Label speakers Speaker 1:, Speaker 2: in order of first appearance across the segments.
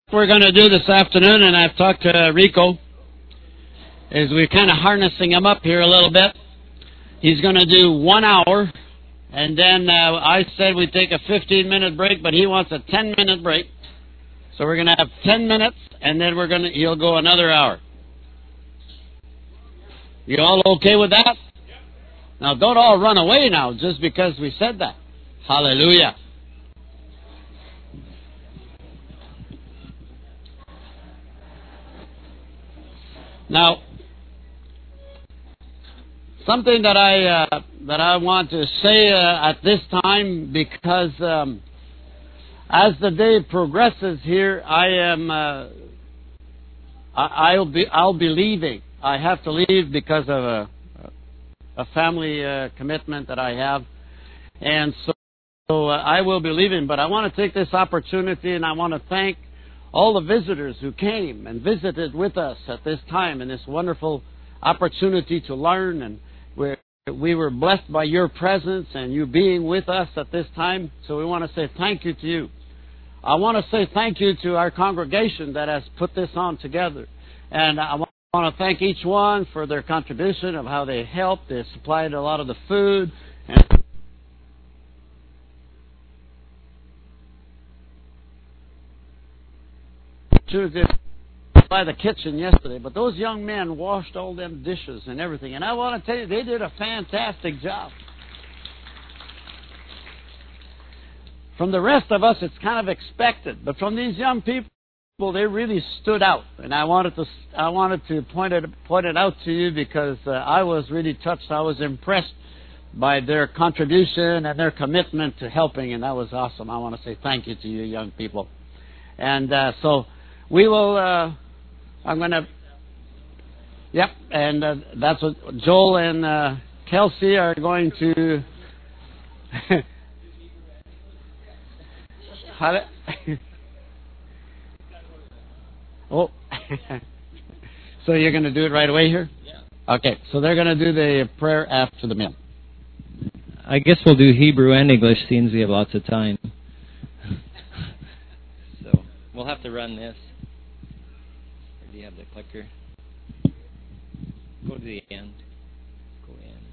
Speaker 1: we're going to do this afternoon, and I've talked to Rico, is we're kind of harnessing him up here a little bit. He's going to do 1 hour, and then I said we'd take a 15-minute break, but he wants a 10-minute break. So we're going to have 10 minutes, and then he'll go another hour. You all okay with that? Now, don't all run away now just because we said that. Hallelujah. Now, something that I want to say at this time, because as the day progresses here, I'll be leaving. I have to leave because of a family commitment that I have, and so I will be leaving. But I want to take this opportunity, and I want to thank all the visitors who came and visited with us at this time, and this wonderful opportunity to learn. And we were blessed by your presence and you being with us at this time. So we want to say thank you to you. I want to say thank you to our congregation that has put this on together, and I want to thank each one for their contribution of how they helped. They supplied a lot of the food. And by the kitchen yesterday, but those young men washed all them dishes and everything. And I want to tell you, they did a fantastic job. From the rest of us, it's kind of expected, but from these young people, they really stood out, and I wanted to point it out to you because I was really touched. I was impressed by their contribution and their commitment to helping, and that was awesome. I want to say thank you to you, young people. And so we will. I'm going to. Yep, and that's what Joel and Kelsey are going to. Oh, so you're going to do it right away here? Yeah. Okay, so they're going to do the prayer after the meal.
Speaker 2: I guess we'll do Hebrew and English, since we have lots of time. So we'll have to run this. Or do you have the clicker? Go to the end. Go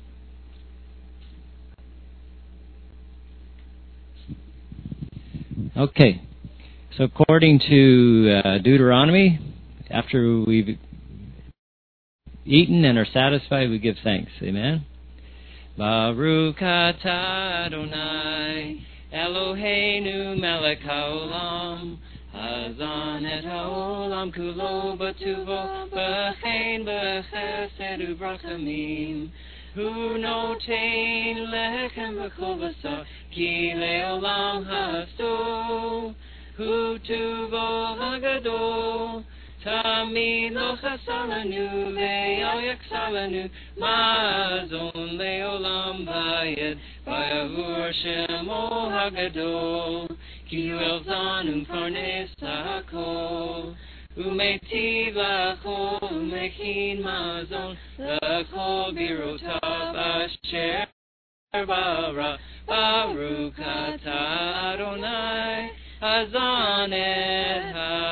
Speaker 2: in. Okay. So according to Deuteronomy, after we've eaten and are satisfied, we give thanks. Amen? Baruch atah Adonai Eloheinu melech haolam hazan et haolam kulo b'tuvo b'chein b'chesed u'brachamim hu notein lechem v'chol basar ki le'olam hasto hu tuvo hagadol Tamid lo chasalanu ve'al yaksalanu mazon le'olam vayed v'yavur shemo hagadol ki hu elzanu parnes hakol umetiv lachol umechin mazon lachol birotav asher bara Baruch atah Adonai Hazan et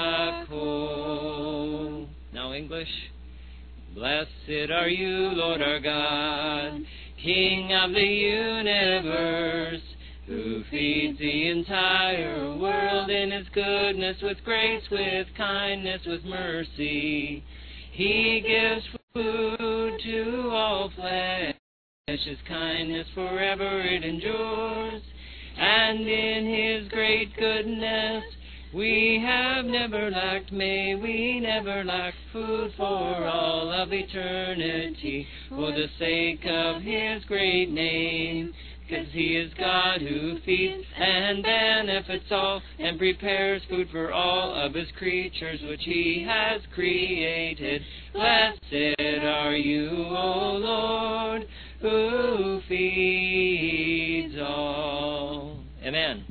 Speaker 2: Hakol. Now English. Blessed are you, Lord our God, King of the universe, who feeds the entire world in His goodness, with grace, with kindness, with mercy. He gives food to all flesh. His kindness forever it endures. And in His great goodness we have never lacked. May we never lack food for all of eternity, for the sake of His great name. Because He is God who feeds and benefits all, and prepares food for all of His creatures which He has created. Blessed are you, O Lord, who feeds all. Amen.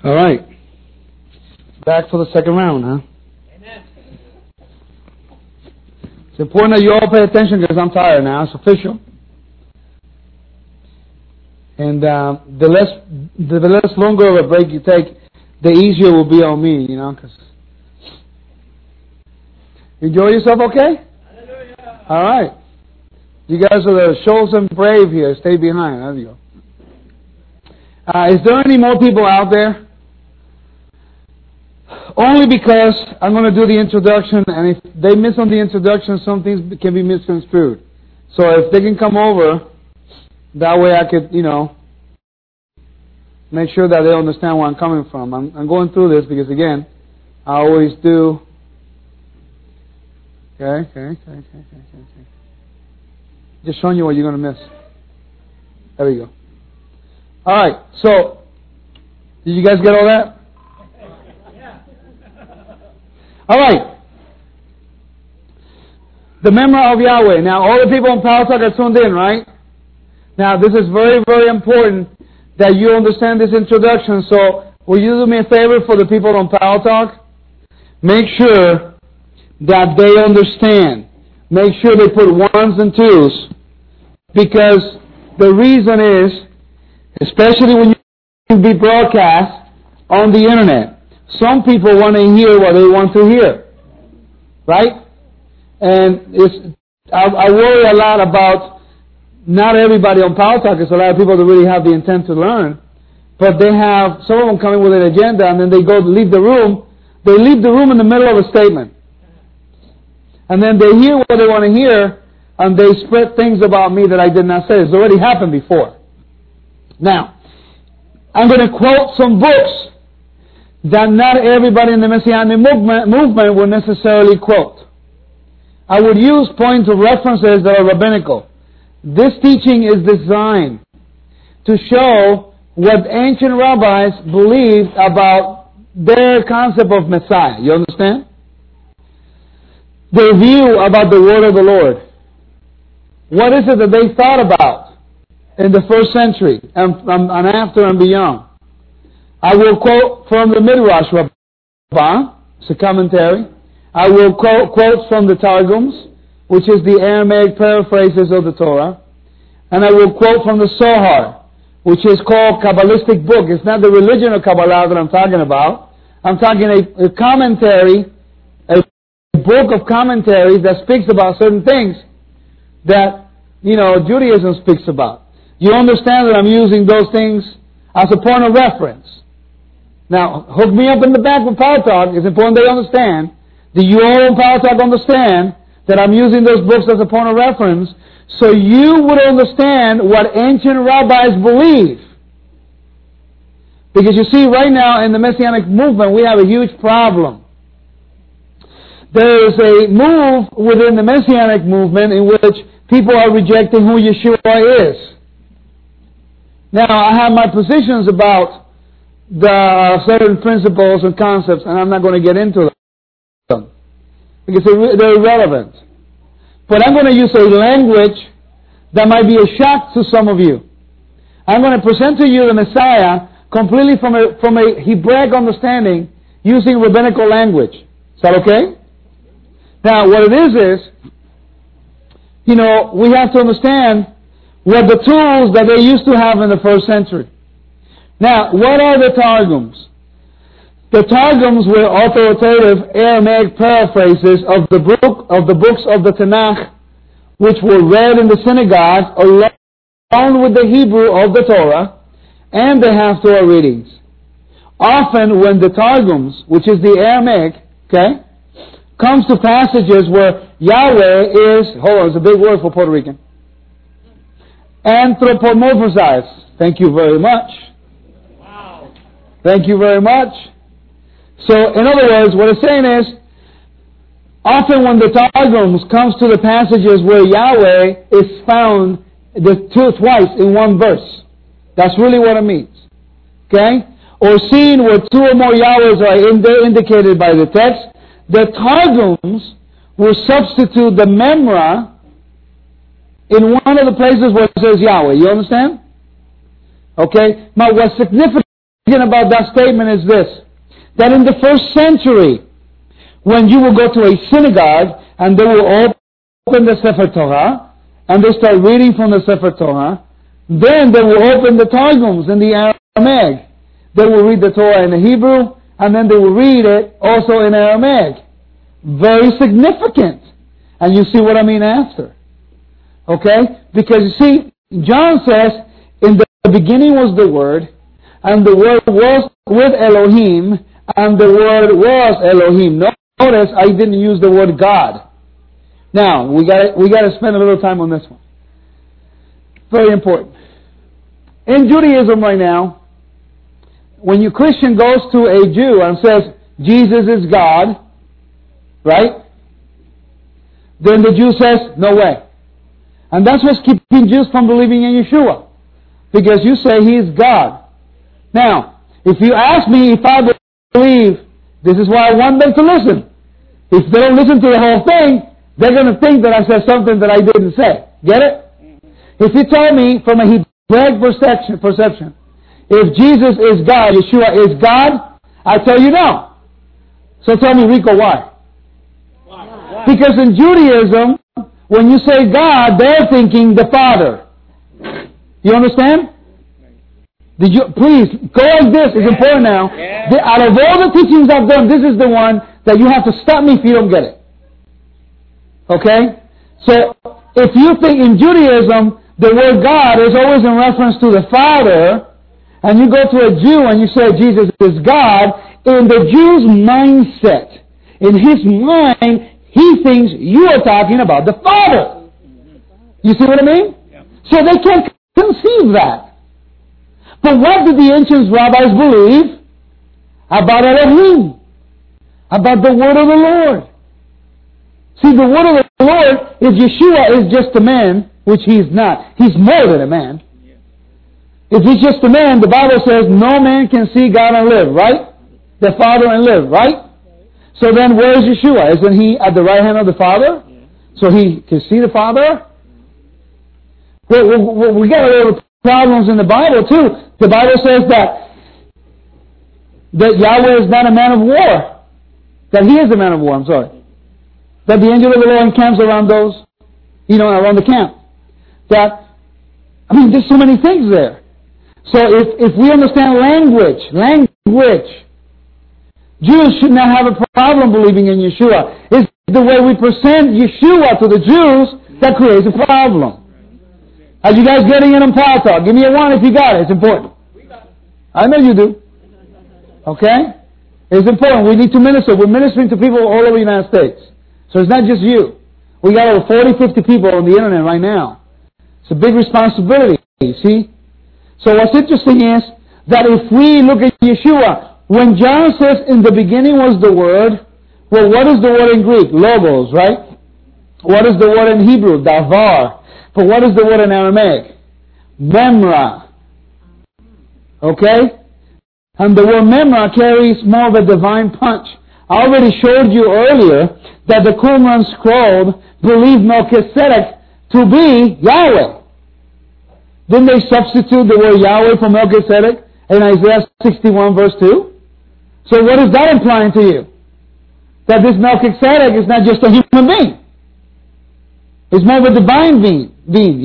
Speaker 3: All right. Back for the second round, huh?
Speaker 2: Amen.
Speaker 3: It's important that you all pay attention because I'm tired now. It's official. And the less longer of a break you take, the easier it will be on me, you know. Cause enjoy yourself, okay?
Speaker 2: Hallelujah.
Speaker 3: All right. You guys are the chosen brave here. Stay behind. There you go. Is there any more people out there? Only because I'm going to do the introduction, and if they miss on the introduction, some things can be misconstrued. So if they can come over, that way I could, you know, make sure that they understand where I'm coming from. I'm going through this because, again, I always do. Okay. Just showing you what you're going to miss. There we go. All right. So, did you guys get all that? All right. The Memra of Yahweh. Now, all the people in Power Talk are tuned in, right? Now, this is very, very important that you understand this introduction. So, will you do me a favor for the people on Power Talk? Make sure that they understand. Make sure they put ones and twos. Because the reason is, especially when you be broadcast on the internet, some people want to hear what they want to hear. Right? And I worry a lot about not everybody on Power Talk. There's a lot of people that really have the intent to learn. But they have, some of them coming with an agenda, and then they go to leave the room. They leave the room in the middle of a statement. And then they hear what they want to hear, and they spread things about me that I did not say. It's already happened before. Now, I'm going to quote some books that not everybody in the Messianic movement will necessarily quote. I would use points of references that are rabbinical. This teaching is designed to show what ancient rabbis believed about their concept of Messiah. You understand? Their view about the word of the Lord. What is it that they thought about in the first century and after and beyond? I will quote from the Midrash Rabbah, it's a commentary. I will quote from the Targums, which is the Aramaic paraphrases of the Torah. And I will quote from the Zohar, which is called Kabbalistic book. It's not the religion of Kabbalah that I'm talking about. I'm talking a commentary, a book of commentaries that speaks about certain things that, you know, Judaism speaks about. You understand that I'm using those things as a point of reference. Now, hook me up in the back with Power Talk. It's important they understand. Do you all in Power Talk understand that I'm using those books as a point of reference so you would understand what ancient rabbis believe? Because you see, right now in the Messianic movement, we have a huge problem. There is a move within the Messianic movement in which people are rejecting who Yeshua is. Now, I have my positions about the certain principles and concepts, and I'm not going to get into them because they're irrelevant. But I'm going to use a language that might be a shock to some of you. I'm going to present to you the Messiah completely from a Hebraic understanding using rabbinical language. Is that okay? Now, what it is, you know, we have to understand what the tools that they used to have in the first century. Now, what are the Targums? The Targums were authoritative Aramaic paraphrases of the books of the Tanakh, which were read in the synagogue along with the Hebrew of the Torah and the Haftorah readings. Often when the Targums, which is the Aramaic, okay, comes to passages where Yahweh is, hold on, it's a big word for Puerto Rican, anthropomorphized. Thank you very much.
Speaker 2: Wow.
Speaker 3: Thank you very much. So, in other words, what it's saying is, often when the Targums comes to the passages where Yahweh is found twice in one verse. That's really what it means. Okay? Or seen where two or more Yahwehs are indicated by the text, the Targums will substitute the Memra in one of the places where it says Yahweh. You understand? Okay? Now, what's significant about that statement is this, that in the first century, when you will go to a synagogue and they will open the Sefer Torah and they start reading from the Sefer Torah, then they will open the Targums in the Aramaic. They will read the Torah in the Hebrew and then they will read it also in Aramaic. Very significant. And you see what I mean after. Okay? Because you see, John says, in the beginning was the Word, and the Word was with Elohim, and the Word was Elohim. Notice I didn't use the word God. Now, we got to spend a little time on this one. Very important. In Judaism right now, when your Christian goes to a Jew and says, Jesus is God, right? Then the Jew says, no way. And that's what's keeping Jews from believing in Yeshua. Because you say He is God. Now, if you ask me if I believe, this is why I want them to listen. If they don't listen to the whole thing, they're going to think that I said something that I didn't say. Get it? If you tell me from a Hebraic perception, if Jesus is God, Yeshua is God, I tell you no. So tell me, Rico, why? Why? Because in Judaism, when you say God, they're thinking the Father. You understand? Did you please go like this? It's important now. Out of all the teachings I've done, this is the one that you have to stop me if you don't get it. Okay? So if you think in Judaism the word God is always in reference to the Father, and you go to a Jew and you say Jesus is God, in the Jew's mindset, in his mind, he thinks you are talking about the Father. You see what I mean? Yeah. So they can't conceive that. But what did the ancient rabbis believe about Elohim? About the word of the Lord. See, the word of the Lord is Yeshua is just a man, which he is not. He's more than a man. If he's just a man, the Bible says no man can see God and live, right? The Father and live, right? So then where is Yeshua? Isn't he at the right hand of the Father? So he can see the Father? We got a little problems in the Bible too. The Bible says that Yahweh is not a man of war. That he is a man of war, I'm sorry. That the angel of the Lord encamps around those, around the camp. There's so many things there. So if we understand language, Jews should not have a problem believing in Yeshua. It's the way we present Yeshua to the Jews that creates a problem. Are you guys getting it on Power Talk? Give me a 1 if you got it. It's important. I know you do. Okay? It's important. We need to minister. We're ministering to people all over the United States. So it's not just you. We got over 40, 50 people on the internet right now. It's a big responsibility, you see? So what's interesting is that if we look at Yeshua, when John says in the beginning was the Word, well, what is the word in Greek? Logos, right? What is the word in Hebrew? Davar. But what is the word in Aramaic? Memra. Okay? And the word Memra carries more of a divine punch. I already showed you earlier that the Qumran scroll believed Melchizedek to be Yahweh. Didn't they substitute the word Yahweh for Melchizedek in Isaiah 61 verse 2? So what is that implying to you? That this Melchizedek is not just a human being. It's more of a divine being,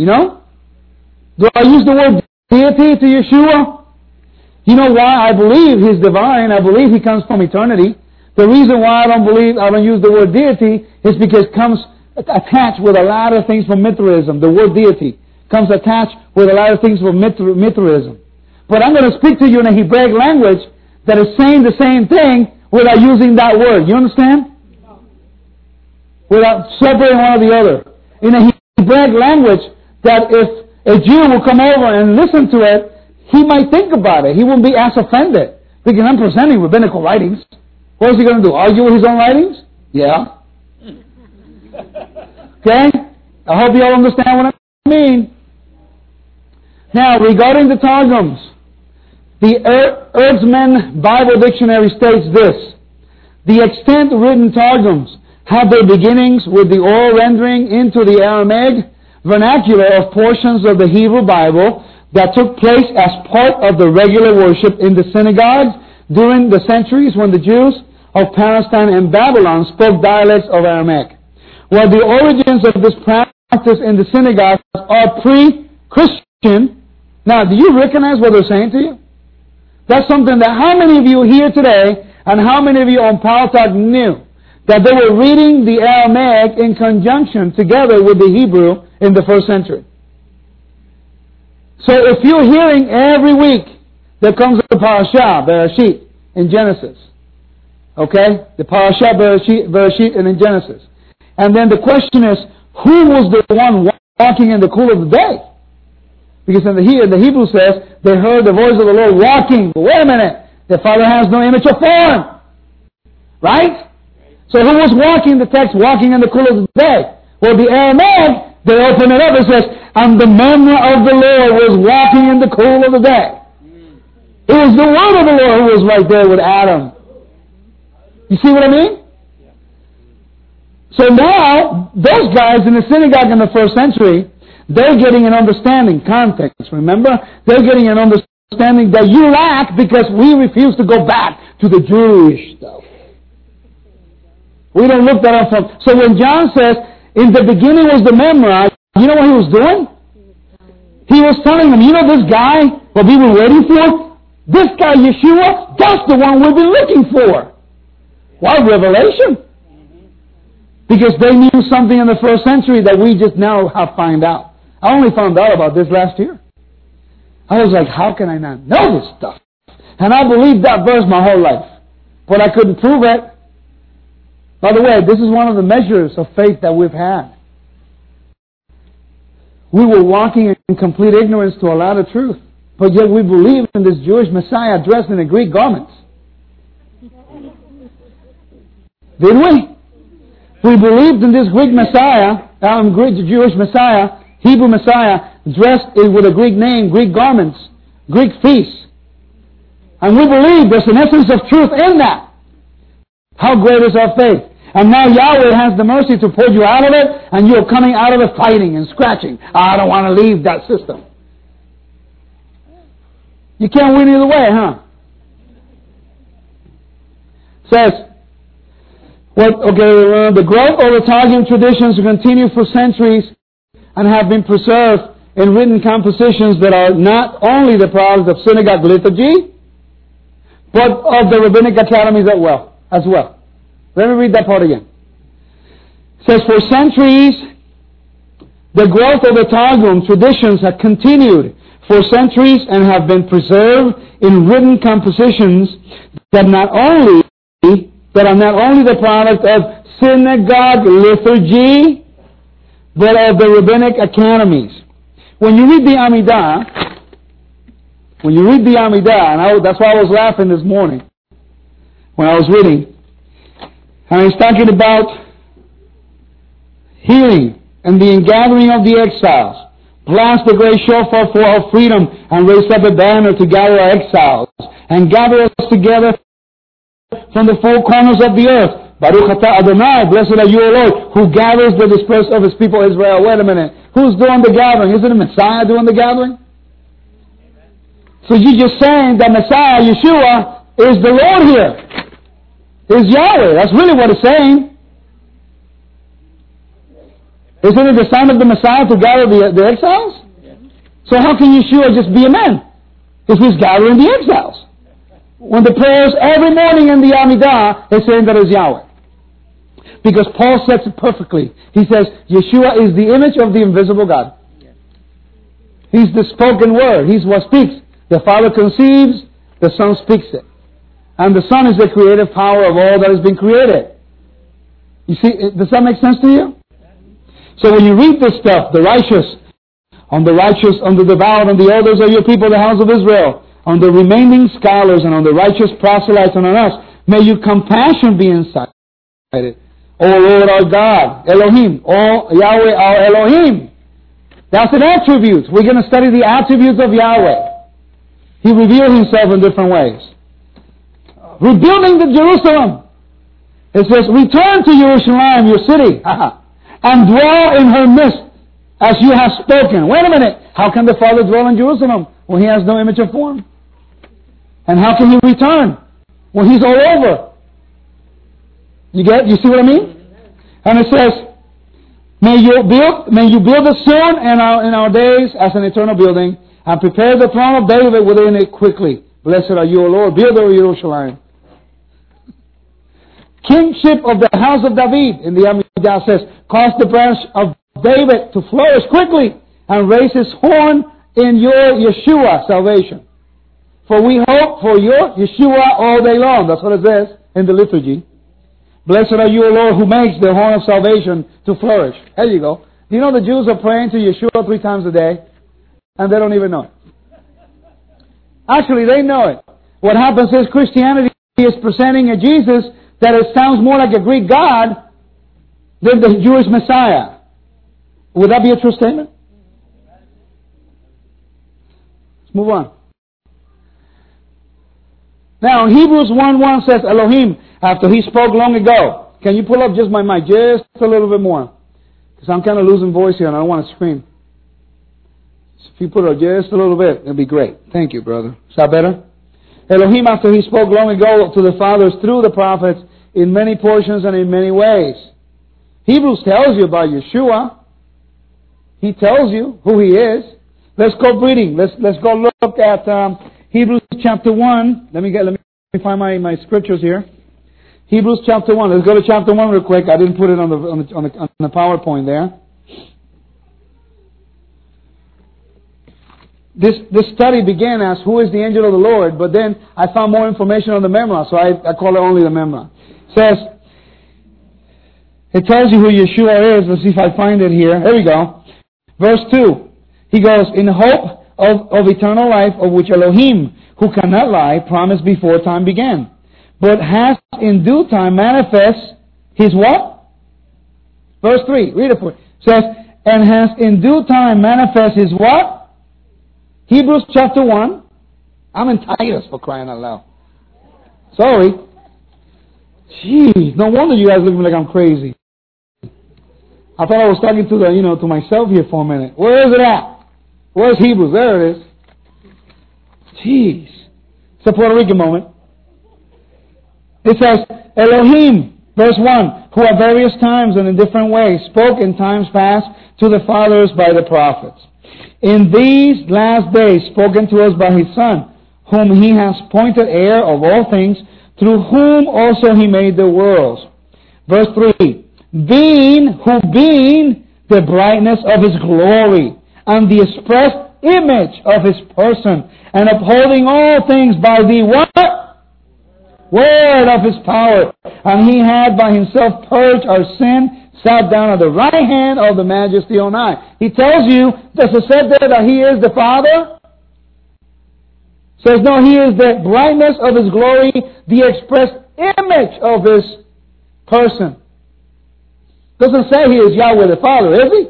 Speaker 3: Do I use the word deity to Yeshua? You know why I believe He's divine? I believe He comes from eternity. The reason why I don't use the word deity is because it comes attached with a lot of things from Mithraism. The word deity comes attached with a lot of things from Mithraism. But I'm going to speak to you in a Hebraic language that is saying the same thing without using that word. You understand? Without separating one or the other. In a Hebraic language that if a Jew will come over and listen to it, he might think about it. He won't be as offended. Because I'm presenting rabbinical writings. What is he going to do? Argue with his own writings? Yeah. Okay? I hope you all understand what I mean. Now, regarding the Targums, the Erzman Bible Dictionary states this: the extant written Targums have their beginnings with the oral rendering into the Aramaic vernacular of portions of the Hebrew Bible that took place as part of the regular worship in the synagogues during the centuries when the Jews of Palestine and Babylon spoke dialects of Aramaic. While the origins of this practice in the synagogues are pre-Christian, now do you recognize what they're saying to you? That's something that how many of you here today and how many of you on Power Talk knew that they were reading the Aramaic in conjunction together with the Hebrew in the first century? So if you're hearing every week there comes a parashah, Bereshit, in Genesis, okay? The parashah, Bereshit, and in Genesis. And then the question is, who was the one walking in the cool of the day? Because in the Hebrew says, they heard the voice of the Lord walking. But wait a minute, the Father has no image or form. Right? So who was walking, the text, walking in the cool of the day? Well, the Aramaic, they open it up, it says, and the memra of the Lord was walking in the cool of the day. It was the word of the Lord who was right there with Adam. You see what I mean? So now, those guys in the synagogue in the first century, they're getting an understanding, context, remember? They're getting an understanding that you lack because we refuse to go back to the Jewish stuff. We don't look that up from... So when John says, in the beginning was the memra, you know what he was doing? He was telling them, you know this guy, what we were waiting for? This guy, Yeshua, that's the one we've been looking for. What revelation? Because they knew something in the first century that we just now have found out. I only found out about this last year. I was like, how can I not know this stuff? And I believed that verse my whole life. But I couldn't prove it. By the way, this is one of the measures of faith that we've had. We were walking in complete ignorance to a lot of truth. But yet we believe in this Jewish Messiah dressed in the Greek garments. Didn't we? We believed in this Greek Messiah, Jewish Messiah, Hebrew Messiah, dressed with a Greek name, Greek garments, Greek feasts. And we believe there's an essence of truth in that. How great is our faith? And now Yahweh has the mercy to pull you out of it, and you're coming out of it fighting and scratching. I don't want to leave that system. You can't win either way, huh? Says, the growth of the Targum traditions continue for centuries and have been preserved in written compositions that are not only the product of synagogue liturgy, but of the rabbinic academies as well. Let me read that part again. It says, for centuries, the growth of the Targum traditions have continued for centuries and have been preserved in written compositions that are not only the product of synagogue liturgy, but of the rabbinic academies. When you read the Amidah, and that's why I was laughing this morning when I was reading, and he's talking about healing and the ingathering of the exiles. Blast the great shofar for our freedom and raise up a banner to gather our exiles and gather us together from the four corners of the earth. Baruch atah Adonai, blessed are you, O Lord, who gathers the dispersed of his people Israel. Wait a minute. Who's doing the gathering? Isn't the Messiah doing the gathering? So you're just saying that Messiah, Yeshua, is the Lord here. Is Yahweh. That's really what it's saying. Isn't it the sign of the Messiah to gather the exiles? So how can Yeshua just be a man if he's gathering the exiles? When the prayers every morning in the Amidah is saying that it's Yahweh. Because Paul says it perfectly. He says, Yeshua is the image of the invisible God. He's the spoken word. He's what speaks. The Father conceives, the Son speaks it. And the Son is the creative power of all that has been created. You see, does that make sense to you? So when you read this stuff, the righteous, on the devout, on the elders of your people, the house of Israel, on the remaining scholars, and on the righteous proselytes, and on us, may your compassion be incited. O Lord our God, Elohim, O Yahweh our Elohim. That's an attribute. We're going to study the attributes of Yahweh. He revealed himself in different ways. Rebuilding the Jerusalem. It says, return to Jerusalem, your city, and dwell in her midst, as you have spoken. Wait a minute. How can the Father dwell in Jerusalem? when he has no image or form? And how can he return when he's all over? You see what I mean? And it says, May you build it soon in our days as an eternal building, and prepare the throne of David within it quickly. Blessed are you, O Lord, builder of Jerusalem. Kingship of the house of David, in the Amidah says, cause the branch of David to flourish quickly, and raise his horn in your Yeshua salvation. For we hope for your Yeshua all day long. That's what it says in the liturgy. Blessed are you, O Lord, who makes the horn of salvation to flourish. There you go. Do you know the Jews are praying to Yeshua 3 times a day? And they don't even know it. Actually, they know it. What happens is Christianity is presenting a Jesus that it sounds more like a Greek God than the Jewish Messiah. Would that be a true statement? Let's move on. Now, Hebrews 1:1 says, Elohim, after he spoke long ago. Can you pull up just my mic just a little bit more? Because I'm kind of losing voice here and I don't want to scream. So if you put it up just a little bit, it'll be great. Thank you, brother. Is that better? Elohim, after he spoke long ago to the fathers through the prophets in many portions and in many ways. Hebrews tells you about Yeshua. He tells you who he is. Let's go reading. Let's go look at Hebrews chapter 1. Let me find my scriptures here. Hebrews chapter 1. Let's go to chapter 1 real quick. I didn't put it on the PowerPoint there. This study began as who is the angel of the Lord, but then I found more information on the Memra, so I call it only the Memra. It tells you who Yeshua is. Let's see if I find it here. Here we go. Verse 2. He goes, in hope of eternal life, of which Elohim, who cannot lie, promised before time began, but has in due time manifest his what? Verse 3. Read it for me. It says, and has in due time manifest his what? Hebrews chapter 1. I'm in Titus, for crying out loud. Sorry. Jeez, no wonder you guys look at me like I'm crazy. I thought I was talking to myself here for a minute. Where is it at? Where's Hebrews? There it is. Jeez. It's a Puerto Rican moment. It says, Elohim, verse 1, who at various times and in different ways spoke in times past to the fathers by the prophets. In these last days spoken to us by his Son, whom he has appointed heir of all things, through whom also he made the worlds. Verse 3, being the brightness of his glory, and the express image of his person, and upholding all things by the what? Word of his power. And he had by himself purged our sin, sat down at the right hand of the Majesty on high. He tells you, does it say there that he is the Father? Says no, he is the brightness of his glory, the express image of his person. Doesn't say he is Yahweh the Father, is he?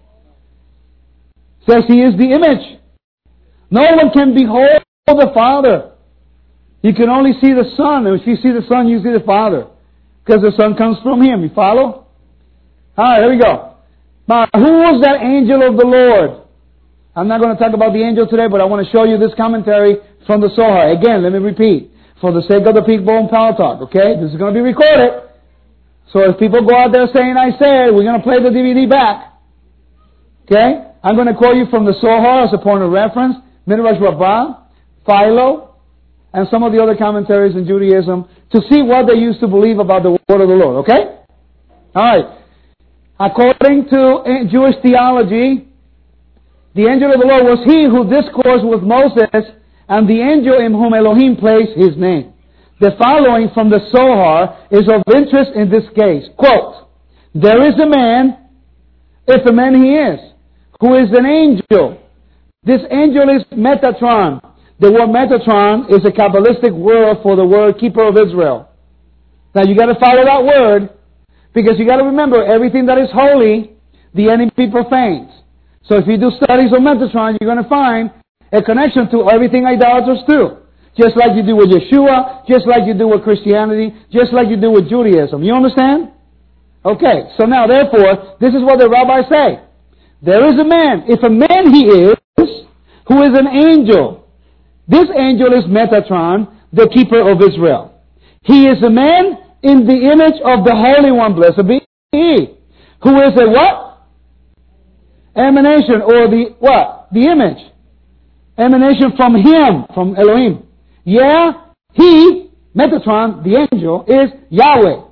Speaker 3: Says he is the image. No one can behold the Father. You can only see the Son. And if you see the Son, you see the Father. Because the Son comes from him. You follow? Alright, here we go. Now, who was that angel of the Lord? I'm not going to talk about the angel today, but I want to show you this commentary from the Zohar. Again, let me repeat. For the sake of the people in Power Talk, okay? This is going to be recorded. So if people go out there saying I said, we're going to play the DVD back. Okay? I'm going to quote you from the Zohar as a point of reference, Midrash Rabbah, Philo, and some of the other commentaries in Judaism to see what they used to believe about the word of the Lord. Okay? Alright. According to Jewish theology, the angel of the Lord was he who discoursed with Moses, and the angel in whom Elohim placed his name. The following from the Zohar is of interest in this case. Quote, there is a man, if a man he is, who is an angel. This angel is Metatron. The word Metatron is a Kabbalistic word for the word keeper of Israel. Now you got to follow that word, because you got to remember, everything that is holy, the enemy profanes. So if you do studies on Metatron, you're going to find a connection to everything idolaters do. Just like you do with Yeshua, just like you do with Christianity, just like you do with Judaism. You understand? Okay, so now therefore, this is what the rabbis say. There is a man, if a man he is, who is an angel. This angel is Metatron, the keeper of Israel. He is a man in the image of the Holy One, blessed be He, who is a what? Emanation, or the what? The image. Emanation from Him, from Elohim. Yeah, He, Metatron, the angel, is Yahweh.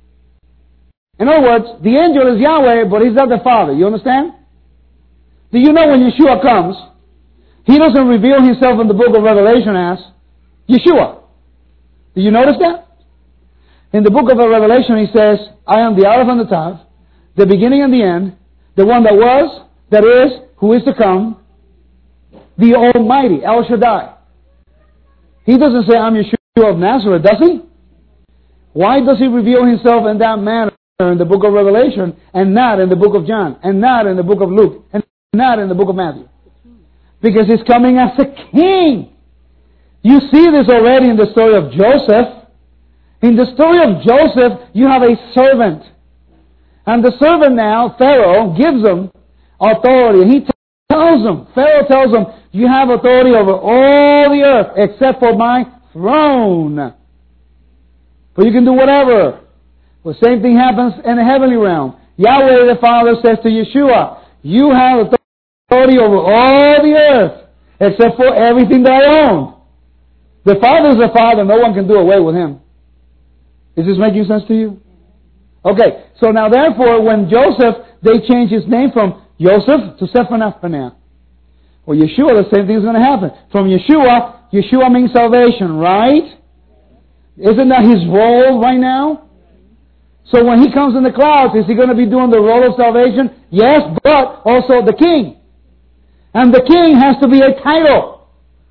Speaker 3: In other words, the angel is Yahweh, but He's not the Father. You understand? Do you know when Yeshua comes, He doesn't reveal Himself in the book of Revelation as Yeshua. Do you notice that? In the book of Revelation, He says, I am the Aleph and the Tav, the beginning and the end, the one that was, that is, who is to come, the Almighty, El Shaddai. He doesn't say, I'm Yeshua of Nazareth, does He? Why does He reveal Himself in that manner in the book of Revelation, and not in the book of John, and not in the book of Luke, and not in the book of Matthew? Because He's coming as a king. You see this already in the story of Joseph. In the story of Joseph, you have a servant. And the servant now, Pharaoh, gives him authority. And he tells him, Pharaoh tells him, you have authority over all the earth except for my throne. But you can do whatever. The same thing happens in the heavenly realm. Yahweh the Father says to Yeshua, you have authority over all the earth except for everything that I own. The Father is the Father. No one can do away with Him. Is this making sense to you? Okay, so now therefore, when Joseph, they change his name from Joseph to Sephaneah. Well, Yeshua, the same thing is going to happen. From Yeshua, Yeshua means salvation, right? Isn't that His role right now? So when He comes in the clouds, is He going to be doing the role of salvation? Yes, but also the king. And the king has to be a title.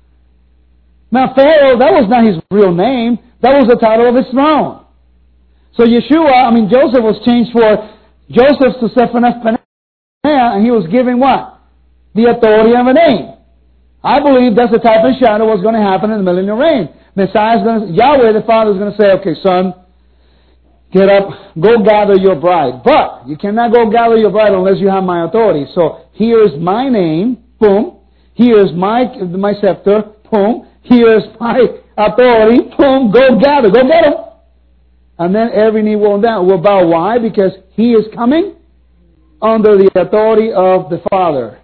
Speaker 3: Now Pharaoh, that was not his real name. That was the title of his throne. So Joseph was changed for Joseph to Sephaneah, and he was given what? The authority of a name. I believe that's the type of shadow what's going to happen in the millennial reign. Yahweh the Father is going to say, okay, son, get up, go gather your bride. But you cannot go gather your bride unless you have my authority. So here is my name, boom. Here is my scepter, boom. Here is my authority, boom. Go gather, go get him. And then every knee will bow. Why? Because He is coming under the authority of the Father.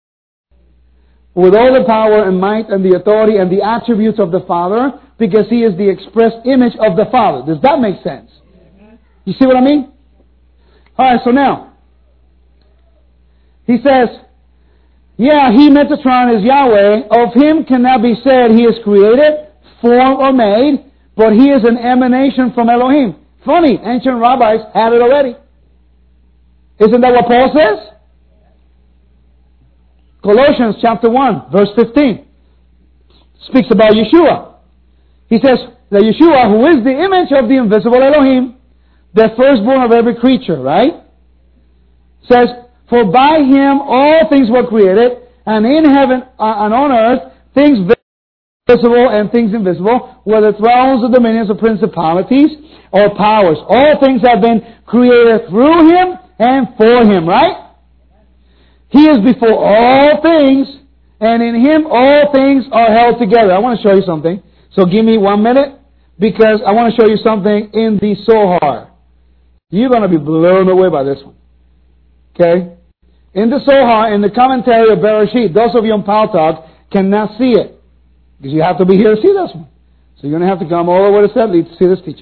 Speaker 3: With all the power and might and the authority and the attributes of the Father, because He is the express image of the Father. Does that make sense? You see what I mean? Alright, so now, He says, yeah, He, Metatron, is Yahweh. Of Him cannot be said He is created, formed, or made, but He is an emanation from Elohim. Funny, ancient rabbis had it already. Isn't that what Paul says? Colossians chapter 1, verse 15 speaks about Yeshua. He says that Yeshua, who is the image of the invisible Elohim, the firstborn of every creature, right? Says, for by Him all things were created, and in heaven and on earth, things visible and things invisible, whether thrones or dominions or principalities or powers. All things have been created through Him and for Him, right? He is before all things, and in Him all things are held together. I want to show you something. So give me 1 minute, because I want to show you something in the Zohar. You're going to be blown away by this one. Okay? In the Zohar, in the commentary of Bereshit, those of you on Paltalk cannot see it, because you have to be here to see this one. So you're going to have to come all the way to Sedley to see this teaching.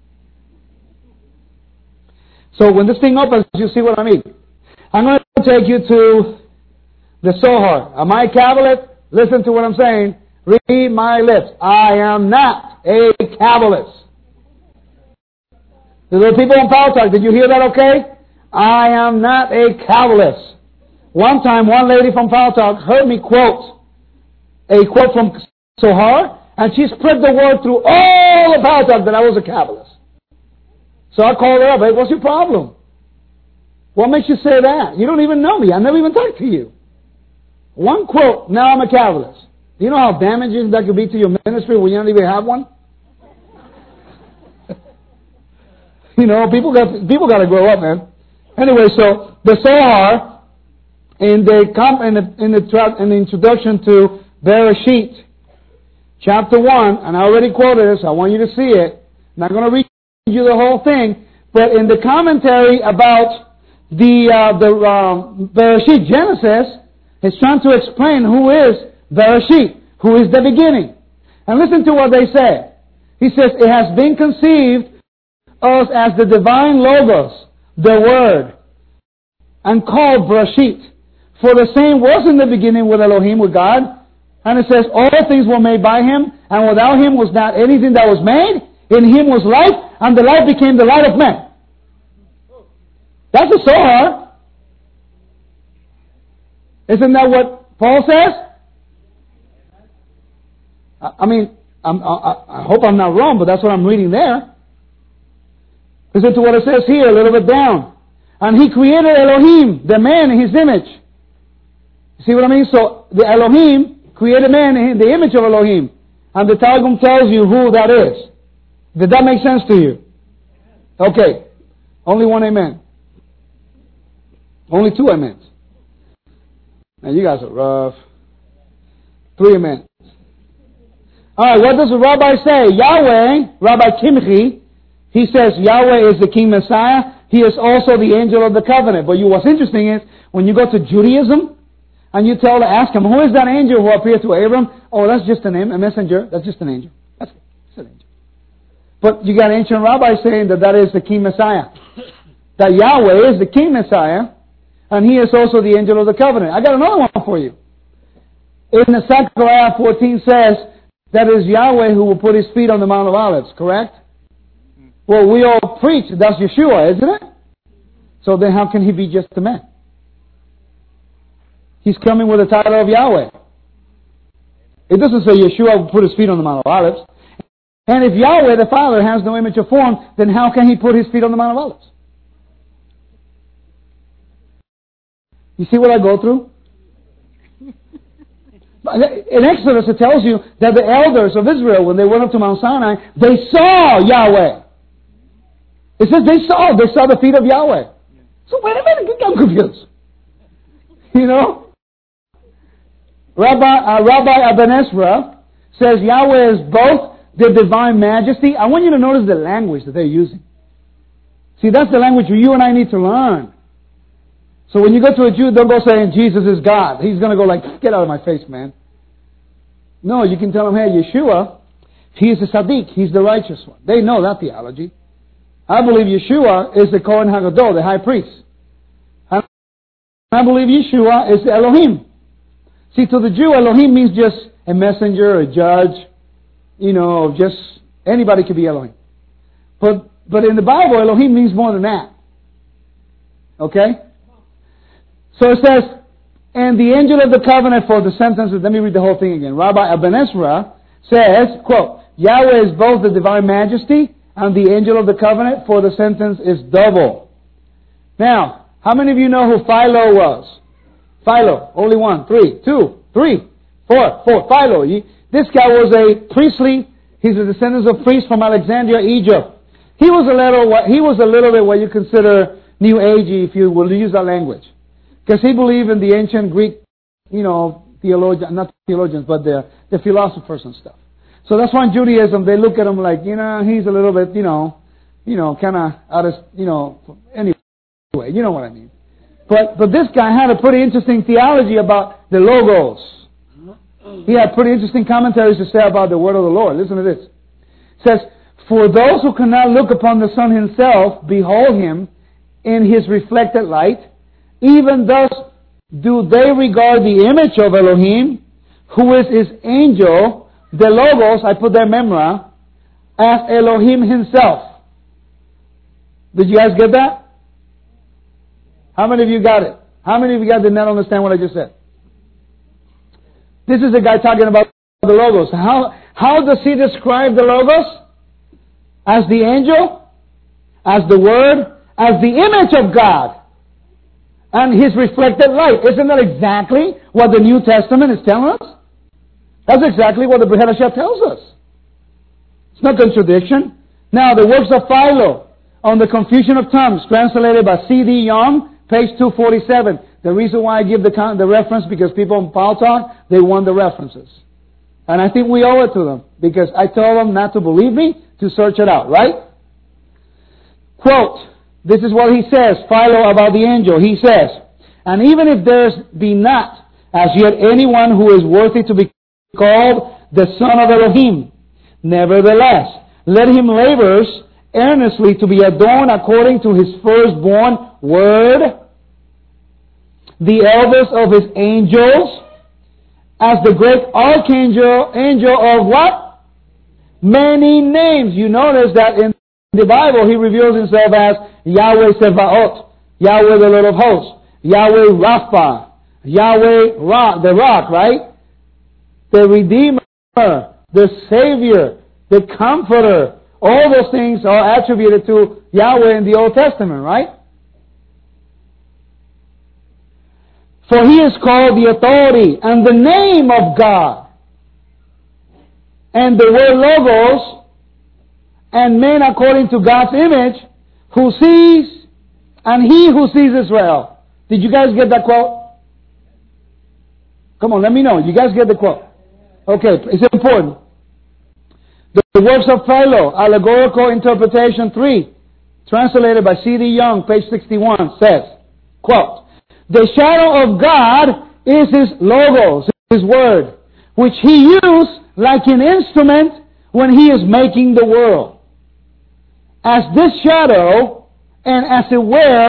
Speaker 3: So when this thing opens, you see what I mean. I'm going to take you to the Zohar. Am I Kabbalist? Listen to what I'm saying. Read my lips. I am not a Kabbalist. The little people in Paltalk, did you hear that okay? I am not a Kabbalist. One time, one lady from Paltalk heard me quote a quote from Zohar, and she spread the word through all the Paltalk that I was a Kabbalist. So I called her up. Hey, what's your problem? What makes you say that? You don't even know me. I never even talked to you. One quote, now I'm a Kabbalist. Do you know how damaging that could be to your ministry when you don't even have one? You know, people got to grow up, man. Anyway, so the Zohar in the introduction to Bereshit, chapter 1, and I already quoted this, I want you to see it. I'm not going to read you the whole thing, but in the commentary about the Bereshit, Genesis, it's trying to explain who is Bereshit, who is the beginning. And listen to what they say. He says, it has been conceived of as the divine Logos, the Word, and called Bereshit. For the same was in the beginning with Elohim, with God. And it says, all things were made by Him, and without Him was not anything that was made. In Him was life, and the life became the light of men. That's a Zohar. Isn't that what Paul says? I hope I'm not wrong, but that's what I'm reading there. Listen to what it says here, a little bit down. And He created Elohim, the man in His image. See what I mean? So the Elohim created man in the image of Elohim. And the Targum tells you who that is. Did that make sense to you? Okay. Only one amen. Only two amens. Now you guys are rough. 3 amens. Alright, what does the rabbi say? Yahweh, Rabbi Kimchi, he says Yahweh is the King Messiah. He is also the angel of the covenant. But what's interesting is, when you go to Judaism, and you ask him, who is that angel who appeared to Abram? Oh, that's just a messenger. That's just an angel. That's an angel. But you got ancient rabbis saying that is the King Messiah. That Yahweh is the King Messiah, and He is also the angel of the covenant. I got another one for you. In the Zechariah 14 says, that is Yahweh who will put His feet on the Mount of Olives, correct? Well, we all preach that's Yeshua, isn't it? So then how can He be just a man? He's coming with the title of Yahweh. It doesn't say Yeshua will put His feet on the Mount of Olives. And if Yahweh, the Father, has no image or form, then how can He put His feet on the Mount of Olives? You see what I go through? In Exodus it tells you that the elders of Israel, when they went up to Mount Sinai, they saw Yahweh. It says they saw the feet of Yahweh. So wait a minute, I'm confused. You know? Rabbi Aben Ezra says Yahweh is both the divine majesty. I want you to notice the language that they're using. See, that's the language you and I need to learn. So when you go to a Jew, don't go saying Jesus is God. He's going to go like, get out of my face, man. No, you can tell him, hey, Yeshua, He is the Sadiq. He's the righteous one. They know that theology. I believe Yeshua is the Kohen HaGadol, the high priest. And I believe Yeshua is Elohim. See, to the Jew, Elohim means just a messenger, a judge, just anybody could be Elohim. But in the Bible, Elohim means more than that. Okay? So it says, and the angel of the covenant for the sentences, let me read the whole thing again. Rabbi Aben Ezra says, quote, Yahweh is both the divine majesty and the angel of the covenant, for the sentence is double. Now, how many of you know who Philo was? Philo, only 1, 3, 2, 3, 4. Philo. This guy was a priestly, he's a descendant of priests from Alexandria, Egypt. He was a little bit what you consider New Agey, if you will use that language. Because he believed in the ancient Greek, not theologians, but the philosophers and stuff. So that's why in Judaism, they look at him like, he's a little bit, kind of out of, anyway, you know what I mean. But this guy had a pretty interesting theology about the Logos. He had pretty interesting commentaries to say about the word of the Lord. Listen to this. It says, for those who cannot look upon the Son Himself, behold Him in His reflected light, even thus do they regard the image of Elohim, who is His angel, the Logos, I put there memra, as Elohim Himself. Did you guys get that? How many of you got it? How many of you guys did not understand what I just said? This is a guy talking about the Logos. How does he describe the Logos? As the angel, as the Word, as the image of God, and His reflected light. Isn't that exactly what the New Testament is telling us? That's exactly what the Brit Hadashah tells us. It's no contradiction. Now, the works of Philo on the confusion of tongues, translated by C.D. Young, page 247. The reason why I give the reference, because people in Pal Talk, they want the references. And I think we owe it to them, because I told them not to believe me, to search it out, right? Quote, this is what he says, Philo, about the angel. He says, and even if there be not as yet anyone who is worthy to be called the son of Elohim, nevertheless, let him labors earnestly to be adorned according to his firstborn word, the eldest of his angels, as the great archangel, angel of what? Many names. You notice that in the Bible he reveals himself as Yahweh Sevaot, Yahweh the Lord of hosts, Yahweh Rapha, Yahweh Rock, the rock, right? The Redeemer, the Savior, the Comforter. All those things are attributed to Yahweh in the Old Testament, right? For he is called the authority and the name of God. And the word Logos, and men according to God's image, who sees, and he who sees Israel. Did you guys get that quote? Come on, let me know. You guys get the quote? Okay, it's important. The works of Philo, Allegorical Interpretation 3, translated by C.D. Young, page 61, says, quote, the shadow of God is his Logos, his word, which he used like an instrument when he is making the world. As this shadow, and as it were,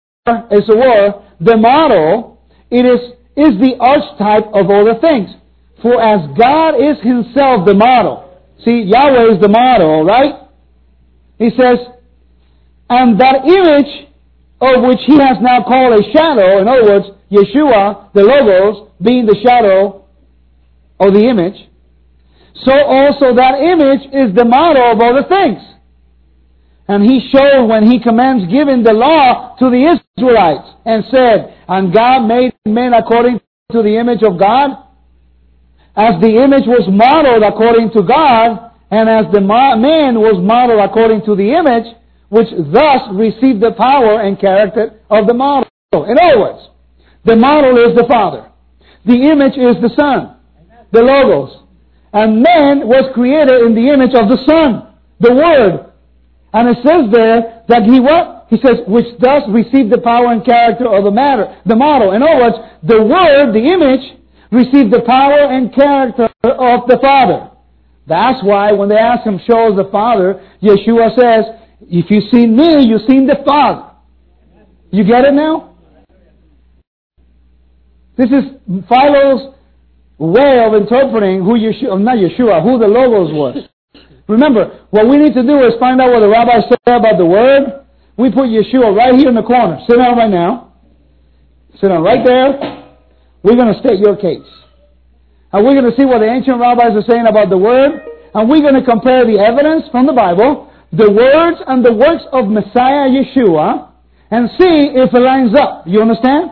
Speaker 3: the model, it is the archetype of all the things. For as God is himself the model. See, Yahweh is the model, right? He says, and that image of which he has now called a shadow, in other words, Yeshua, the Logos, being the shadow of the image, so also that image is the model of all the things. And he showed when he commands giving the law to the Israelites, and said, and God made men according to the image of God, as the image was modeled according to God, and as the man was modeled according to the image, which thus received the power and character of the model. In other words, the model is the Father. The image is the Son, the Logos. And man was created in the image of the Son, the Word. And it says there that he what? He says, which thus received the power and character of the model. In other words, the Word, the image, received the power and character of the Father. That's why when they ask him, show us the Father, Yeshua says, if you've seen me, you've seen the Father. You get it now? This is Philo's way of interpreting who who the Logos was. Remember, what we need to do is find out what the rabbis say about the Word. We put Yeshua right here in the corner. Sit down right now. Sit down right there. We're going to state your case. And we're going to see what the ancient rabbis are saying about the Word. And we're going to compare the evidence from the Bible, the words and the works of Messiah Yeshua, and see if it lines up. You understand?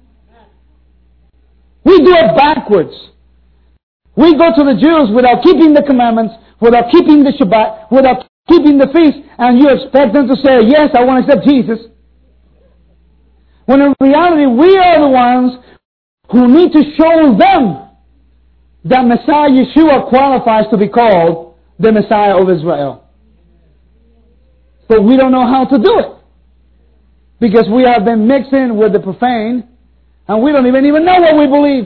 Speaker 3: We do it backwards. We go to the Jews without keeping the commandments, without keeping the Shabbat, without keeping the feast, and you expect them to say, yes, I want to accept Jesus. When in reality, we are the ones who need to show them that Messiah Yeshua qualifies to be called the Messiah of Israel. But we don't know how to do it. Because we have been mixing with the profane, and we don't even know what we believe.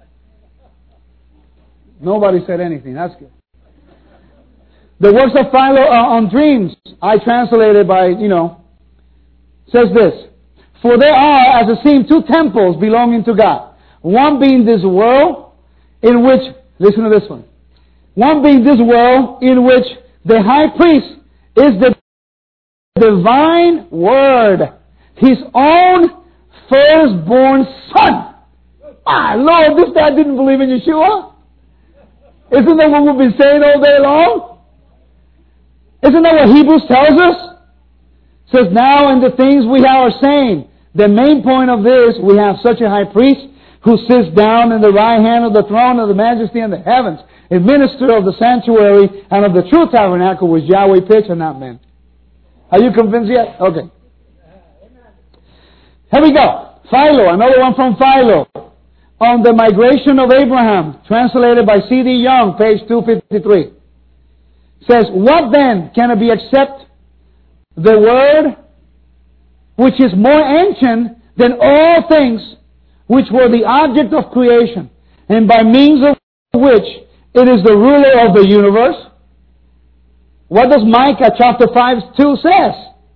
Speaker 3: Nobody said anything. That's good. The works of Philo on dreams, I translated by, says this. For there are, as it seems, two temples belonging to God. One being this world, in which, listen to this one. One being this world, in which the high priest is the divine Word, His own firstborn Son. My Lord, this guy didn't believe in Yeshua. Isn't that what we've been saying all day long? Isn't that what Hebrews tells us? It says, now in the things we are saying, the main point of this, we have such a high priest who sits down in the right hand of the throne of the majesty in the heavens, a minister of the sanctuary and of the true tabernacle, which Yahweh pitched and not men. Are you convinced yet? Okay. Here we go. Philo, another one from Philo, on the migration of Abraham, translated by C.D. Young, page 253. Says, what then can it be except the word which is more ancient than all things which were the object of creation, and by means of which it is the ruler of the universe? What does Micah chapter 5:2 says?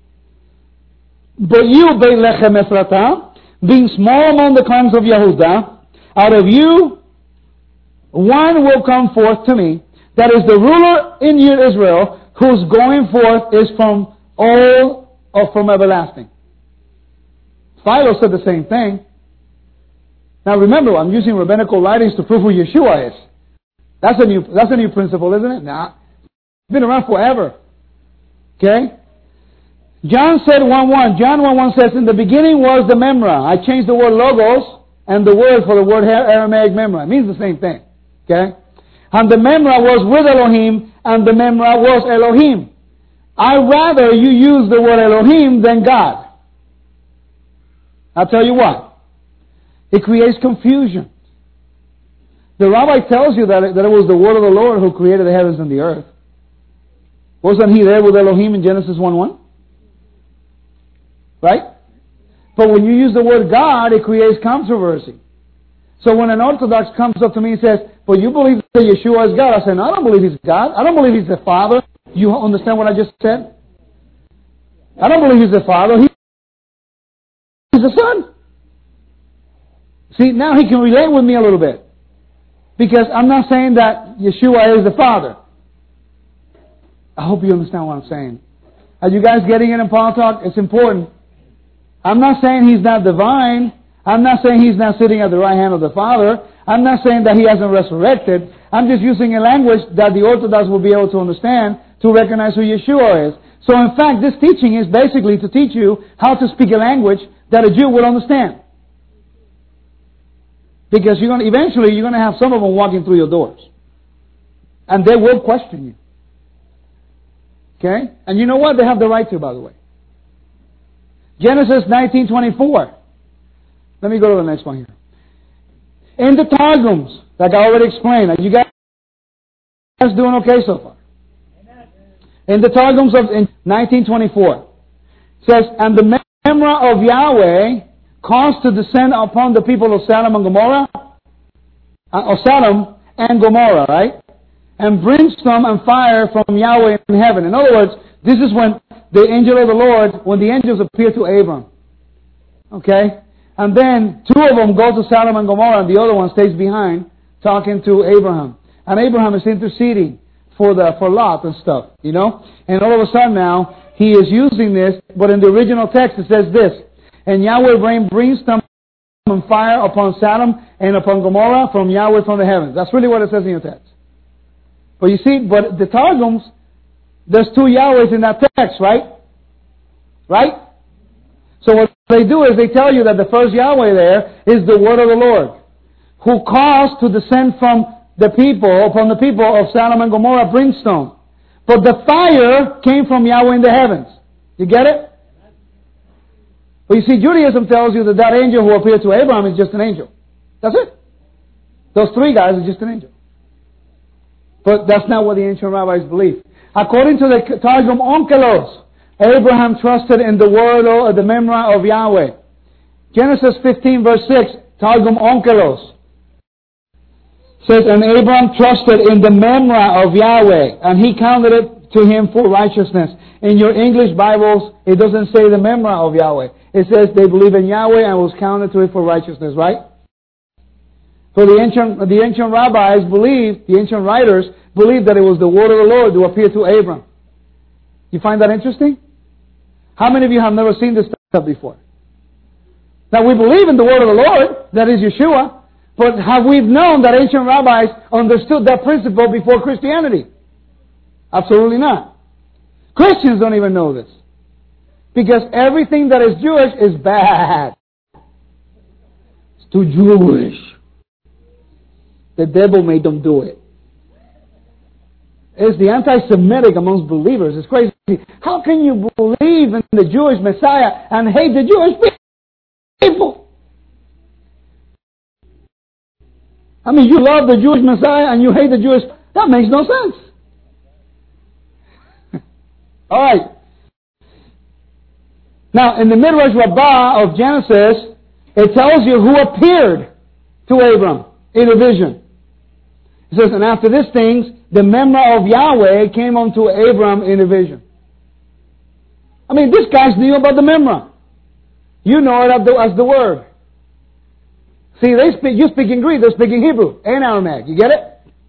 Speaker 3: But you, Beit Lechem Ephratah, being small among the clans of Yehudah, out of you one will come forth to me, that is the ruler in Israel, whose going forth is from old or from everlasting. Philo said the same thing. Now remember, I'm using rabbinical writings to prove who Yeshua is. That's a new principle, isn't it? Nah. It's been around forever. Okay? John said 1:1. John 1:1 says, in the beginning was the Memra. I changed the word logos and the word for the word Aramaic Memra. It means the same thing. Okay? And the Memra was with Elohim, and the Memra was Elohim. I'd rather you use the word Elohim than God. I'll tell you what. It creates confusion. The rabbi tells you that it was the word of the Lord who created the heavens and the earth. Wasn't he there with Elohim in Genesis 1:1? Right? But when you use the word God, it creates controversy. So when an Orthodox comes up to me and says, but you believe that Yeshua is God, I say, no, I don't believe He's God. I don't believe He's the Father. You understand what I just said? I don't believe He's the Father. He's the Son. See, now he can relate with me a little bit. Because I'm not saying that Yeshua is the Father. I hope you understand what I'm saying. Are you guys getting it in Paul Talk? It's important. I'm not saying He's not divine. I'm not saying He's not sitting at the right hand of the Father. I'm not saying that He hasn't resurrected. I'm just using a language that the Orthodox will be able to understand to recognize who Yeshua is. So in fact, this teaching is basically to teach you how to speak a language that a Jew will understand. Because eventually you're going to have some of them walking through your doors. And they will question you. Okay? And you know what? They have the right to, by the way. Genesis 19:24. Let me go to the next one here. In the Targums, like I already explained, are you guys doing okay so far? In the Targums of 19:24, says, and the Memra of Yahweh caused to descend upon the people of Sodom and Gomorrah, right? And brimstone and fire from Yahweh in heaven. In other words, this is when the angel of the Lord, when the angels appear to Abram. Okay? And then two of them go to Sodom and Gomorrah, and the other one stays behind talking to Abraham. And Abraham is interceding for Lot and stuff, you know? And all of a sudden now, he is using this, but in the original text it says this, and Yahweh rained brimstone and fire upon Sodom and upon Gomorrah from Yahweh from the heavens. That's really what it says in your text. But you see, but the Targums, there's two Yahwehs in that text, right? Right? So what they do is they tell you that the first Yahweh there is the word of the Lord, who caused to descend from the people of Sodom and Gomorrah brimstone. But the fire came from Yahweh in the heavens. You get it? But you see, Judaism tells you that angel who appeared to Abraham is just an angel. That's it. Those three guys are just an angel. But that's not what the ancient rabbis believe. According to the Targum Onkelos, Abraham trusted in the word or the Memra of Yahweh. Genesis 15 verse 6, Targum Onkelos says, and Abraham trusted in the Memra of Yahweh, and he counted it to him for righteousness. In your English Bibles, it doesn't say the Memra of Yahweh. It says they believe in Yahweh and was counted to it for righteousness, right? So the ancient rabbis believed, the ancient writers believed that it was the word of the Lord who appeared to Abram. You find that interesting? How many of you have never seen this stuff before? Now we believe in the word of the Lord, that is Yeshua, but have we known that ancient rabbis understood that principle before Christianity? Absolutely not. Christians don't even know this. Because everything that is Jewish is bad. It's too Jewish. The devil made them do it. It's the anti-Semitic amongst believers. It's crazy. How can you believe in the Jewish Messiah and hate the Jewish people? I mean, you love the Jewish Messiah and you hate the Jewish... That makes no sense. All right. Now, in the Midrash Rabbah of Genesis, it tells you who appeared to Abram in a vision. It says, and after these things, the Memra of Yahweh came unto Abram in a vision. I mean, this guy knew about the Memra. You know it as the word. See, you speak in Greek, they're speaking Hebrew and Aramaic. You get it?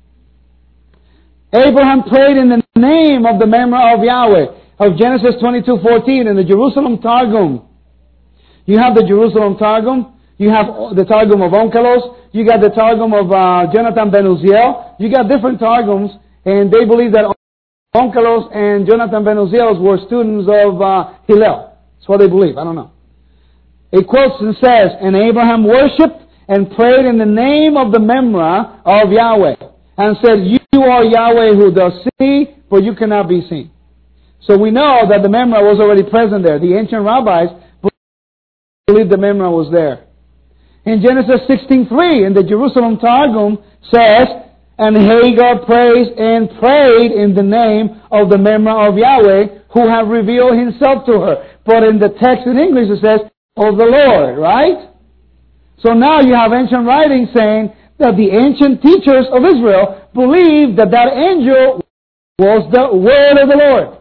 Speaker 3: Abraham prayed in the name of the Memra of Yahweh, of Genesis 22:14 in the Jerusalem Targum. You have the Jerusalem Targum. You have the Targum of Onkelos. You got the Targum of Jonathan ben Uziel. You got different Targums, and they believe that Onkelos and Jonathan ben Uziel were students of Hillel. That's what they believe. I don't know. It quotes and says, and Abraham worshipped and prayed in the name of the Memra of Yahweh, and said, you are Yahweh who does see, but you cannot be seen. So we know that the Memra was already present there. The ancient rabbis believed the Memra was there. In Genesis 16:3, in the Jerusalem Targum, says, and Hagar prays and prayed in the name of the Memra of Yahweh, who have revealed himself to her. But in the text in English it says, of the Lord, right? So now you have ancient writings saying that the ancient teachers of Israel believed that that angel was the word of the Lord.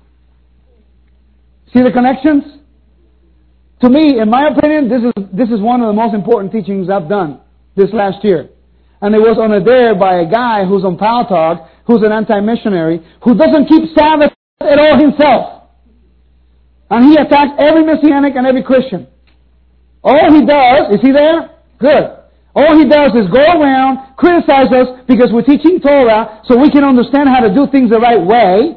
Speaker 3: See the connections? To me, in my opinion, this is one of the most important teachings I've done this last year. And it was on a dare by a guy who's on Paltalk, who's an anti-missionary, who doesn't keep Sabbath at all himself. And he attacks every Messianic and every Christian. All he does, is he there? Good. All he does is go around, criticize us because we're teaching Torah so we can understand how to do things the right way.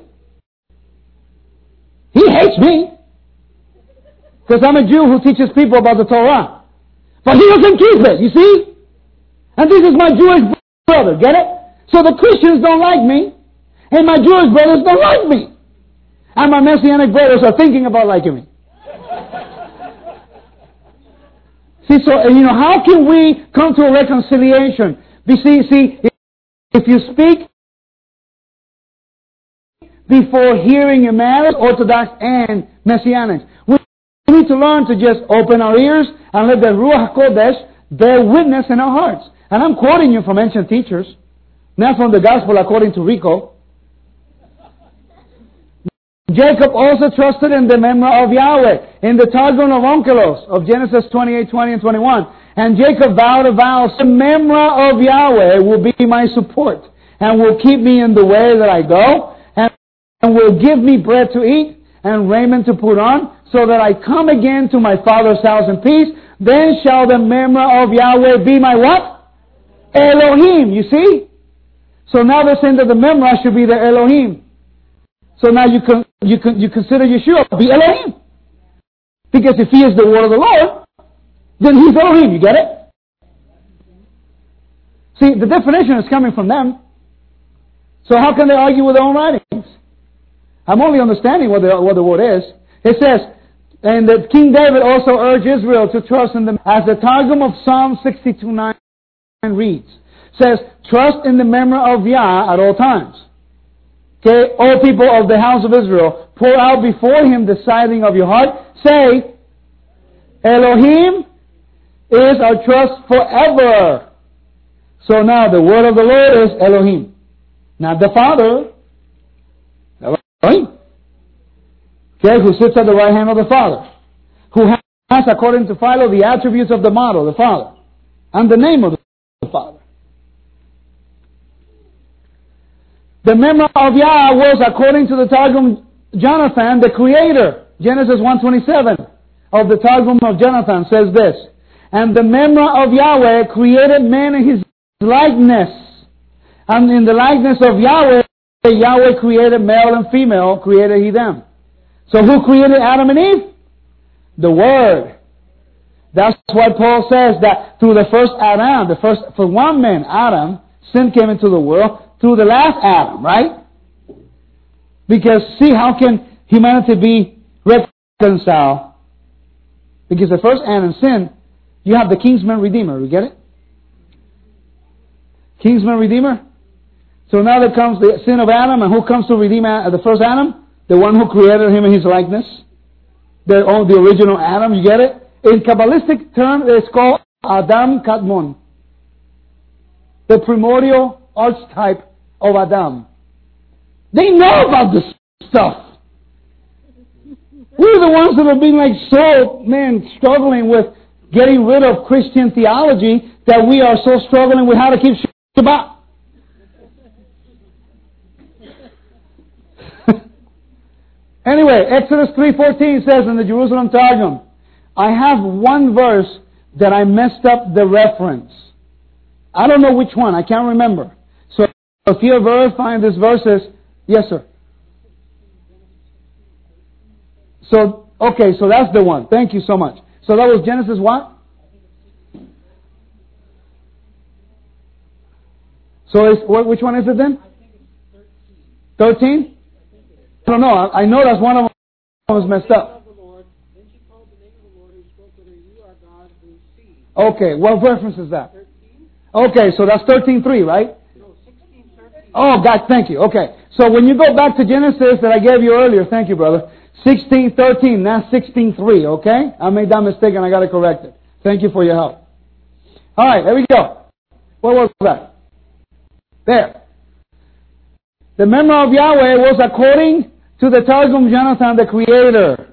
Speaker 3: He hates me. Because I'm a Jew who teaches people about the Torah. But he doesn't keep it, you see? And this is my Jewish brother, get it? So the Christians don't like me, and my Jewish brothers don't like me. And my Messianic brothers are thinking about liking me. See, so, how can we come to a reconciliation? See, if you speak before hearing a marriage, Orthodox and Messianic, we need to learn to just open our ears and let the Ruach HaKodesh bear witness in our hearts. And I'm quoting you from ancient teachers, not from the Gospel according to Rico. Jacob also trusted in the Memra of Yahweh, in the Targum of Onkelos, of Genesis 28:20 and 21. And Jacob vowed a vow, the Memra of Yahweh will be my support, and will keep me in the way that I go, and will give me bread to eat, and raiment to put on, so that I come again to my father's house in peace. Then shall the Memra of Yahweh be my what? Elohim, you see? So now they're saying that the Memra should be the Elohim. So now you consider Yeshua to be Elohim. Because if he is the word of the Lord, then he's Elohim, you get it? See, the definition is coming from them. So how can they argue with their own writings? I'm only understanding what the word is. It says, and that King David also urged Israel to trust in them, as the Targum of Psalm 62:9 reads. Says, trust in the Memra of Yah at all times. Okay, all people of the house of Israel, pour out before him the sighing of your heart. Say, Elohim is our trust forever. So now the word of the Lord is Elohim. Not the Father. Elohim. Okay, who sits at the right hand of the Father. Who has, according to Philo, the attributes of the model, the Father. And the name of the Father. The Memra of Yah was, according to the Targum Jonathan, the creator. Genesis 1:27 of the Targum of Jonathan says this. And the Memra of Yahweh created man in his likeness. And in the likeness of Yahweh, Yahweh created male and female, created he them. So who created Adam and Eve? The Word. That's why Paul says that through the first Adam, for one man, Adam, sin came into the world through the last Adam, right? Because see, how can humanity be reconciled? Because the first Adam sinned, you have the kinsman redeemer, you get it? Kinsman Redeemer. So now there comes the sin of Adam, and who comes to redeem the first Adam? The one who created him in his likeness. The original Adam, you get it? In Kabbalistic term, it's called Adam Kadmon. The primordial archetype of Adam. They know about this stuff. We're the ones that have been struggling with getting rid of Christian theology that we are so struggling with how to keep Shabbat. Anyway, Exodus 3:14 says in the Jerusalem Targum, I have one verse that I messed up the reference. I don't know which one. I can't remember. So if you're verifying this verses, yes, sir. So, okay, so that's the one. Thank you so much. So that was Genesis what? So which one is it then? 13? I don't know. I know that's one of them was messed up. Okay, what reference is that? Okay, so that's 13:3, right? Oh, God, thank you. Okay, so when you go back to Genesis that I gave you earlier, thank you, brother. 16:13, not 16:3. Okay, I made that mistake and I got to correct it. Thank you for your help. All right, there we go. What was that? There. The memory of Yahweh was according to the Targum Jonathan, the Creator.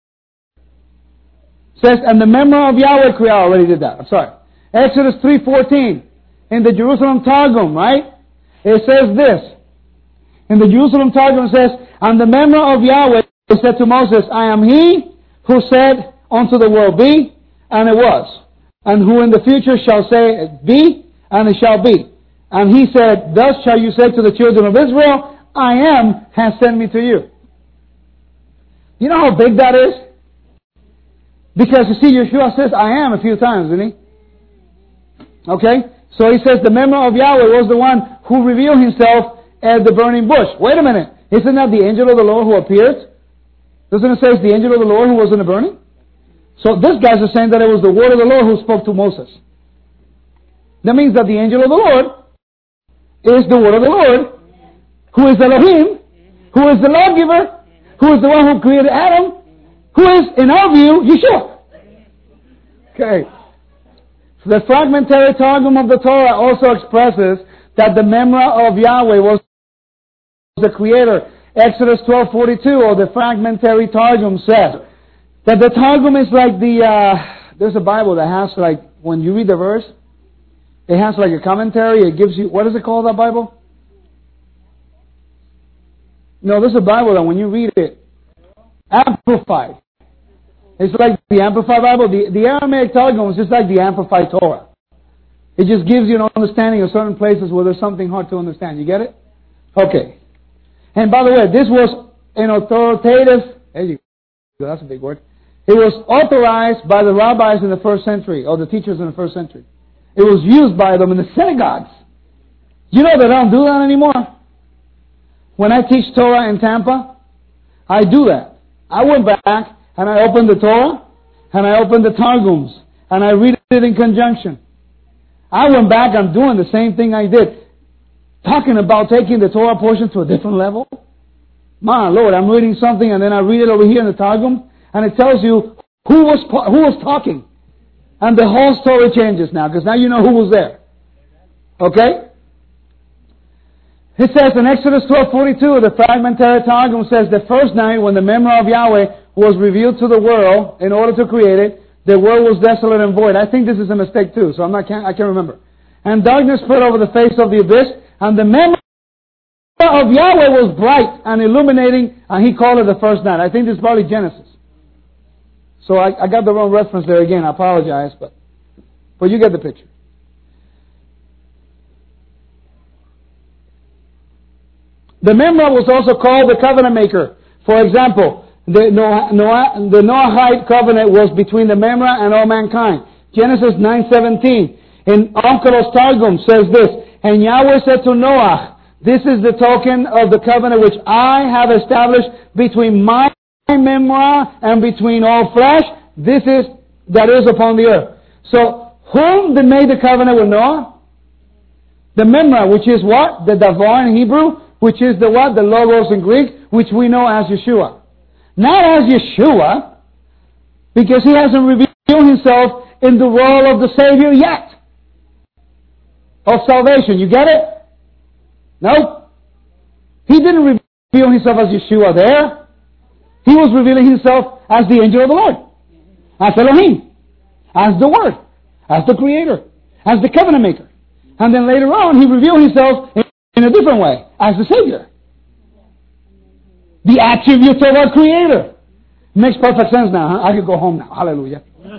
Speaker 3: Says, and the memory of Yahweh, I already did that. I'm sorry. Exodus 3:14 in the Jerusalem Targum, right? It says this. In the Jerusalem Targum it says, and the memory of Yahweh said to Moses, I am he who said unto the world, be, and it was. And who in the future shall say, be, and it shall be. And he said, thus shall you say to the children of Israel, I am has sent me to you. You know how big that is? Because you see, Yeshua says, I am a few times, didn't he? Okay? So he says, the memory of Yahweh was the one who revealed himself at the burning bush. Wait a minute. Isn't that the angel of the Lord who appeared? Doesn't it say it's the angel of the Lord who was in the burning? So this guy's are saying that it was the word of the Lord who spoke to Moses. That means that the angel of the Lord is the word of the Lord, who is Elohim, who is the lawgiver, who is the one who created Adam, who is, in our view, Yeshua. Okay. So the fragmentary Targum of the Torah also expresses that the Memra of Yahweh was the Creator. Exodus 12:42, or the fragmentary Targum says that the Targum is like there's a Bible that has like, when you read the verse, it has like a commentary. It gives you, what is it called, that Bible? No, there's a Bible that when you read it, amplified. It's like the Amplified Bible. The Aramaic Targum is just like the Amplified Torah. It just gives you an understanding of certain places where there's something hard to understand. You get it? Okay. And by the way, this was an authoritative, there you go, that's a big word. It was authorized by the rabbis in the first century, or the teachers in the first century. It was used by them in the synagogues. You know they don't do that anymore. When I teach Torah in Tampa, I do that. I went back and I opened the Torah and I opened the Targums and I read it in conjunction. I went back and doing the same thing I did. Talking about taking the Torah portion to a different level. My Lord, I'm reading something and then I read it over here in the Targum and it tells you who was talking. And the whole story changes now, because now you know who was there. Okay? It says in Exodus 12:42, the fragmentary Targum says, the first night when the memory of Yahweh was revealed to the world in order to create it, the world was desolate and void. I think this is a mistake too, so I can't remember. And darkness spread over the face of the abyss, and the memory of Yahweh was bright and illuminating, and he called it the first night. I think this is probably Genesis. So I got the wrong reference there again. I apologize, but you get the picture. The Memra was also called the covenant maker. For example, the Noahide covenant was between the Memra and all mankind. Genesis 9:17. In Onkelos Targum says this, and Yahweh said to Noah, this is the token of the covenant which I have established between my Memra and between all flesh, that is upon the earth. So, whom made the covenant with Noah? The Memra, which is what? The Davar in Hebrew, which is the what? The Logos in Greek, which we know as Yeshua. Not as Yeshua, because He hasn't revealed Himself in the role of the Savior yet. Of salvation. You get it? No? He didn't reveal Himself as Yeshua there. He was revealing Himself as the angel of the Lord. As Elohim. As the Word. As the Creator. As the covenant maker. And then later on, He revealed Himself in a different way. As the Savior. The attributes of our Creator. Makes perfect sense now, huh? I could go home now. Hallelujah.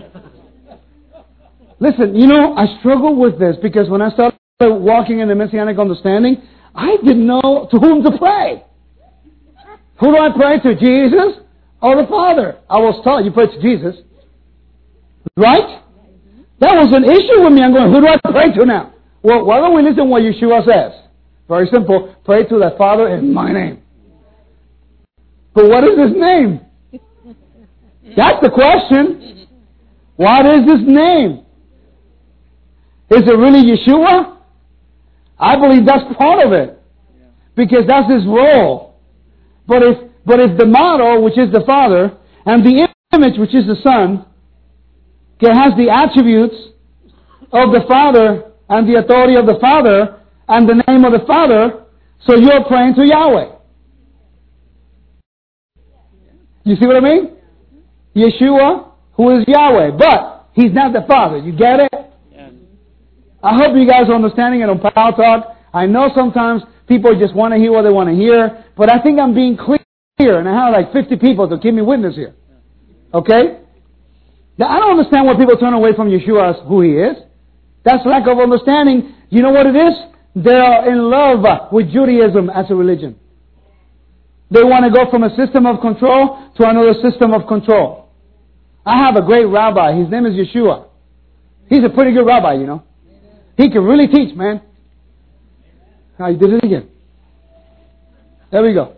Speaker 3: Listen, I struggle with this because when I started walking in the Messianic understanding, I didn't know to whom to pray. Who do I pray to? Jesus or the Father? I was taught you pray to Jesus. Right? That was an issue with me. I'm going, who do I pray to now? Well, why don't we listen to what Yeshua says? Very simple. Pray to the Father in my name. But what is His name? That's the question. What is His name? Is it really Yeshua? I believe that's part of it. Because that's His role. But if the model, which is the Father, and the image, which is the Son, has the attributes of the Father and the authority of the Father and the name of the Father, so you're praying to Yahweh. You see what I mean? Yeshua, who is Yahweh, but He's not the Father. You get it? Yeah. I hope you guys are understanding it on Power Talk. I know sometimes people just want to hear what they want to hear, but I think I'm being clear, and I have like 50 people to keep me witness here. Okay? Now, I don't understand why people turn away from Yeshua as who He is. That's lack of understanding. You know what it is? They are in love with Judaism as a religion. They want to go from a system of control to another system of control. I have a great rabbi. His name is Yeshua. He's a pretty good rabbi, He can really teach, man. I did it again. There we go.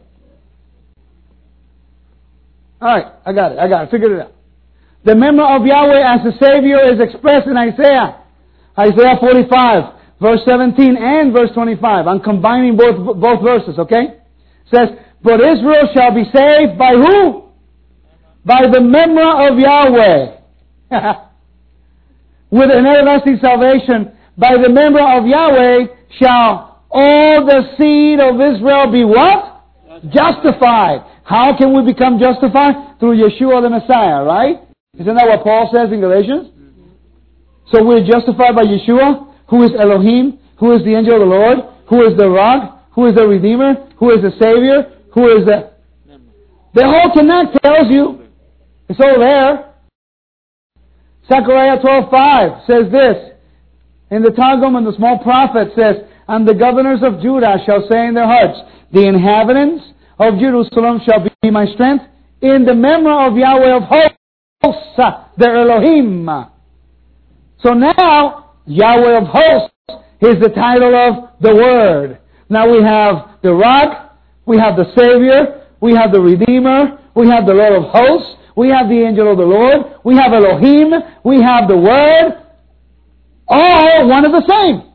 Speaker 3: Alright, I got it. Figured it out. The Memra of Yahweh as the Savior is expressed in Isaiah 45, verse 17 and verse 25. I'm combining both verses, okay? It says, but Israel shall be saved by who? By the Memra of Yahweh. With an everlasting salvation, by the Memra of Yahweh shall all the seed of Israel be what? Justified. How can we become justified? Through Yeshua the Messiah, right? Isn't that what Paul says in Galatians? So we're justified by Yeshua, who is Elohim, who is the angel of the Lord, who is the rock, who is the Redeemer, who is the Savior, who is the... The whole Tanakh tells you. It's all there. Zechariah 12:5 says this. In the Targum and the small prophet says, and the governors of Judah shall say in their hearts, the inhabitants of Jerusalem shall be my strength in the Memra of Yahweh of hosts, the Elohim. So now, Yahweh of hosts is the title of the Word. Now we have the rock, we have the Savior, we have the Redeemer, we have the Lord of hosts, we have the angel of the Lord, we have Elohim, we have the Word, all one and the same.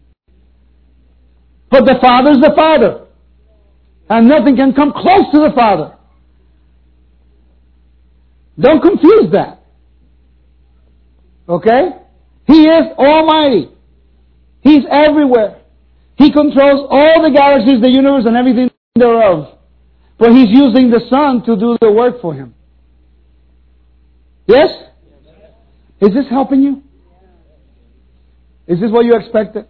Speaker 3: But the Father's the Father. And nothing can come close to the Father. Don't confuse that. Okay? He is Almighty. He's everywhere. He controls all the galaxies, the universe, and everything thereof. But He's using the Son to do the work for Him. Yes? Is this helping you? Is this what you expected?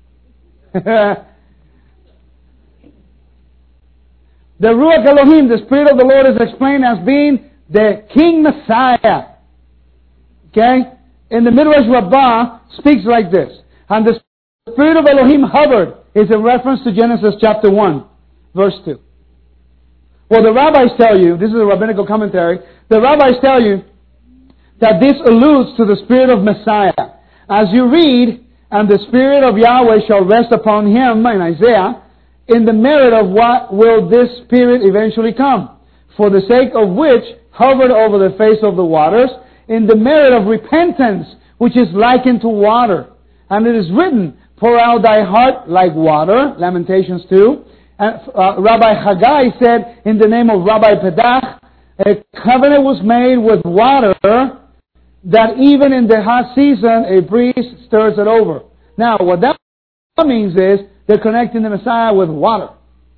Speaker 3: The Ruach Elohim, the Spirit of the Lord, is explained as being the King Messiah. Okay? In the Midrash Rabbah speaks like this. And the Spirit of Elohim hovered is a reference to Genesis chapter 1, verse 2. Well, the rabbis tell you, this is a rabbinical commentary, the rabbis tell you that this alludes to the Spirit of Messiah. As you read, and the Spirit of Yahweh shall rest upon him, in Isaiah, in the merit of what will this Spirit eventually come, for the sake of which hovered over the face of the waters, in the merit of repentance, which is likened to water. And it is written, pour out thy heart like water, Lamentations 2. And Rabbi Haggai said, in the name of Rabbi Pedach, a covenant was made with water that even in the hot season, a priest stirs it over. Now, what that means is they're connecting the Messiah with water.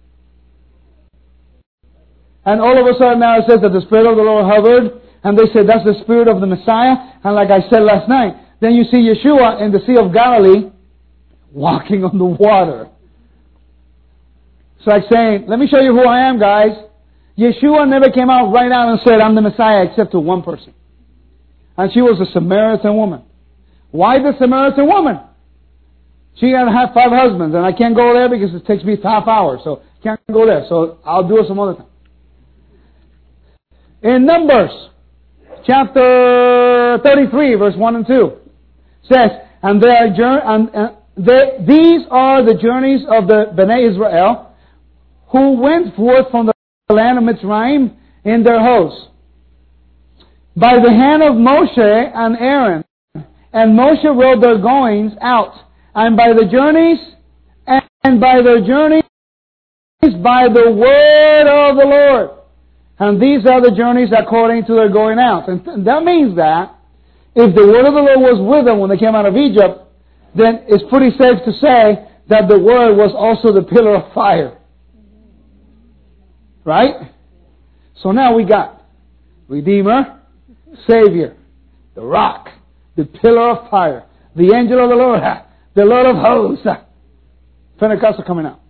Speaker 3: And all of a sudden now it says that the Spirit of the Lord hovered, and they said that's the Spirit of the Messiah. And like I said last night, then you see Yeshua in the Sea of Galilee walking on the water. It's like saying, let me show you who I am, guys. Yeshua never came out right out and said, I'm the Messiah, except to one person. And she was a Samaritan woman. Why the Samaritan woman? She had to have 5 husbands, and I can't go there because it takes me half hour, so can't go there. So I'll do it some other time. In Numbers, chapter 33, verse 1 and 2, says, these are the journeys of the Bnei Israel, who went forth from the land of Mitzrayim in their hosts, by the hand of Moshe and Aaron. And Moshe wrote their goings out, and by the journeys, and by their journeys, by the word of the Lord. And these are the journeys according to their going out. And that means that if the word of the Lord was with them when they came out of Egypt, then it's pretty safe to say that the word was also the pillar of fire. Right? So now we got Redeemer, Savior, the rock, the pillar of fire, the angel of the Lord, the Lord of hosts. Pentecostal coming out.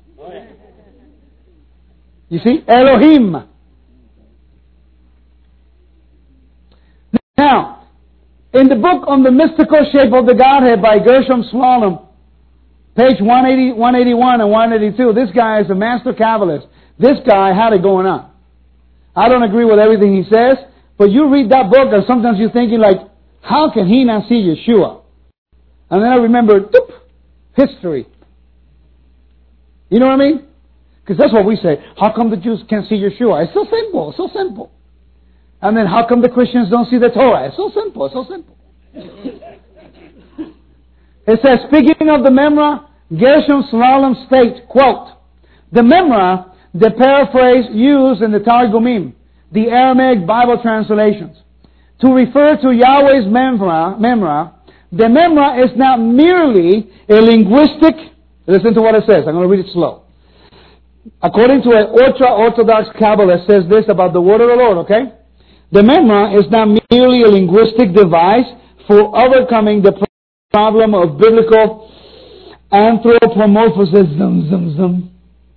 Speaker 3: You see? Elohim. Now, in the book on the mystical shape of the Godhead by Gershom Slalom, page 181 and 182, this guy is a master Kabbalist. This guy had it going on. I don't agree with everything he says, but you read that book and sometimes you're thinking like, how can he not see Yeshua? And then I remember, history. You know what I mean? Because that's what we say. How come the Jews can't see Yeshua? It's so simple, so simple. And then how come the Christians don't see the Torah? It's so simple, so simple. It says, speaking of the Memra, Gershom Slalom states, quote, the Memra, the paraphrase used in the Targumim, the Aramaic Bible translations, to refer to Yahweh's Memra, the Memra is not merely a linguistic, listen to what it says, I'm going to read it slow. According to an ultra-Orthodox Kabbalist says this about the word of the Lord, okay? The Memra is not merely a linguistic device for overcoming the problem of biblical anthropomorphism.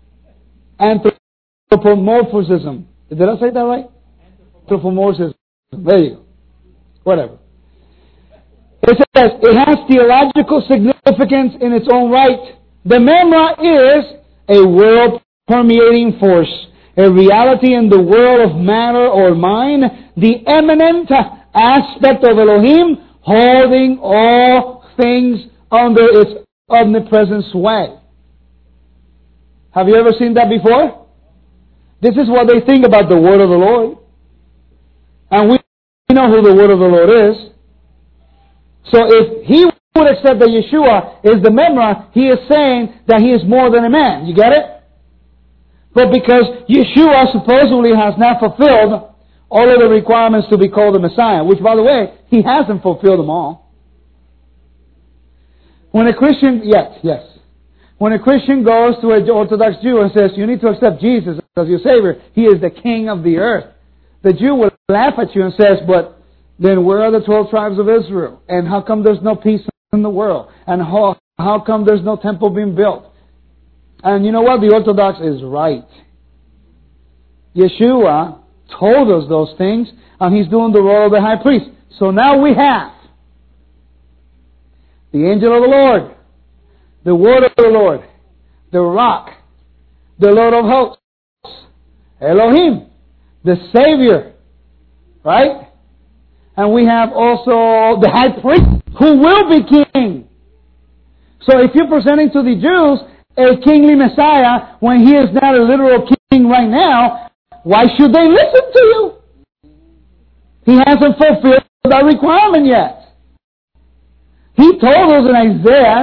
Speaker 3: Anthropomorphism. Did I say that right? Anthropomorphism. There you go. Whatever. It says, it has theological significance in its own right. The Memra is a world-permeating force, a reality in the world of matter or mind, the eminent aspect of Elohim, holding all things under its omnipresent sway. Have you ever seen that before? This is what they think about the word of the Lord. And we know who the word of the Lord is. So if he would accept that Yeshua is the Memra, he is saying that he is more than a man. You get it? But because Yeshua supposedly has not fulfilled all of the requirements to be called the Messiah, which, by the way, he hasn't fulfilled them all. When a Christian, yes. When a Christian goes to an Orthodox Jew and says, you need to accept Jesus as your Savior, He is the King of the earth, the Jew will laugh at you and says, but then where are the 12 tribes of Israel? And how come there's no peace in the world? And how come there's no temple being built? And you know what? The Orthodox is right. Yeshua told us those things, and He's doing the role of the high priest. So now we have the angel of the Lord, the word of the Lord, the rock, the Lord of hosts, Elohim, the Savior, right? And we have also the high priest who will be king. So if you're presenting to the Jews a kingly Messiah when he is not a literal king right now, why should they listen to you? He hasn't fulfilled that requirement yet. He told us in Isaiah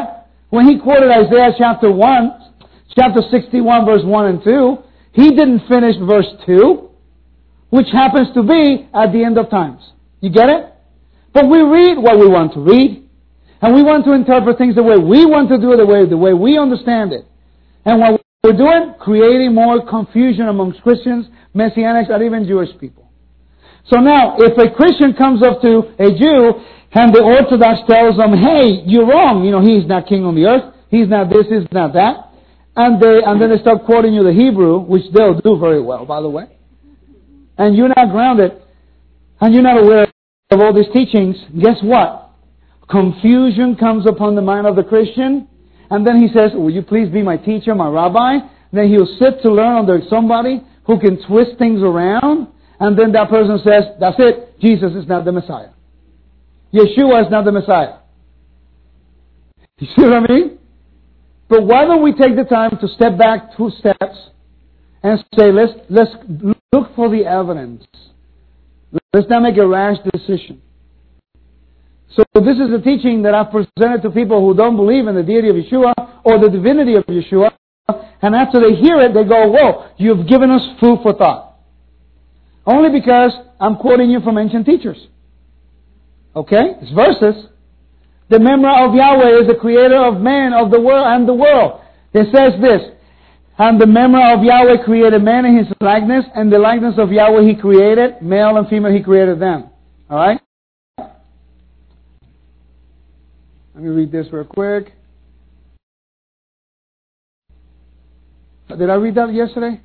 Speaker 3: When he quoted Isaiah chapter 61, verse 1 and 2, he didn't finish verse 2, which happens to be at the end of times. You get it? But we read what we want to read, and we want to interpret things the way we want to do it, the way we understand it. And what we're doing, creating more confusion amongst Christians, Messianics, and even Jewish people. So now, if a Christian comes up to a Jew, and the Orthodox tells them, hey, you're wrong, he's not king on the earth, he's not this, he's not that, and then they start quoting you the Hebrew, which they'll do very well, by the way, and you're not grounded, and you're not aware of all these teachings, guess what? Confusion comes upon the mind of the Christian, and then he says, will you please be my teacher, my rabbi? And then he'll sit to learn under somebody who can twist things around, and then that person says, that's it, Jesus is not the Messiah. Yeshua is not the Messiah. You see what I mean? But why don't we take the time to step back 2 steps and say, let's look for the evidence. Let's not make a rash decision. So this is a teaching that I've presented to people who don't believe in the deity of Yeshua or the divinity of Yeshua. And after they hear it, they go, whoa, you've given us food for thought. Only because I'm quoting you from ancient teachers. Okay? It's verses. The Memra of Yahweh is the creator of man, of the world, and the world. It says this, and the Memra of Yahweh created man in his likeness, and the likeness of Yahweh he created, male and female he created them. Alright? Let me read this real quick. Did I read that yesterday?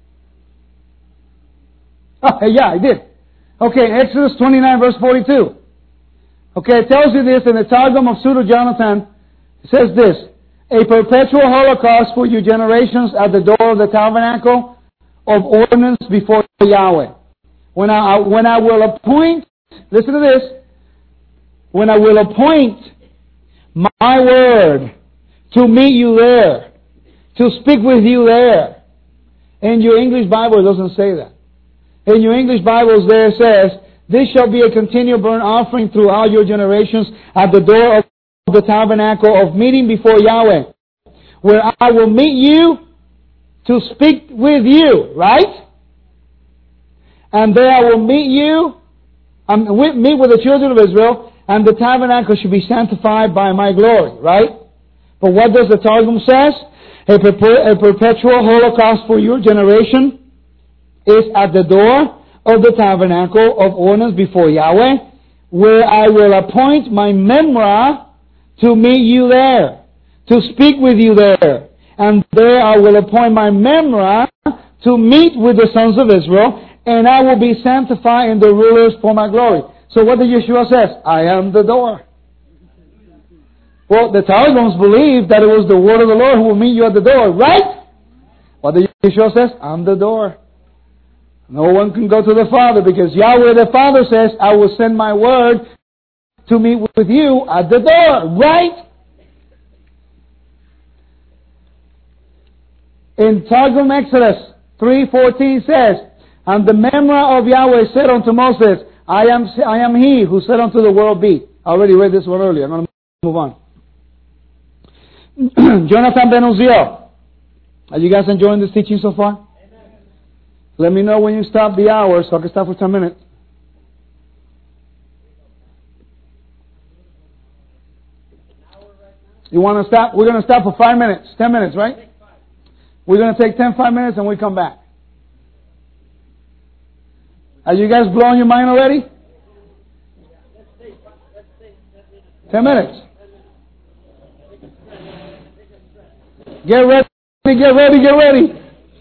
Speaker 3: Oh, yeah, I did. Okay, Exodus 29 verse 42. Okay, it tells you this in the Targum of Pseudo Jonathan. It says this, a perpetual holocaust for your generations at the door of the tabernacle of ordinance before Yahweh. When I will appoint, listen to this, when I will appoint my word to meet you there, to speak with you there. In your English Bible it doesn't say that. In your English Bibles there it says, this shall be a continual burnt offering throughout your generations at the door of the tabernacle of meeting before Yahweh, where I will meet you to speak with you, right? And there I will meet you, meet with the children of Israel, and the tabernacle should be sanctified by my glory, right? But what does the Targum says? A perpetual holocaust for your generation is at the door of the tabernacle of ordinance before Yahweh, where I will appoint my Memra to meet you there, to speak with you there. And there I will appoint my Memra to meet with the sons of Israel, and I will be sanctified in the rulers for my glory. So what did Yeshua says? I am the door. Well, the Targums believe that it was the word of the Lord who will meet you at the door, right? What did Yeshua says? I'm the door. No one can go to the Father because Yahweh the Father says, I will send my word to meet with you at the door, right? In Targum Exodus 3:14 says, and the Memra of Yahweh said unto Moses, I am he who said unto the world be. I already read this one earlier. I'm going to move on. Jonathan Ben Uziel. Are you guys enjoying this teaching so far? Amen. Let me know when you stop the hour so I can stop for 10 minutes. You want to stop? We're going to stop for 5 minutes. 10 minutes, right? We're going to take 5 minutes and we come back. Are you guys blowing your mind already? 10 minutes. Get ready, get ready, get ready.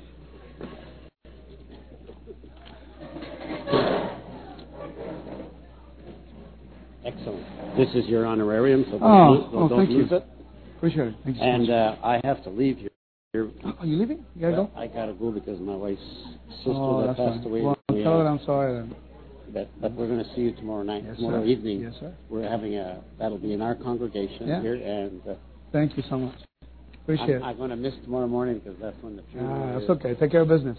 Speaker 1: Excellent. This is your honorarium, so don't lose it.
Speaker 3: Appreciate it. Thank you
Speaker 1: and
Speaker 3: so much.
Speaker 1: I have to leave here.
Speaker 3: Are you leaving? You gotta go?
Speaker 1: I gotta go because my wife's sister that
Speaker 3: that's
Speaker 1: passed
Speaker 3: fine.
Speaker 1: away.
Speaker 3: Well, tell her I'm sorry then.
Speaker 1: But we're going to see you tomorrow night,
Speaker 3: Yes,
Speaker 1: tomorrow
Speaker 3: sir.
Speaker 1: evening.
Speaker 3: Yes, sir.
Speaker 1: We're having that'll be in our congregation here, and
Speaker 3: thank you so much. Appreciate it.
Speaker 1: I'm going to miss tomorrow morning because that's when the funeral is.
Speaker 3: That's okay. Take care of business.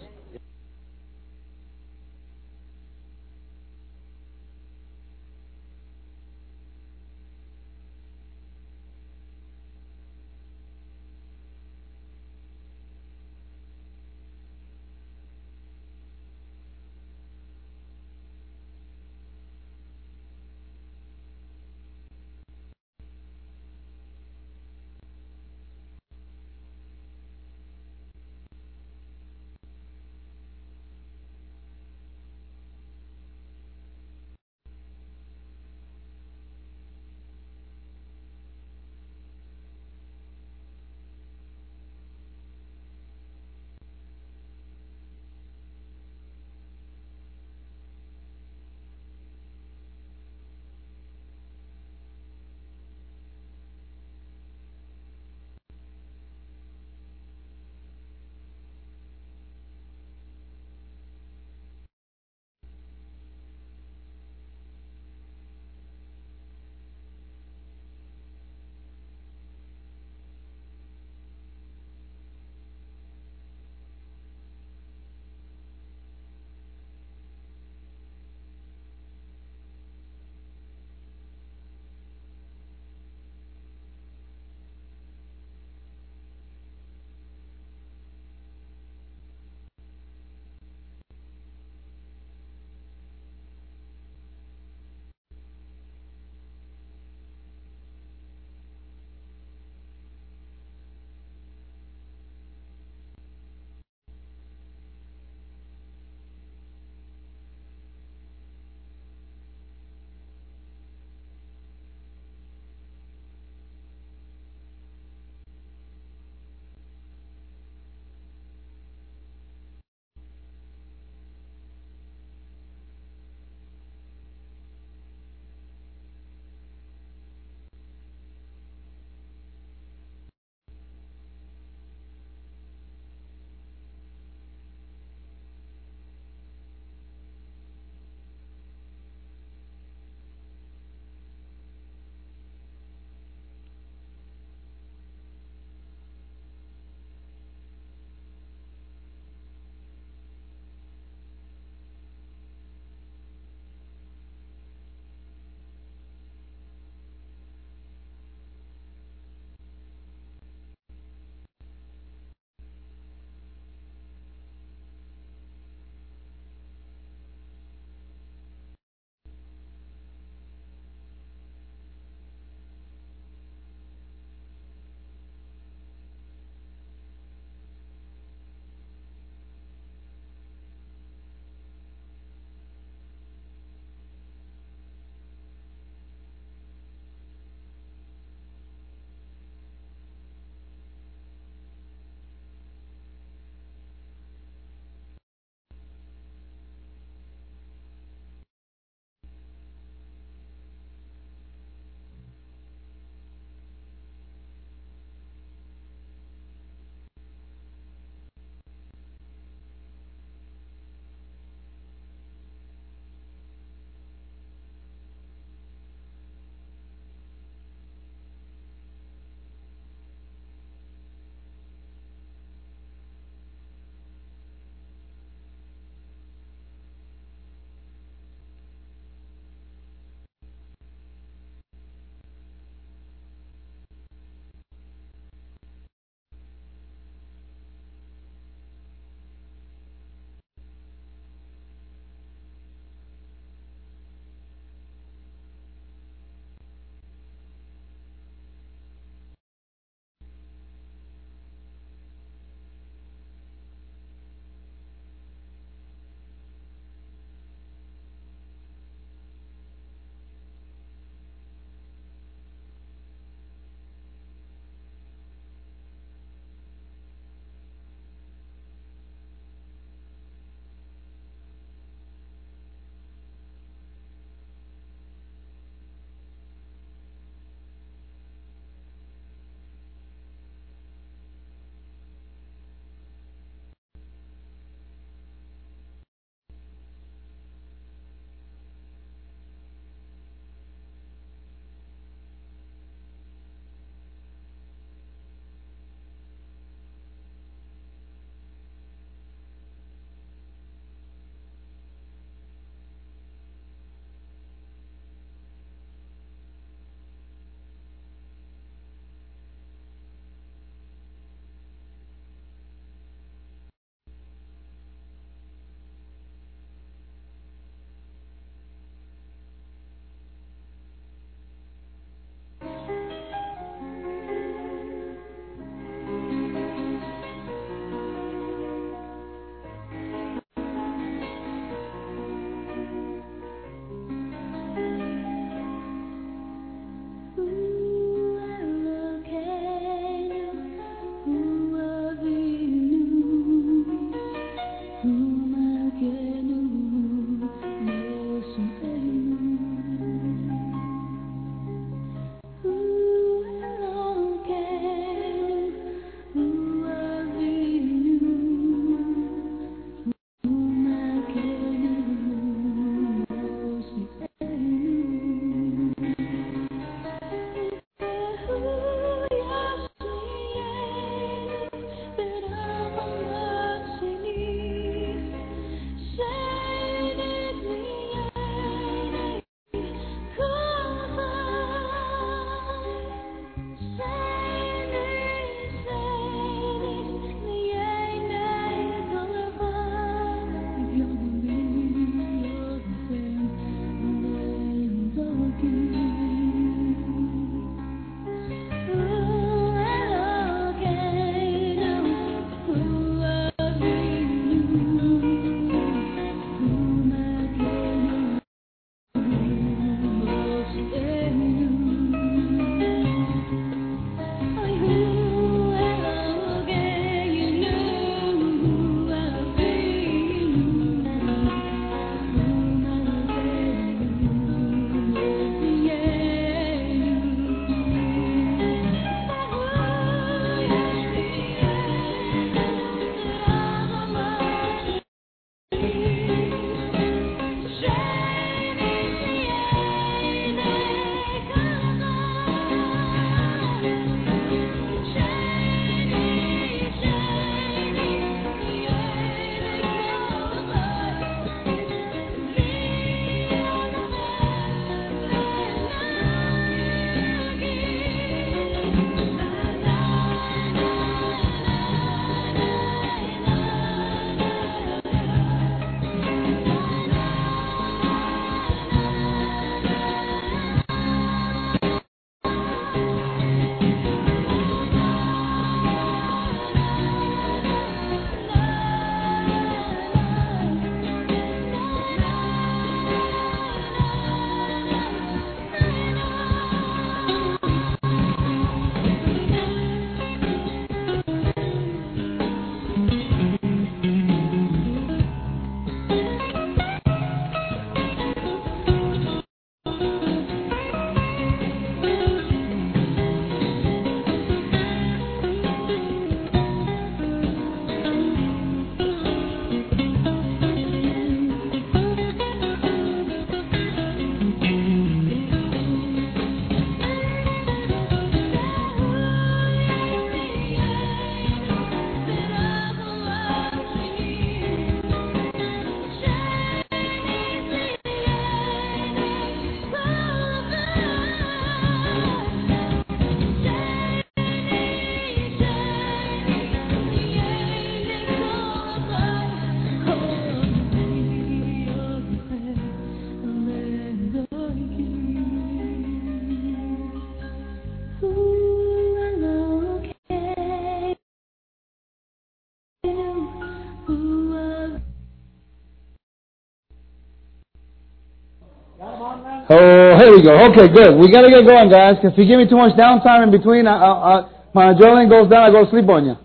Speaker 3: Oh, here we go. Okay, good. We got to get going, guys, because if you give me too much downtime in between, my adrenaline goes down, I go to sleep on you.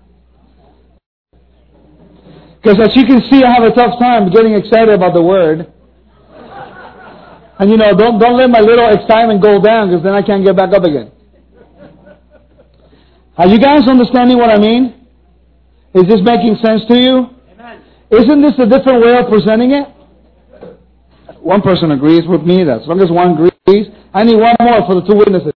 Speaker 3: Because as you can see, I have a tough time getting excited about the Word. And don't let my little excitement go down, because then I can't get back up again. Are you guys understanding what I mean? Is this making sense to you? Amen. Isn't this a different way of presenting it? One person agrees with me. As long as one agrees. I need one more for the two witnesses.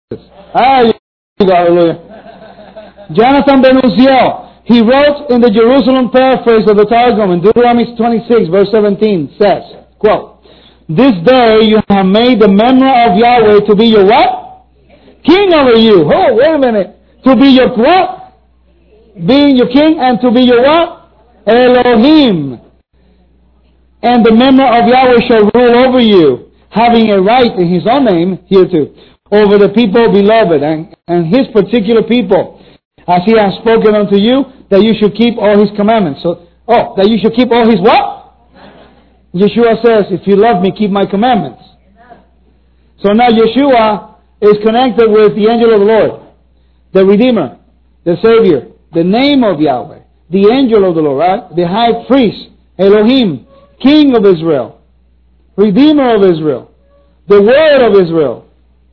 Speaker 3: Hallelujah. Jonathan ben Uzziel, he wrote in the Jerusalem paraphrase of the Targum in Deuteronomy 26 verse 17 says, quote, "This day you have made the Memra of Yahweh to be your what? King over you." Oh, wait a minute. To be your what? Being your king, and to be your what? Elohim. "And the Memra of Yahweh shall rule over you, having a right in His own name," here too, "over the people beloved," and His particular people, "as He has spoken unto you, that you should keep all His commandments." So, that you should keep all His what? Yeshua says, "If you love me, keep my commandments." So now Yeshua is connected with the angel of the Lord, the Redeemer, the Savior, the name of Yahweh, the angel of the Lord, right? The high priest, Elohim, King of Israel, Redeemer of Israel, the Word of Israel.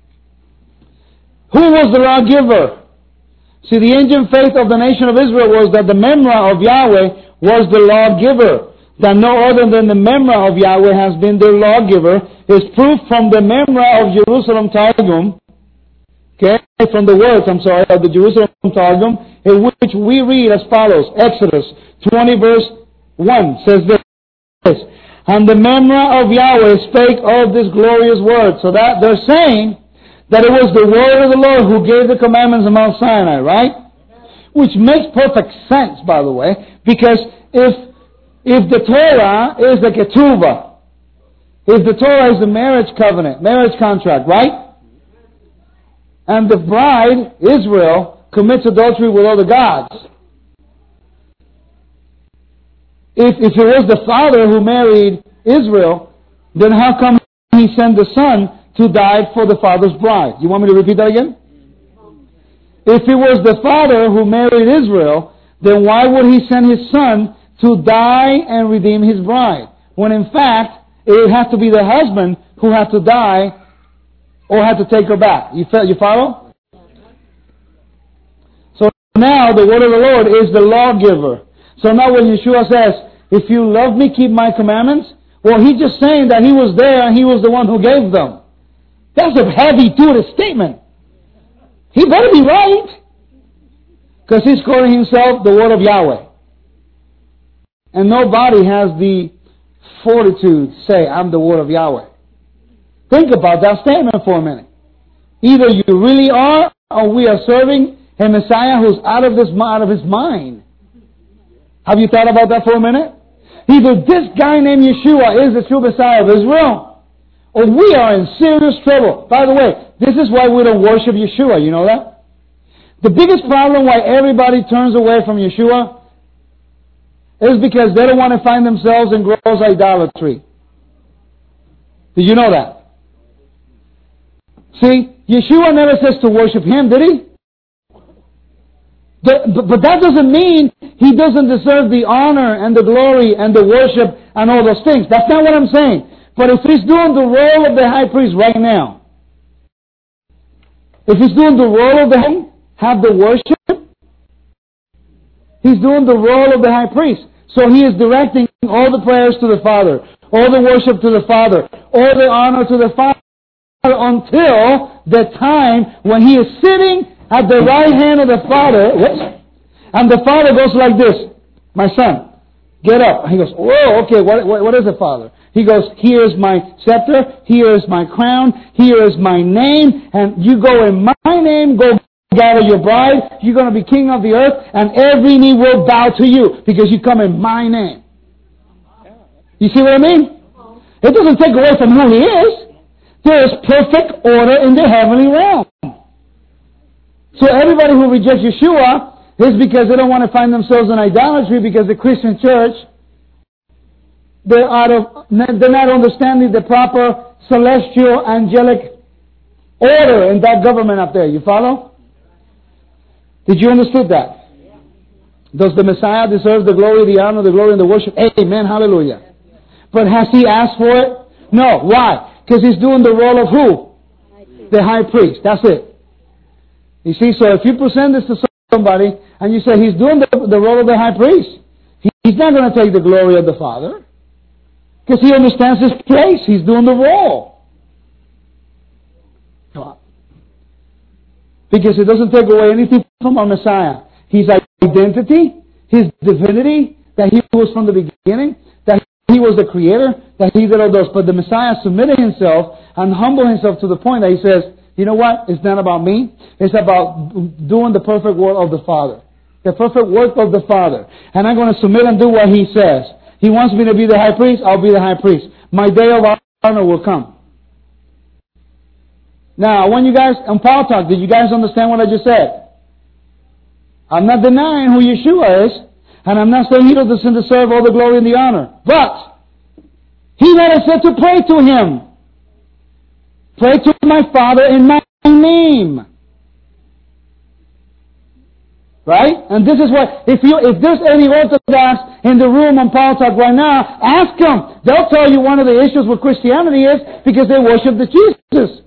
Speaker 3: Who was the lawgiver? See, the ancient faith of the nation of Israel was that the Memra of Yahweh was the lawgiver. That no other than the Memra of Yahweh has been their lawgiver is proof from the Memra of Jerusalem Targum. Okay, from the words, of the Jerusalem Targum, in which we read as follows. Exodus 20 verse 1 says this. "And the Memra of Yahweh spake of this glorious word." So that they're saying that it was the word of the Lord who gave the commandments on Mount Sinai, right? Which makes perfect sense, by the way, because if the Torah is the ketuvah, if the Torah is the marriage covenant, marriage contract, right? And the bride, Israel, commits adultery with other gods. If it was the father who married Israel, then how come He sent the son to die for the father's bride? You want me to repeat that again? If it was the father who married Israel, then why would He send His son to die and redeem His bride? When in fact, it had to be the husband who had to die or had to take her back. You follow? So now the word of the Lord is the lawgiver. So now when Yeshua says, "If you love me, keep my commandments," well, He's just saying that He was there and He was the one who gave them. That's a heavy-duty statement. He better be right. Because He's calling Himself the Word of Yahweh. And nobody has the fortitude to say, "I'm the Word of Yahweh." Think about that statement for a minute. Either you really are, or we are serving a Messiah who's out of his mind. Have you thought about that for a minute? Either this guy named Yeshua is the true Messiah of Israel, or we are in serious trouble. By the way, this is why we don't worship Yeshua. You know that? The biggest problem why everybody turns away from Yeshua is because they don't want to find themselves in gross idolatry. Did you know that? See, Yeshua never says to worship Him, did He? But that doesn't mean He doesn't deserve the honor and the glory and the worship and all those things. That's not what I'm saying. But if He's doing the role of the high priest right now, if He's doing the role of the have the worship, He's doing the role of the high priest. So He is directing all the prayers to the Father, all the worship to the Father, all the honor to the Father, until the time when He is sitting at the right hand of the Father, and the Father goes like this, "My son, get up." He goes, "Whoa, okay, what is it, Father?" He goes, "Here is my scepter, here is my crown, here is my name, and you go in my name, go gather your bride, you're going to be king of the earth, and every knee will bow to you, because you come in my name." You see what I mean? It doesn't take away from who He is. There is perfect order in the heavenly realm. So everybody who rejects Yeshua is because they don't want to find themselves in idolatry, because the Christian church, they're not understanding the proper celestial, angelic order in that government up there. You follow? Did you understand that? Does the Messiah deserve the glory, the honor, the glory, and the worship? Amen. Hallelujah. But has he asked for it? No. Why? Because he's doing the role of who? The high priest. That's it. You see, so if you present this to somebody and you say he's doing the role of the high priest, he's not going to take the glory of the Father. Because he understands his place. He's doing the role. Because it doesn't take away anything from our Messiah. His identity, His divinity, that He was from the beginning, that He was the Creator, that He did all those. But the Messiah submitted Himself and humbled Himself to the point that He says, you know what? It's not about me. It's about doing the perfect work of the Father. The perfect work of the Father. And I'm going to submit and do what He says. He wants me to be the high priest, I'll be the high priest. My day of honor will come. Now, I want you guys, on Power Talk, did you guys understand what I just said? I'm not denying who Yeshua is, and I'm not saying He doesn't deserve all the glory and the honor. But, He never said to pray to Him. Pray to my Father in my name. Right? And this is what, if there's any Orthodox in the room on Power Talk right now, ask them. They'll tell you one of the issues with Christianity is because they worship the Jesus.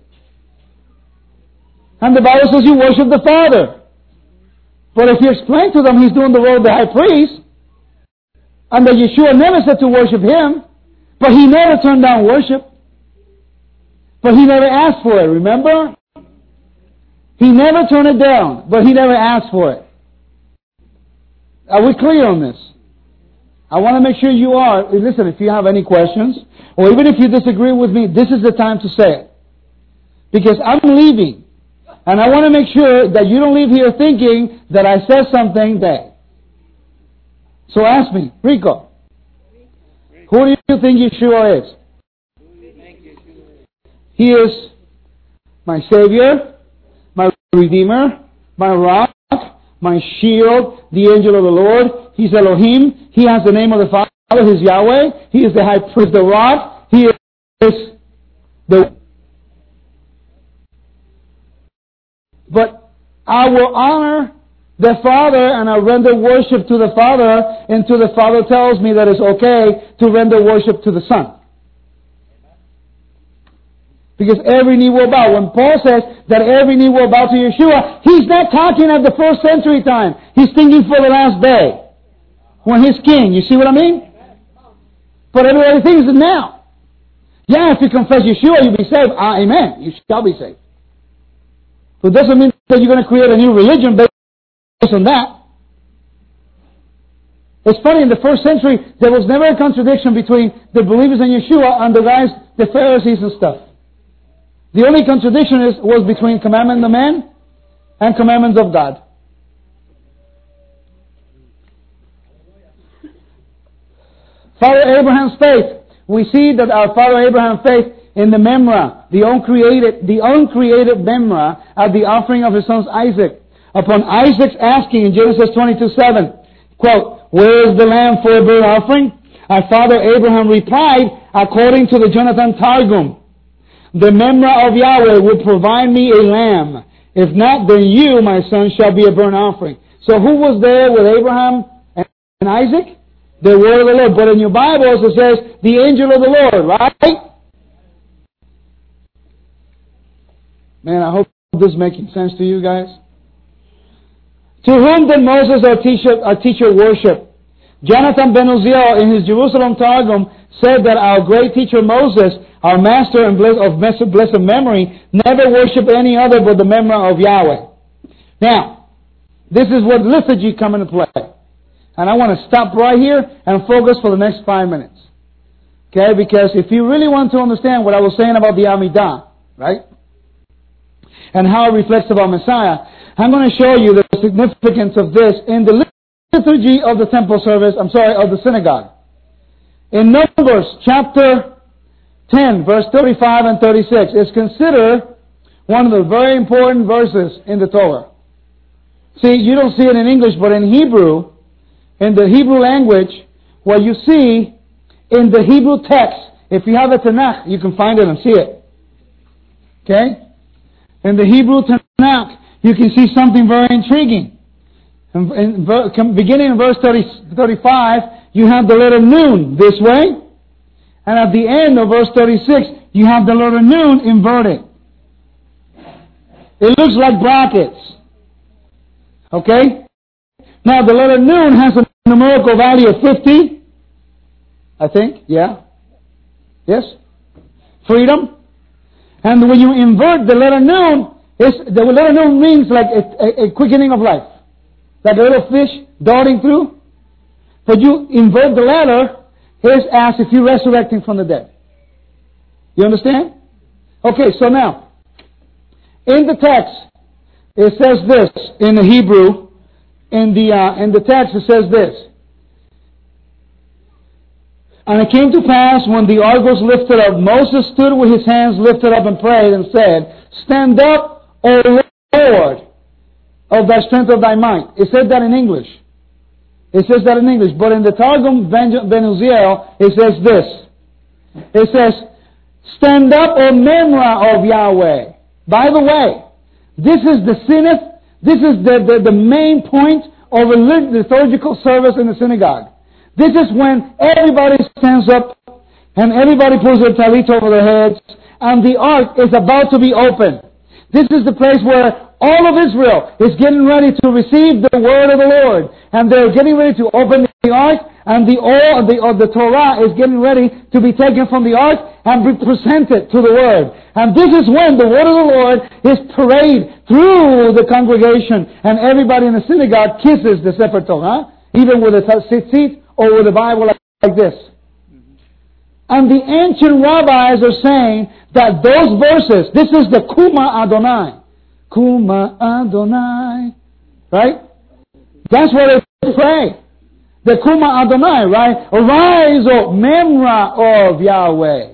Speaker 3: And the Bible says you worship the Father. But if you explain to them He's doing the role of the high priest, and that Yeshua never said to worship Him, but He never turned down worship. But He never asked for it, remember? He never turned it down, but He never asked for it. Are we clear on this? I want to make sure you are. Listen, if you have any questions, or even if you disagree with me, this is the time to say it. Because I'm leaving. And I want to make sure that you don't leave here thinking that I said something that. So ask me, Rico, who do you think Yeshua is? He is my Savior, my Redeemer, my Rock, my Shield, the Angel of the Lord. He's Elohim. He has the name of the Father. He's Yahweh. He is the High Priest, the Rock. He is the... But I will honor the Father and I render worship to the Father until the Father tells me that it's okay to render worship to the Son. Because every knee will bow. When Paul says that every knee will bow to Yeshua, he's not talking at the first century time. He's thinking for the last day. When He's King. You see what I mean? But everybody thinks it now. Yeah, if you confess Yeshua, you'll be saved. Amen. You shall be saved. So it doesn't mean that you're going to create a new religion based on that. It's funny, in the first century, there was never a contradiction between the believers in Yeshua and the guys, the Pharisees and stuff. The only contradiction was between commandment of man and commandments of God. Father Abraham's faith. We see that our Father Abraham's faith in the Memra, the uncreated Memra, at the offering of his son Isaac. Upon Isaac's asking in Genesis 22:7, quote, "Where is the lamb for a burnt offering?" Our father Abraham replied, according to the Jonathan Targum, "The Memra of Yahweh will provide me a lamb. If not, then you, my son, shall be a burnt offering." So who was there with Abraham and Isaac? The word of the Lord. But in your Bible it says, the angel of the Lord, right? Man, I hope this is making sense to you guys. To whom did Moses, our teacher, worship? Jonathan ben Uziel, in his Jerusalem Targum, said that our great teacher Moses, our master and blessed memory, never worshipped any other but the Memra of Yahweh. Now, this is what liturgy come into play. And I want to stop right here and focus for the next 5 minutes. Okay, because if you really want to understand what I was saying about the Amidah, right? And how it reflects about Messiah, I'm going to show you the significance of this in the liturgy of the temple service, of the synagogue. In Numbers chapter 10, verse 35 and 36, is considered one of the very important verses in the Torah. See, you don't see it in English, but in Hebrew, in the Hebrew language, what you see in the Hebrew text If you have a Tanakh, you can find it and see it. Okay? In the Hebrew Tanakh, you can see something very intriguing. Beginning in verse 35, you have the letter Nun this way. And at the end of verse 36, you have the letter Nun inverted. It looks like brackets. Okay? Now the letter Nun has a numerical value of 50. I think, yeah. Yes? Freedom. And when you invert the letter Nun, the letter Nun means like a quickening of life. Like a little fish darting through. But you invert the letter, it's as if you're resurrecting from the dead. You understand? Okay, so now, in the text, it says this, in the Hebrew, in the text it says this. And it came to pass when the ark was lifted up, Moses stood with his hands lifted up and prayed and said, Stand up, O Lord, of thy strength of thy might. It said that in English. It says that in English. But in the Targum Ben Uziel, it says this. It says, Stand up, O Memra of Yahweh. By the way, this is the zenith, this is the main point of a liturgical service in the synagogue. This is when everybody stands up and everybody pulls their talit over their heads and the ark is about to be opened. This is the place where all of Israel is getting ready to receive the word of the Lord. And they're getting ready to open the ark and the Torah is getting ready to be taken from the ark and be presented to the word. And this is when the word of the Lord is parade through the congregation and everybody in the synagogue kisses the Sefer Torah, even with a tzitzit or with a Bible like this. And the ancient rabbis are saying that those verses, this is the Kuma Adonai. Kuma Adonai. Right? That's what they pray. The Kuma Adonai, right? Arise, O Memra of Yahweh.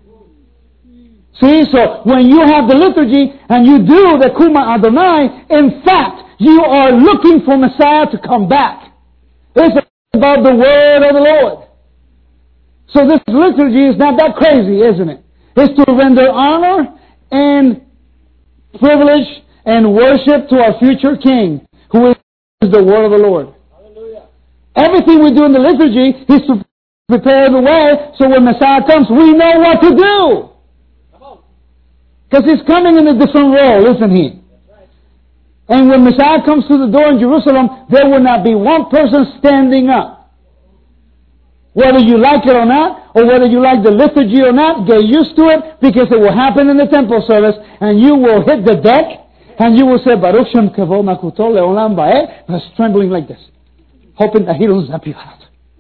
Speaker 3: See, so when you have the liturgy and you do the Kuma Adonai, in fact, you are looking for Messiah to come back. It's about the word of the Lord. So this liturgy is not that crazy, isn't it? It's to render honor and privilege and worship to our future King, who is the word of the Lord. Hallelujah. Everything we do in the liturgy is to prepare the way so when Messiah comes, we know what to do. Because He's coming in a different role, isn't He? And when Messiah comes to the door in Jerusalem, there will not be one person standing up. Whether you like it or not, or whether you like the liturgy or not, get used to it, because it will happen in the temple service, and you will hit the deck, and you will say, Baruch Shem Kavod Makuto Leolam Ba'eh, and trembling like this, hoping that He don't zap you out.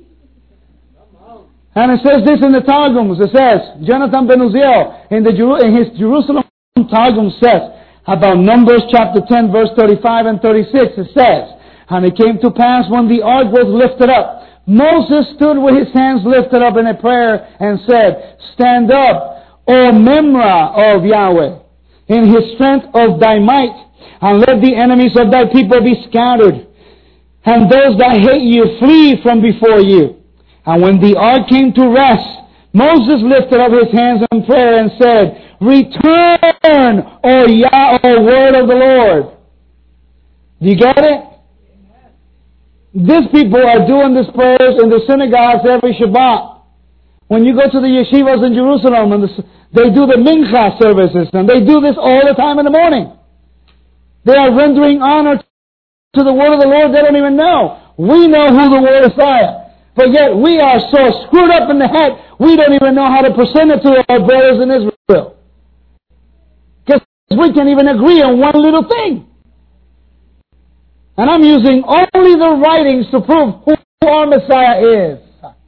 Speaker 3: And it says this in the Targums. It says, Jonathan Ben Uziel, in his Jerusalem Targum says, about Numbers chapter 10, verse 35 and 36, it says, And it came to pass when the ark was lifted up, Moses stood with his hands lifted up in a prayer and said, Stand up, O Memra of Yahweh, in His strength of thy might, and let the enemies of thy people be scattered, and those that hate you flee from before you. And when the ark came to rest, Moses lifted up his hands in prayer and said, Return, O Yah, O word of the Lord. Do you get it? These people are doing these prayers in the synagogues every Shabbat. When you go to the yeshivas in Jerusalem, and they do the mincha services, and they do this all the time in the morning. They are rendering honor to the word of the Lord they don't even know. We know who the word is by. But yet we are so screwed up in the head, we don't even know how to present it to our brothers in Israel. Because we can't even agree on one little thing. And I'm using only the writings to prove who our Messiah is.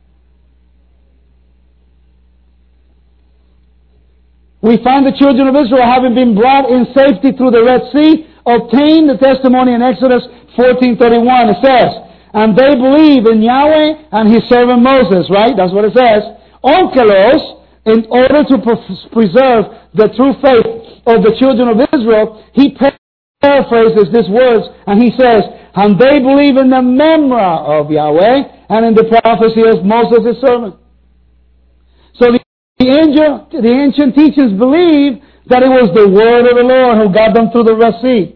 Speaker 3: We find the children of Israel, having been brought in safety through the Red Sea, obtained the testimony in Exodus 14:31. It says, and they believe in Yahweh and His servant Moses, right? That's what it says. Onkelos, in order to preserve the true faith of the children of Israel, he paraphrases these words and he says, and they believe in the Memra of Yahweh and in the prophecy of Moses, His servant. So the the ancient teachers believed that it was the word of the Lord who got them through the Red Sea.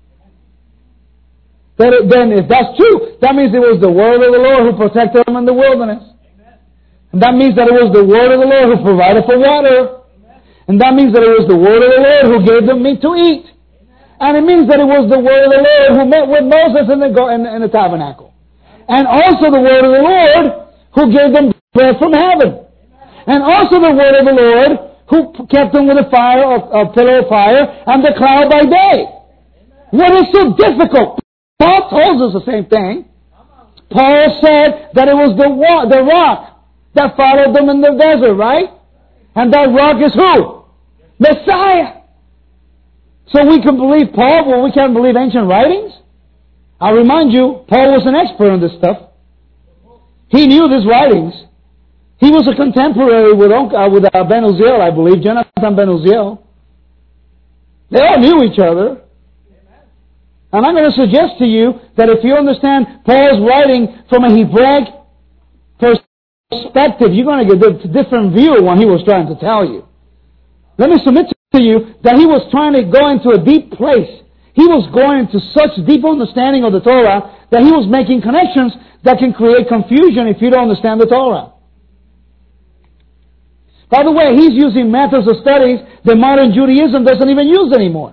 Speaker 3: Then if that's true, that means it was the word of the Lord who protected them in the wilderness. And that means that it was the word of the Lord who provided for water. And that means that it was the word of the Lord who gave them meat to eat. And it means that it was the word of the Lord who met with Moses in the tabernacle. And also the word of the Lord who gave them bread from heaven. And also the word of the Lord who kept them with a pillar of fire and the cloud by day. What is so difficult? Paul tells us the same thing. Paul said that it was the rock that followed them in the desert, right? And that rock is who? Messiah. So we can believe Paul, but we can't believe ancient writings? I'll remind you, Paul was an expert on this stuff. He knew these writings. He was a contemporary with Ben Uziel, I believe, Jonathan Ben Uziel. They all knew each other. And I'm going to suggest to you that if you understand Paul's writing from a Hebraic perspective, you're going to get a different view of what he was trying to tell you. Let me submit to you that he was trying to go into a deep place. He was going into such deep understanding of the Torah that he was making connections that can create confusion if you don't understand the Torah. By the way, he's using methods of studies that modern Judaism doesn't even use anymore.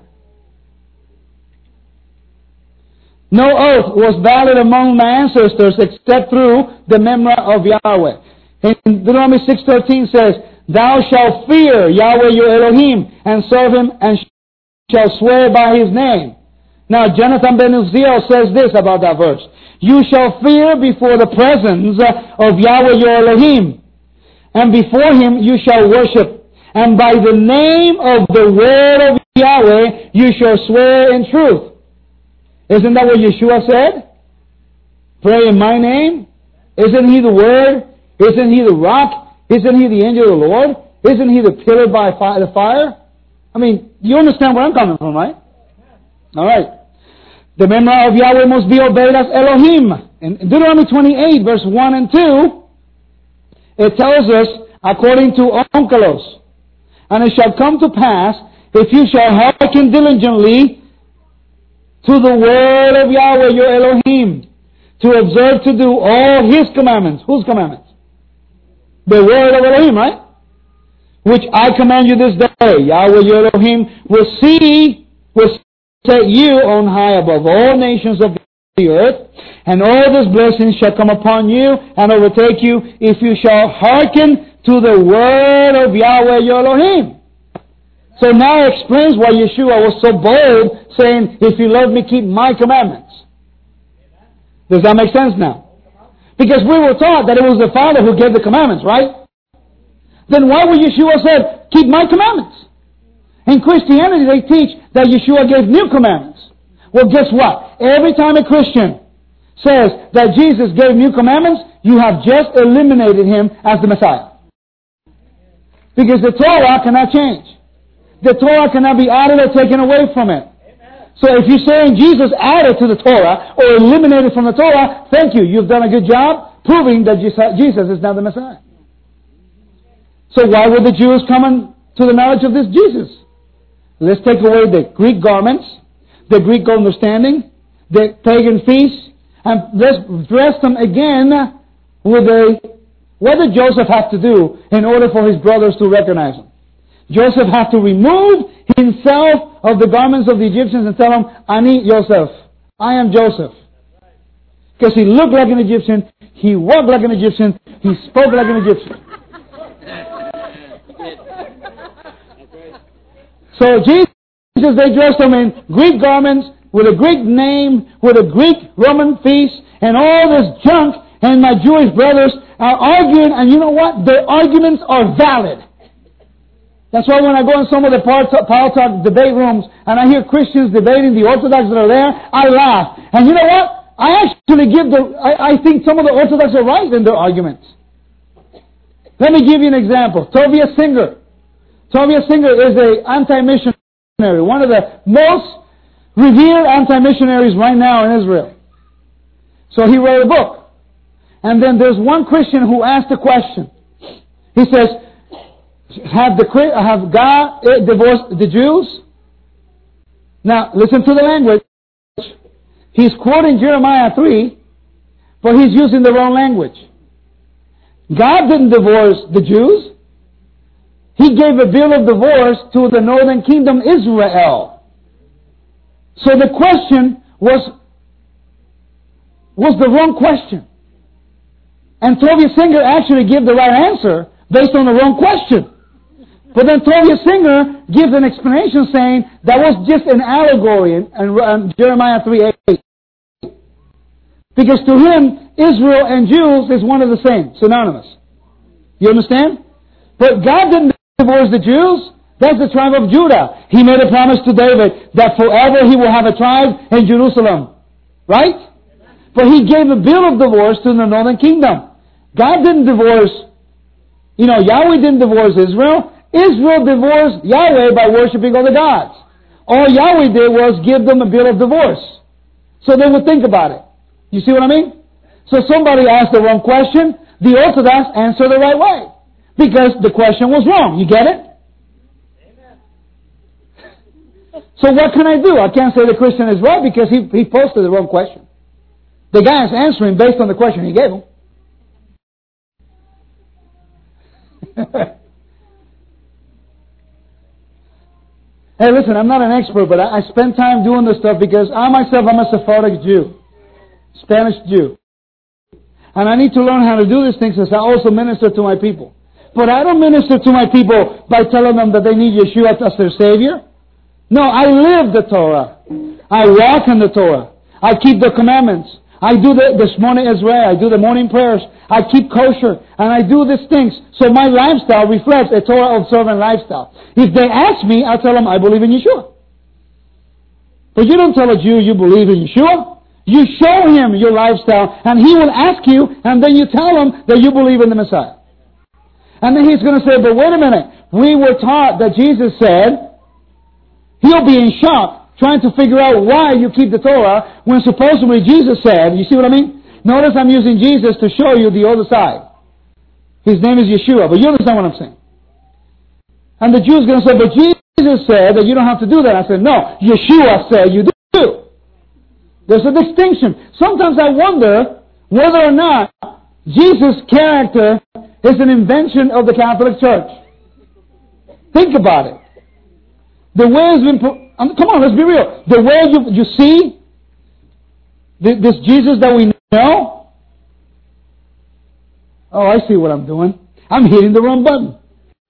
Speaker 3: No oath was valid among my ancestors except through the Memra of Yahweh. In Deuteronomy 6:13 says, Thou shalt fear Yahweh your Elohim and serve Him and shall swear by His name. Now Jonathan Ben Uziel says this about that verse. You shall fear before the presence of Yahweh your Elohim, and before Him you shall worship. And by the name of the word of Yahweh you shall swear in truth. Isn't that what Yeshua said? Pray in my name. Isn't He the Word? Isn't He the rock? Isn't He the angel of the Lord? Isn't He the pillar by the fire? I mean, you understand where I'm coming from, right? Alright. The Memra of Yahweh must be obeyed as Elohim. In Deuteronomy 28 verse 1 and 2, it tells us, according to Onkelos, And it shall come to pass, if you shall hearken diligently to the word of Yahweh your Elohim, to observe to do all His commandments. Whose commandments? The word of Elohim, right? Which I command you this day. Yahweh your Elohim will set you on high above all nations of the earth, and all these blessings shall come upon you and overtake you if you shall hearken to the word of Yahweh your Elohim. So now it explains why Yeshua was so bold, saying, if you love me, keep my commandments. Does that make sense now? Because we were taught that it was the Father who gave the commandments, right? Then why would Yeshua say, keep my commandments? In Christianity, they teach that Yeshua gave new commandments. Well, guess what? Every time a Christian says that Jesus gave new commandments, you have just eliminated Him as the Messiah. Because the Torah cannot change. The Torah cannot be added or taken away from it. So if you're saying Jesus added to the Torah or eliminated from the Torah, thank you. You've done a good job proving that Jesus is not the Messiah. So why would the Jews come to the knowledge of this Jesus? Let's take away the Greek garments, the Greek understanding, the pagan feasts, and let's dress them again with what did Joseph have to do in order for his brothers to recognize him? Joseph had to remove himself of the garments of the Egyptians and tell them, Ani Joseph, I am Joseph. Because he looked like an Egyptian, he walked like an Egyptian, he spoke like an Egyptian. So Jesus, they dressed him in Greek garments, with a Greek name, with a Greek Roman feast, and all this junk, and my Jewish brothers are arguing, and you know what? Their arguments are valid. That's why when I go in some of the Power Talk debate rooms and I hear Christians debating the Orthodox that are there, I laugh. And you know what? I actually I think some of the Orthodox are right in their arguments. Let me give you an example. Tovia Singer. Tovia Singer is an anti-missionary, one of the most revered anti-missionaries right now in Israel. So he wrote a book. And then there's one Christian who asked a question. He says, Have God divorced the Jews? Now, listen to the language. He's quoting Jeremiah 3, but he's using the wrong language. God didn't divorce the Jews. He gave a bill of divorce to the northern kingdom, Israel. So the question was the wrong question. And Tovia Singer actually gave the right answer based on the wrong question. But then Tovia Singer gives an explanation saying that was just an allegory in Jeremiah 3:8. Because to him, Israel and Jews is one of the same, synonymous. You understand? But God didn't divorce the Jews. That's the tribe of Judah. He made a promise to David that forever he will have a tribe in Jerusalem. Right? But he gave a bill of divorce to the northern kingdom. God didn't divorce, Yahweh didn't divorce Israel. Israel divorced Yahweh by worshiping other gods. All Yahweh did was give them a bill of divorce. So they would think about it. You see what I mean? So somebody asked the wrong question. The Orthodox answered the right way. Because the question was wrong. You get it? So what can I do? I can't say the Christian is right because he posted the wrong question. The guy is answering based on the question he gave him. Hey, listen, I'm not an expert, but I spend time doing this stuff because I myself, I'm a Sephardic Jew. Spanish Jew. And I need to learn how to do these things as I also minister to my people. But I don't minister to my people by telling them that they need Yeshua as their Savior. No, I live the Torah. I walk in the Torah. I keep the commandments. I do the Shmona Esrei. I do the morning prayers. I keep kosher. And I do these things. So my lifestyle reflects a Torah observant lifestyle. If they ask me, I'll tell them I believe in Yeshua. But you don't tell a Jew you believe in Yeshua. You show him your lifestyle and he will ask you and then you tell him that you believe in the Messiah. And then he's going to say, but wait a minute. We were taught that Jesus said, he'll be in shock trying to figure out why you keep the Torah when supposedly Jesus said, you see what I mean? Notice I'm using Jesus to show you the other side. His name is Yeshua, but you understand what I'm saying. And the Jew's going to say, but Jesus said that you don't have to do that. I said, no, Yeshua said you do. There's a distinction. Sometimes I wonder whether or not Jesus' character is an invention of the Catholic Church. Think about it. The way it's been come on, let's be real. The way you see this Jesus that we know. Oh, I see what I'm doing. I'm hitting the wrong button.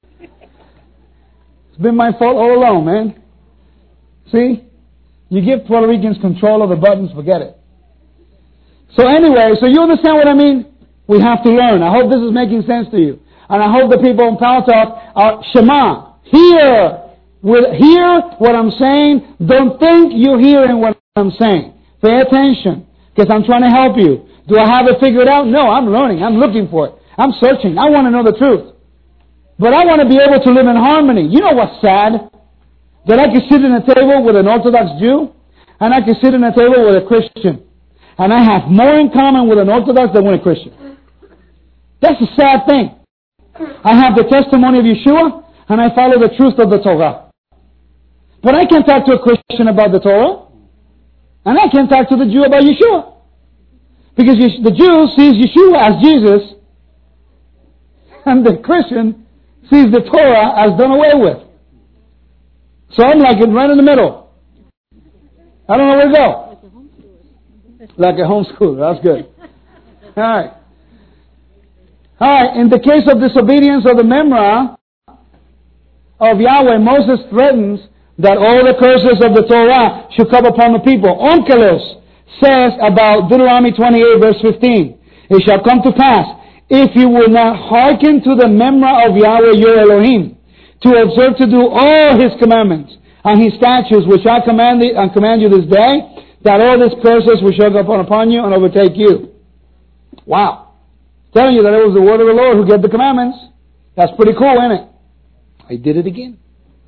Speaker 3: It's been my fault all along, man. See? You give Puerto Ricans control of the buttons, forget it. So anyway, so you understand what I mean? We have to learn. I hope this is making sense to you. And I hope the people in Palo Talk are Shema. Hear what I'm saying. Don't think you're hearing what I'm saying. Pay attention. Because I'm trying to help you. Do I have it figured out? No, I'm learning. I'm looking for it. I'm searching. I want to know the truth. But I want to be able to live in harmony. You know what's sad? That I can sit in a table with an Orthodox Jew and I can sit in a table with a Christian. And I have more in common with an Orthodox than with a Christian. That's a sad thing. I have the testimony of Yeshua and I follow the truth of the Torah. But I can't talk to a Christian about the Torah. And I can't talk to the Jew about Yeshua. Because the Jew sees Yeshua as Jesus. And the Christian sees the Torah as done away with. So I'm like right in the middle. I don't know where to go. Like a homeschooler. That's good. Alright. Alright, in the case of disobedience of the Memra of Yahweh, Moses threatens that all the curses of the Torah should come upon the people. Onkelos says about Deuteronomy 28 verse 15, it shall come to pass, if you will not hearken to the Memra of Yahweh your Elohim, to observe to do all His commandments and His statutes which I command you this day, that all these curses will show up upon you and overtake you. Wow. Telling you that it was the word of the Lord who gave the commandments. That's pretty cool, isn't it? I did it again.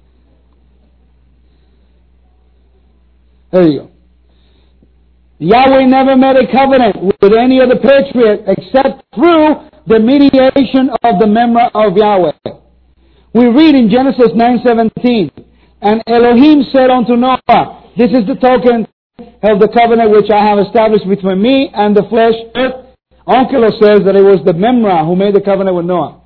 Speaker 3: There you go. Yahweh never made a covenant with any other patriot except through the mediation of the Memra of Yahweh. We read in Genesis 9:17, and Elohim said unto Noah, this is the token of the covenant which I have established between me and the flesh. Onkelos says that it was the Memra who made the covenant with Noah.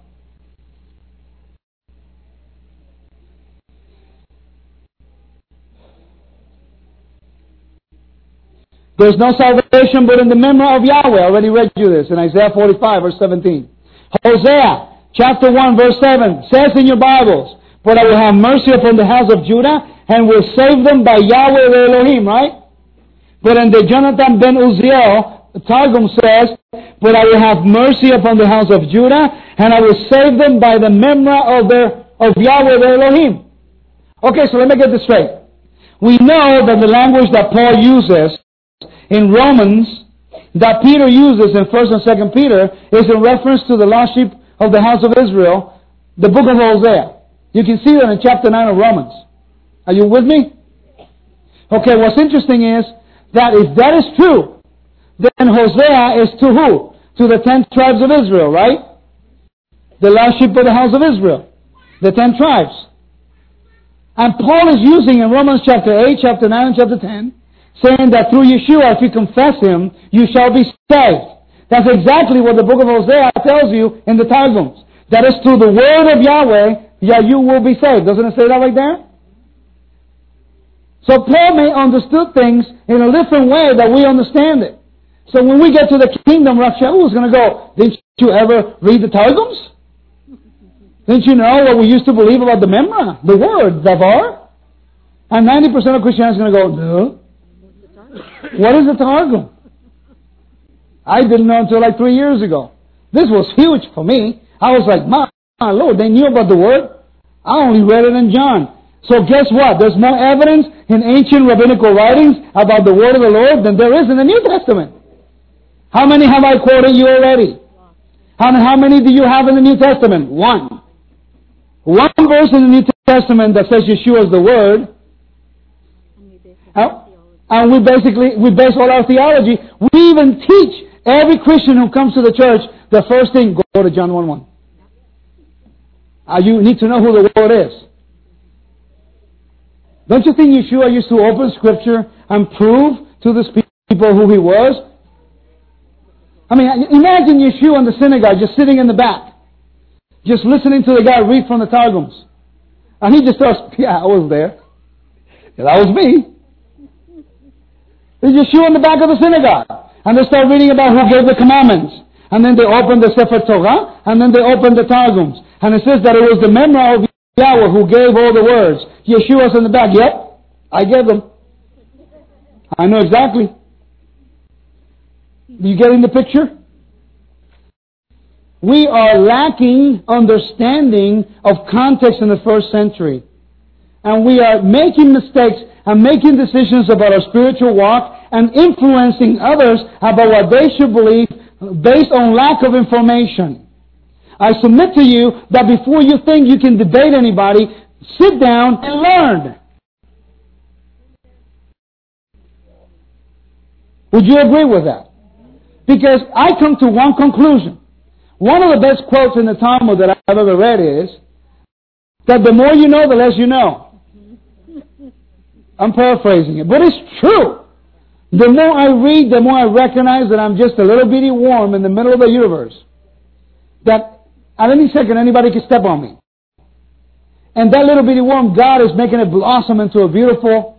Speaker 3: There's no salvation but in the Memra of Yahweh. I already read you this in Isaiah 45 verse 17. Hosea chapter 1 verse 7 says in your Bibles, but I will have mercy upon the house of Judah and will save them by Yahweh the Elohim, right? But in the Jonathan ben Uzziel, the Targum says, but I will have mercy upon the house of Judah and I will save them by the Memra of Yahweh the Elohim. Okay, so let me get this straight. We know that the language that Paul uses in Romans, that Peter uses in 1st and 2nd Peter, is in reference to the lost sheep of the house of Israel, the book of Hosea. You can see that in chapter 9 of Romans. Are you with me? Okay, what's interesting is that if that is true, then Hosea is to who? To the 10 tribes of Israel, right? The lost sheep of the house of Israel. The 10 tribes. And Paul is using in Romans chapter 8, chapter 9, and chapter 10, saying that through Yeshua, if you confess Him, you shall be saved. That's exactly what the book of Hosea tells you in the Targums. That is through the word of Yahweh, you will be saved. Doesn't it say that right there? So Paul may understood things in a different way that we understand it. So when we get to the kingdom, Rav Shaul is going to go, didn't you ever read the Targums? Didn't you know what we used to believe about the Memra, the word, Davar? And 90% of Christianity is going to go, no. What is the Targum? I didn't know until like 3 years ago. This was huge for me. I was like, my Lord, they knew about the word. I only read it in John. So guess what? There's more evidence in ancient rabbinical writings about the word of the Lord than there is in the New Testament. How many have I quoted you already? How many do you have in the New Testament? One. One verse in the New Testament that says Yeshua is the word. And we base all our theology. We even teach every Christian who comes to the church, the first thing, go to John 1:1. You need to know who the word is. Don't you think Yeshua used to open Scripture and prove to these people who He was? I mean, imagine Yeshua in the synagogue just sitting in the back, just listening to the guy read from the Targums. And he just starts, yeah, I was there. Yeah, that was me. There's Yeshua in the back of the synagogue. And they start reading about who gave the commandments. And then they open the Sefer Torah, and then they open the Targums. And it says that it was the Memra of Yahweh who gave all the words. Yeshua's in the back. Yep, I gave them. I know exactly. You getting the picture? We are lacking understanding of context in the first century. And we are making mistakes and making decisions about our spiritual walk and influencing others about what they should believe based on lack of information. I submit to you that before you think you can debate anybody, sit down and learn. Would you agree with that? Because I come to one conclusion. One of the best quotes in the Talmud that I've ever read is that the more you know, the less you know. I'm paraphrasing it, but it's true. The more I read, the more I recognize that I'm just a little bitty worm in the middle of the universe. That at any second anybody can step on me. And that little bitty worm, God is making it blossom into a beautiful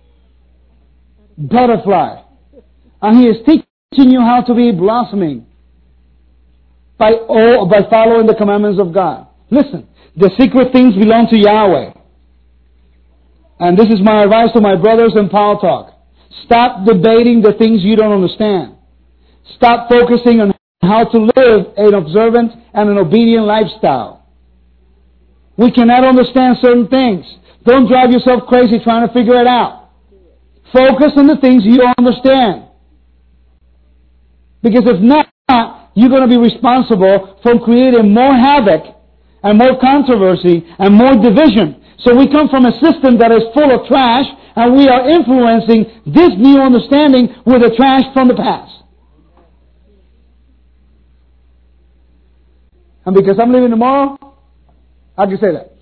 Speaker 3: butterfly. And He is teaching you how to be blossoming by following the commandments of God. Listen, the secret things belong to Yahweh. And this is my advice to my brothers in Power Talk. Stop debating the things you don't understand. Stop focusing on how to live an observant and an obedient lifestyle. We cannot understand certain things. Don't drive yourself crazy trying to figure it out. Focus on the things you understand. Because if not, you're going to be responsible for creating more havoc and more controversy and more division. So we come from a system that is full of trash, and we are influencing this new understanding with the trash from the past. And because I'm leaving tomorrow, I can say that.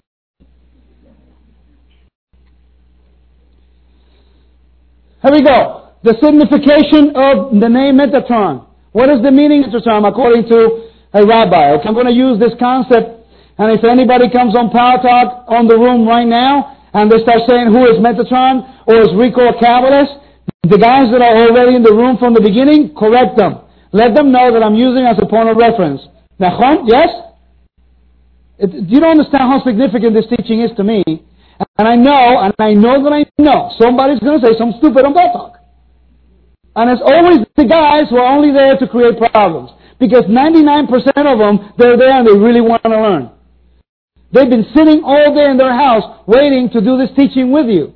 Speaker 3: Here we go. The signification of the name Metatron. What is the meaning of Metatron according to a rabbi? Okay, I'm going to use this concept, and if anybody comes on Power Talk on the room right now, and they start saying who is Metatron or is Rico a Kabbalist, the guys that are already in the room from the beginning, correct them. Let them know that I'm using as a point of reference. Nachon? Yes? You don't understand how significant this teaching is to me. And I know somebody's going to say something stupid on Power Talk. And it's always the guys who are only there to create problems. Because 99% of them, they're there and they really want to learn. They've been sitting all day in their house waiting to do this teaching with you.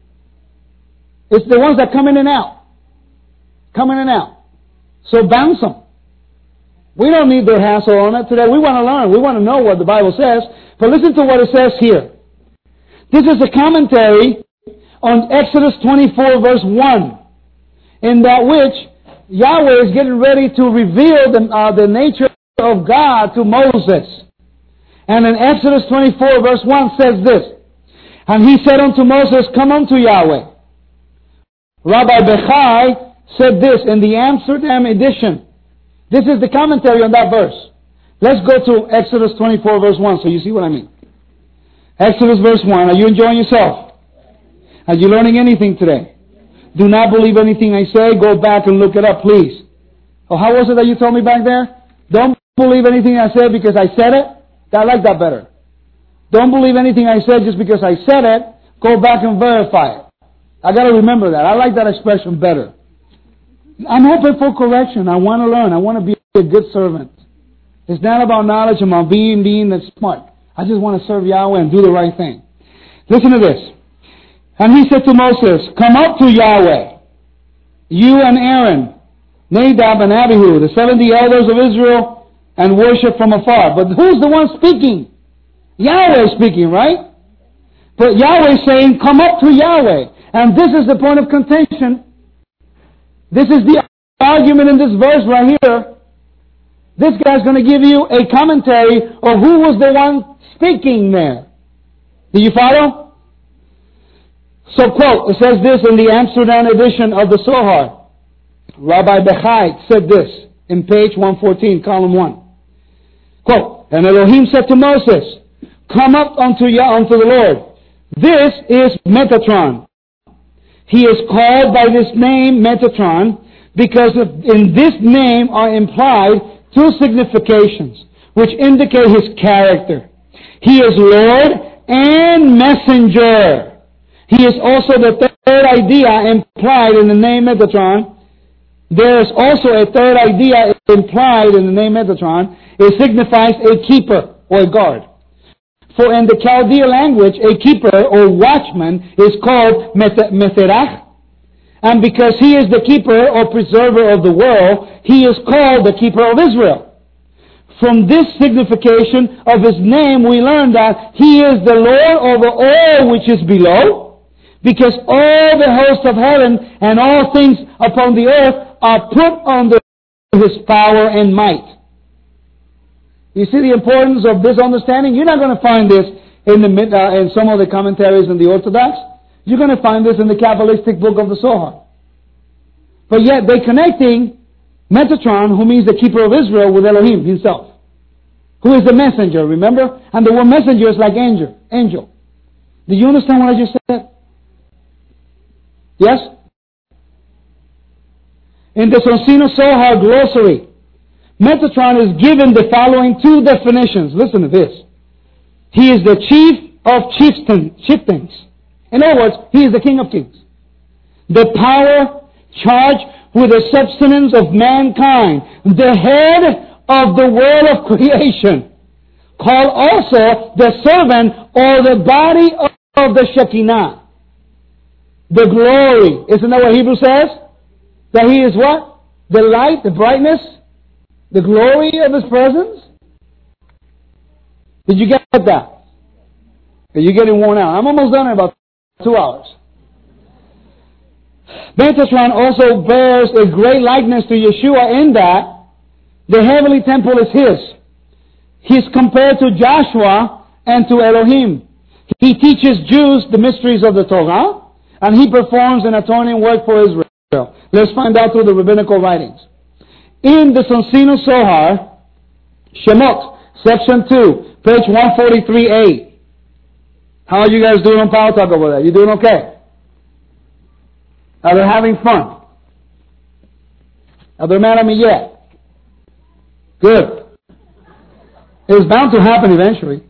Speaker 3: It's the ones that come in and out. Come in and out. So bounce them. We don't need their hassle on it today. We want to learn. We want to know what the Bible says. But listen to what it says here. This is a commentary on Exodus 24 verse 1. In that which Yahweh is getting ready to reveal the nature of God to Moses. And in Exodus 24 verse 1 says this. And he said unto Moses, come unto Yahweh. Rabbi Bechai said this in the Amsterdam edition. This is the commentary on that verse. Let's go to Exodus 24 verse 1 so you see what I mean. Exodus verse 1. Are you enjoying yourself? Are you learning anything today? Do not believe anything I say. Go back and look it up, please. Oh, how was it that you told me back there? Don't believe anything I said because I said it. I like that better. Don't believe anything I said just because I said it. Go back and verify it. I got to remember that. I like that expression better. I'm open for correction. I want to learn. I want to be a good servant. It's not about knowledge. I'm about being smart. I just want to serve Yahweh and do the right thing. Listen to this. And he said to Moses, come up to Yahweh, you and Aaron, Nadab and Abihu, the 70 elders of Israel, and worship from afar. But who's the one speaking? Yahweh is speaking, right? But Yahweh is saying, come up to Yahweh. And this is the point of contention. This is the argument in this verse right here. This guy's going to give you a commentary of who was the one speaking there. Do you follow? So, quote, it says this in the Amsterdam edition of the Zohar. Rabbi Bechai said this in page 114, column 1. Quote, and Elohim said to Moses, come up unto the Lord. This is Metatron. He is called by this name Metatron because in this name are implied two significations which indicate his character. He is Lord and Messenger. He is also the third idea implied in the name Metatron. There is also a third idea implied in the name Metatron. It signifies a keeper or a guard. For in the Chaldean language, a keeper or watchman is called Meserach. And because he is the keeper or preserver of the world, he is called the keeper of Israel. From this signification of his name, we learn that he is the Lord over all which is below, because all the hosts of heaven and all things upon the earth are put under his power and might. You see the importance of this understanding? You're not going to find this in some of the commentaries in the Orthodox. You're going to find this in the Kabbalistic book of the Zohar. But yet they're connecting Metatron, who means the keeper of Israel, with Elohim himself, who is the messenger, remember? And the word messenger is like angel. Do you understand what I just said? Yes? In the Sonsino Zohar glossary, Metatron is given the following two definitions. Listen to this. He is the chief of chieftains. In other words, he is the king of kings. The power charged with the substance of mankind. The head of the world of creation. Called also the servant or the body of the Shekinah. The glory. Isn't that what Hebrew says? That he is what? The light, the brightness, the glory of his presence. Did you get that? Are you getting worn out? I'm almost done in about 2 hours. Metatron also bears a great likeness to Yeshua in that the heavenly temple is his. He's compared to Joshua and to Elohim. He teaches Jews the mysteries of the Torah, and He performs an atoning work for Israel. Let's find out through the rabbinical writings. In the Sonsino Zohar, Shemot, section 2, page 143a. How are you guys doing on Power Talk over there? You doing okay? Are they having fun? Are they mad at me yet? Good. It's bound to happen eventually.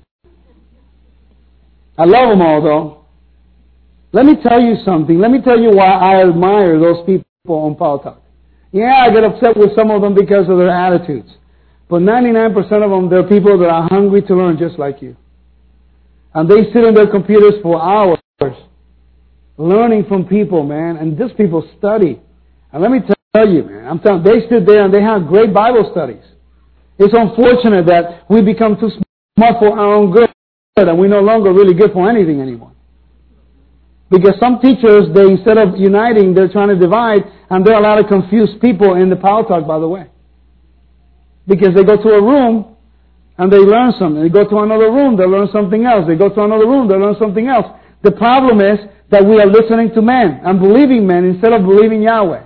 Speaker 3: I love them all, though. Let me tell you something. Let me tell you why I admire those people on Power Talk. Yeah, I get upset with some of them because of their attitudes. But 99% of them, they're people that are hungry to learn just like you. And they sit on their computers for hours learning from people, man. And these people study. And let me tell you, man, I'm telling you, they sit there and they have great Bible studies. It's unfortunate that we become too smart for our own good and we're no longer really good for anything anymore. Because some teachers, they instead of uniting, they're trying to divide, and there are a lot of confused people in the Power Talk, by the way. Because they go to a room and they learn something. They go to another room, they learn something else. They go to another room, they learn something else. The problem is that we are listening to men and believing men instead of believing Yahweh.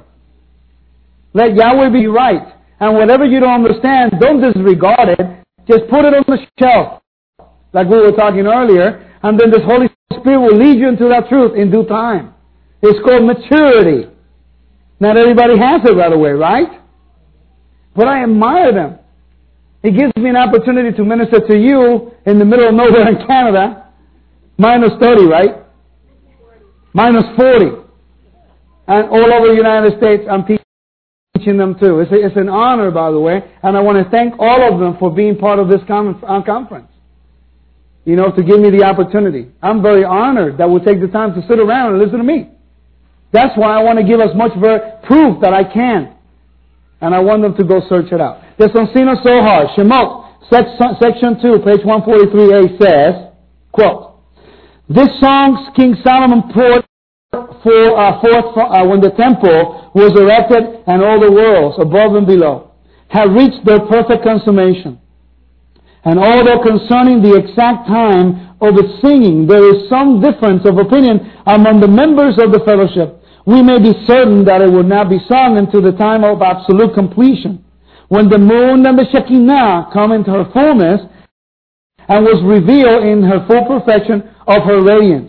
Speaker 3: Let Yahweh be right. And whatever you don't understand, don't disregard it. Just put it on the shelf, like we were talking earlier, and then this Holy Spirit will lead you into that truth in due time. It's called maturity. Not everybody has it right away, right? But I admire them. It gives me an opportunity to minister to you in the middle of nowhere in Canada. Minus 30, right? Minus 40. And all over the United States, I'm teaching them too. It's an honor, by the way, and I want to thank all of them for being part of this conference. You know, to give me the opportunity. I'm very honored that we'll take the time to sit around and listen to me. That's why I want to give as much proof that I can. And I want them to go search it out. The Sonsino Zohar, Shemot, section 2, page 143a says, quote, this song King Solomon poured forth when the temple was erected and all the worlds above and below have reached their perfect consummation. And although concerning the exact time of its singing there is some difference of opinion among the members of the fellowship, we may be certain that it would not be sung until the time of absolute completion, when the moon and the Shekinah come into her fullness and was revealed in her full perfection of her radiance.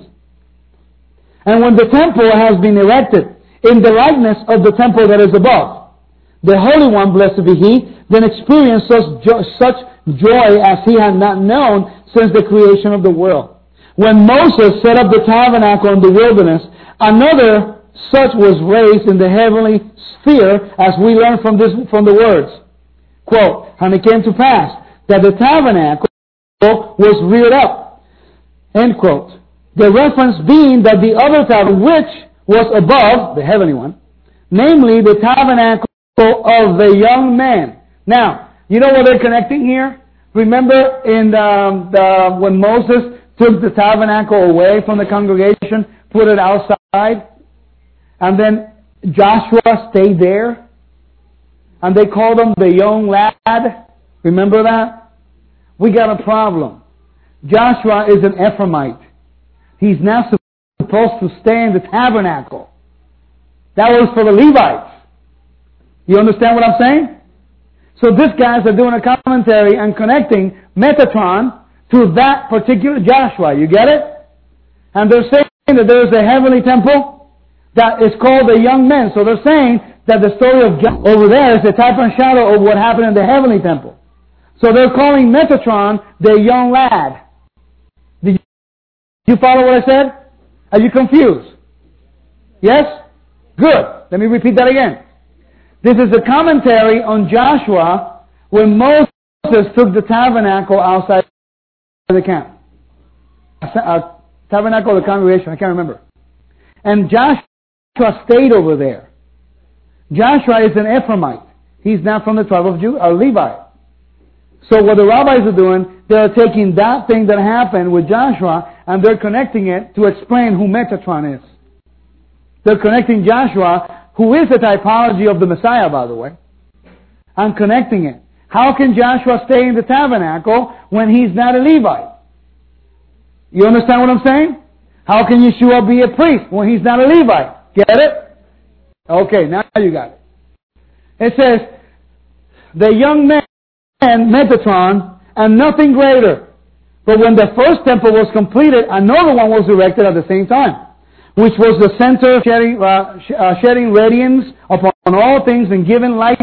Speaker 3: And when the temple has been erected in the likeness of the temple that is above, the Holy One, blessed be He, then experienced such joy as he had not known since the creation of the world. When Moses set up the tabernacle in the wilderness, another such was raised in the heavenly sphere, as we learn from the words. Quote, and it came to pass that the tabernacle was reared up. End quote. The reference being that the other tabernacle, which was above, the heavenly one, namely the tabernacle of the young man. Now, you know what they're connecting here? Remember in when Moses took the tabernacle away from the congregation, put it outside, and then Joshua stayed there, and they called him the young lad. Remember that? We got a problem. Joshua is an Ephraimite. He's not supposed to stay in the tabernacle. That was for the Levites. You understand what I'm saying? So these guys are doing a commentary and connecting Metatron to that particular Joshua. You get it? And they're saying that there is a heavenly temple that is called the young men. So they're saying that the story of Joshua over there is a type and shadow of what happened in the heavenly temple. So they're calling Metatron the young lad. Did you follow what I said? Are you confused? Yes? Good. Let me repeat that again. This is a commentary on Joshua when Moses took the tabernacle outside the camp. Tabernacle of the congregation, I can't remember. And Joshua stayed over there. Joshua is an Ephraimite. He's not from the tribe of Judah or Levi. So what the rabbis are doing, they're taking that thing that happened with Joshua and they're connecting it to explain who Metatron is. They're connecting Joshua, who is a typology of the Messiah, by the way, and connecting it. How can Joshua stay in the tabernacle when he's not a Levite? You understand what I'm saying? How can Yeshua be a priest when he's not a Levite? Get it? Okay, now you got it. It says, the young man, Metatron, and nothing greater. But when the first temple was completed, another one was erected at the same time, which was the center, shedding radiance upon all things and giving light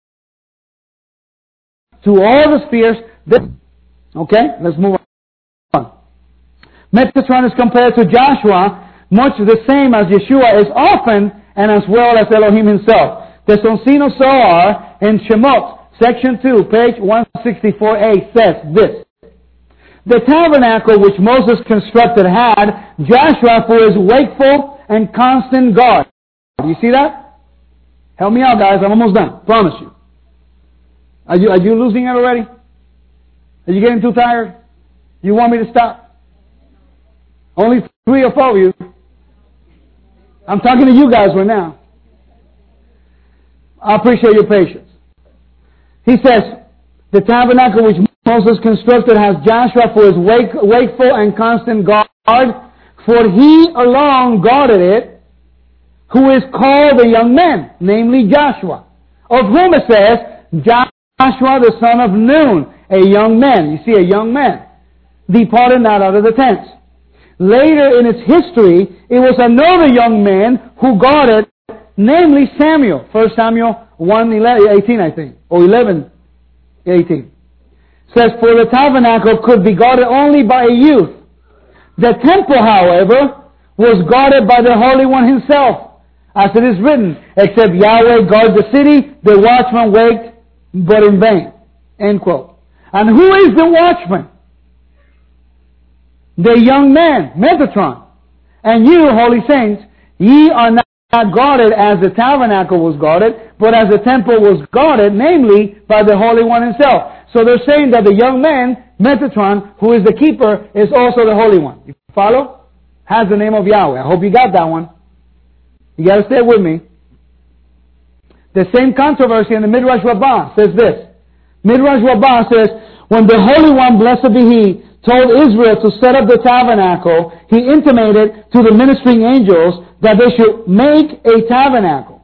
Speaker 3: to all the spheres. Okay, let's move on. Metatron is compared to Joshua, much the same as Yeshua is often, and as well as Elohim himself. The Sonsino Zohar in Shemot, section 2, page 164a says this. The tabernacle which Moses constructed had Joshua for his wakeful and constant guard. Do you see that? Help me out, guys. I'm almost done. Promise you. Are you losing it already? Are you getting too tired? You want me to stop? Only 3 or 4 of you. I'm talking to you guys right now. I appreciate your patience. He says, the tabernacle which Moses constructed has Joshua for his wakeful and constant guard, for he alone guarded it, who is called a young man, namely Joshua, of whom it says, Joshua the son of Nun, a young man. You see, a young man, departed not out of the tents. Later in its history, it was another young man who guarded, namely Samuel. 1 Samuel 1:18, I think, or 11:18. Says, for the tabernacle could be guarded only by a youth. The temple, however, was guarded by the Holy One himself, as it is written, except Yahweh guard the city, the watchman waked, but in vain. End quote. And who is the watchman? The young man, Metatron. And you, holy saints, ye are not guarded as the tabernacle was guarded, but as the temple was guarded, namely by the Holy One himself. So they're saying that the young man, Metatron, who is the keeper, is also the Holy One. You follow? Has the name of Yahweh. I hope you got that one. You got to stay with me. The same controversy in the Midrash Rabbah says this. Midrash Rabbah says, when the Holy One, blessed be He, told Israel to set up the tabernacle, He intimated to the ministering angels that they should make a tabernacle.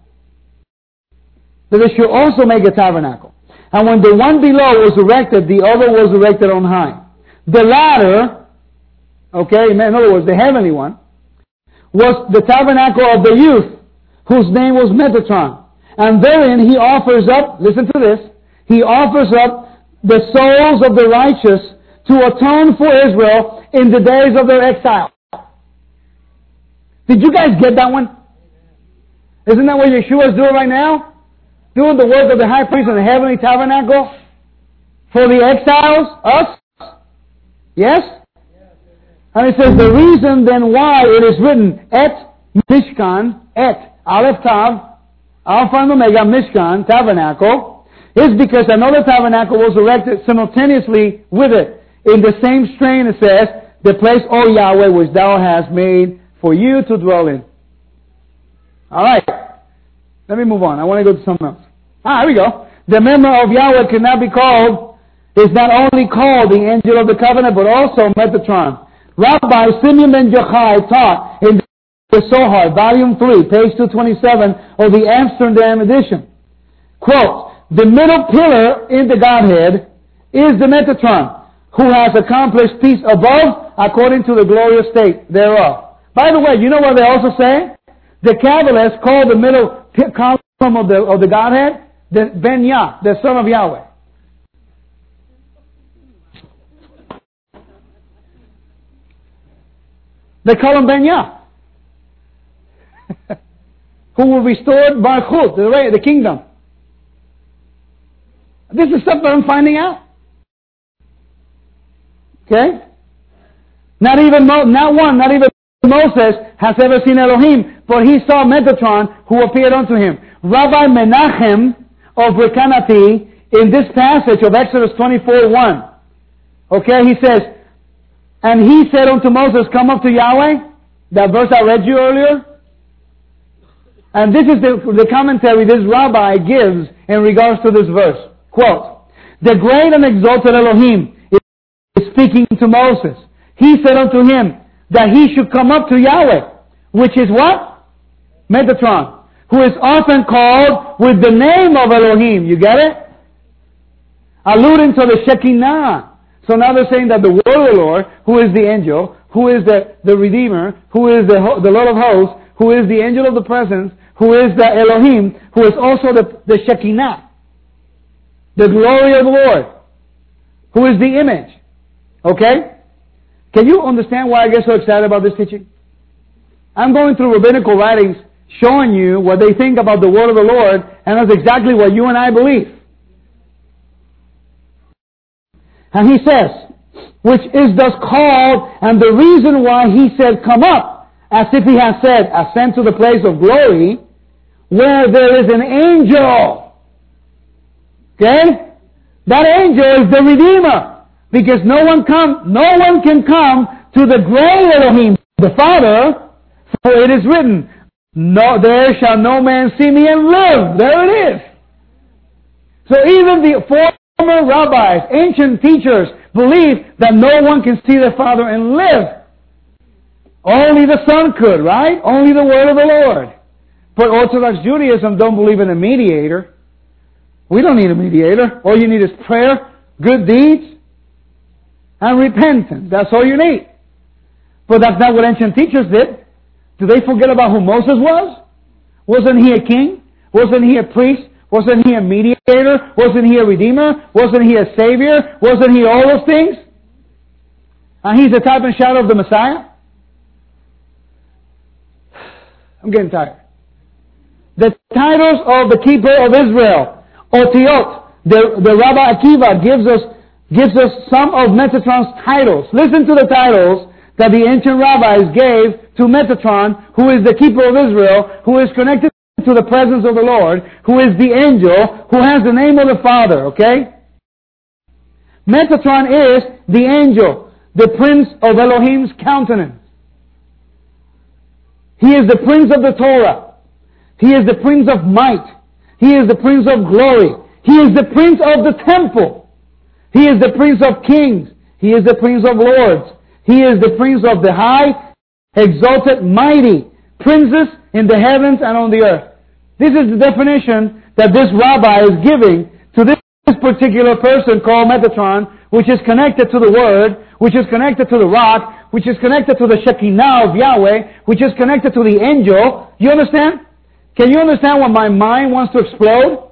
Speaker 3: That they should also make a tabernacle. And when the one below was erected, the other was erected on high. The latter, okay, in other words, the heavenly one, was the tabernacle of the youth, whose name was Metatron. And therein he offers up, listen to this, he offers up the souls of the righteous to atone for Israel in the days of their exile. Did you guys get that one? Isn't that what Yeshua is doing right now? Doing the work of the high priest in the heavenly tabernacle for the exiles, us? Yes? And it says the reason then why it is written Et Mishkan, Et Aleph Tav, Alpha and Omega Mishkan, tabernacle, is because another tabernacle was erected simultaneously with it. In the same strain it says, the place, O Yahweh, which thou hast made for you to dwell in. Alright. Let me move on. I want to go to something else. Here we go. The member of Yahweh cannot be called, is not only called the angel of the covenant, but also Metatron. Rabbi Simeon ben Yochai taught in the Zohar, volume 3, page 227 of the Amsterdam edition. Quote, the middle pillar in the Godhead is the Metatron, who has accomplished peace above according to the glorious state thereof. By the way, you know what they also say? The Kabbalists call the middle column of the Godhead the Ben Yah, the son of Yahweh. They call him Ben Yah, who will restore Baruch the kingdom. This is stuff that I'm finding out. Okay? Not even Moses has ever seen Elohim, but he saw Metatron who appeared unto him. Rabbi Menachem of Rekanati, in this passage of Exodus 24:1, okay, he says, and he said unto Moses, come up to Yahweh, that verse I read you earlier. And this is the commentary this rabbi gives in regards to this verse. Quote, the great and exalted Elohim is speaking to Moses. He said unto him, that he should come up to Yahweh, which is what? Metatron, who is often called with the name of Elohim. You get it? Alluding to the Shekinah. So now they're saying that the word of the Lord, who is the angel, who is the Redeemer, who is the Lord of hosts, who is the angel of the presence, who is the Elohim, who is also the Shekinah, the glory of the Lord, who is the image. Okay? Can you understand why I get so excited about this teaching? I'm going through rabbinical writings showing you what they think about the word of the Lord, and that's exactly what you and I believe. And he says, which is thus called, and the reason why he said, come up, as if he has said, ascend to the place of glory, where there is an angel. Okay? That angel is the Redeemer. Because no one can come to the great Elohim, the Father, for it is written, no, there shall no man see me and live. There it is. So even the former rabbis, ancient teachers, believe that no one can see the Father and live. Only the Son could, right? Only the word of the Lord. But Orthodox Judaism don't believe in a mediator. We don't need a mediator. All you need is prayer, good deeds, and repentance. That's all you need. But that's not what ancient teachers did. Did they forget about who Moses was? Wasn't he a king? Wasn't he a priest? Wasn't he a mediator? Wasn't he a redeemer? Wasn't he a savior? Wasn't he all those things? And he's the type and shadow of the Messiah? I'm getting tired. The titles of the keeper of Israel, Otiot, the Rabbi Akiva gives us some of Metatron's titles. Listen to the titles that the ancient rabbis gave to Metatron, who is the keeper of Israel, who is connected to the presence of the Lord, who is the angel, who has the name of the Father, okay? Metatron is the angel, the prince of Elohim's countenance. He is the prince of the Torah. He is the prince of might. He is the prince of glory. He is the prince of the temple. He is the prince of kings. He is the prince of lords. He is the prince of the high, exalted, mighty princes in the heavens and on the earth. This is the definition that this rabbi is giving to this particular person called Metatron, which is connected to the Word, which is connected to the rock, which is connected to the Shekinah of Yahweh, which is connected to the angel. You understand? Can you understand why my mind wants to explode?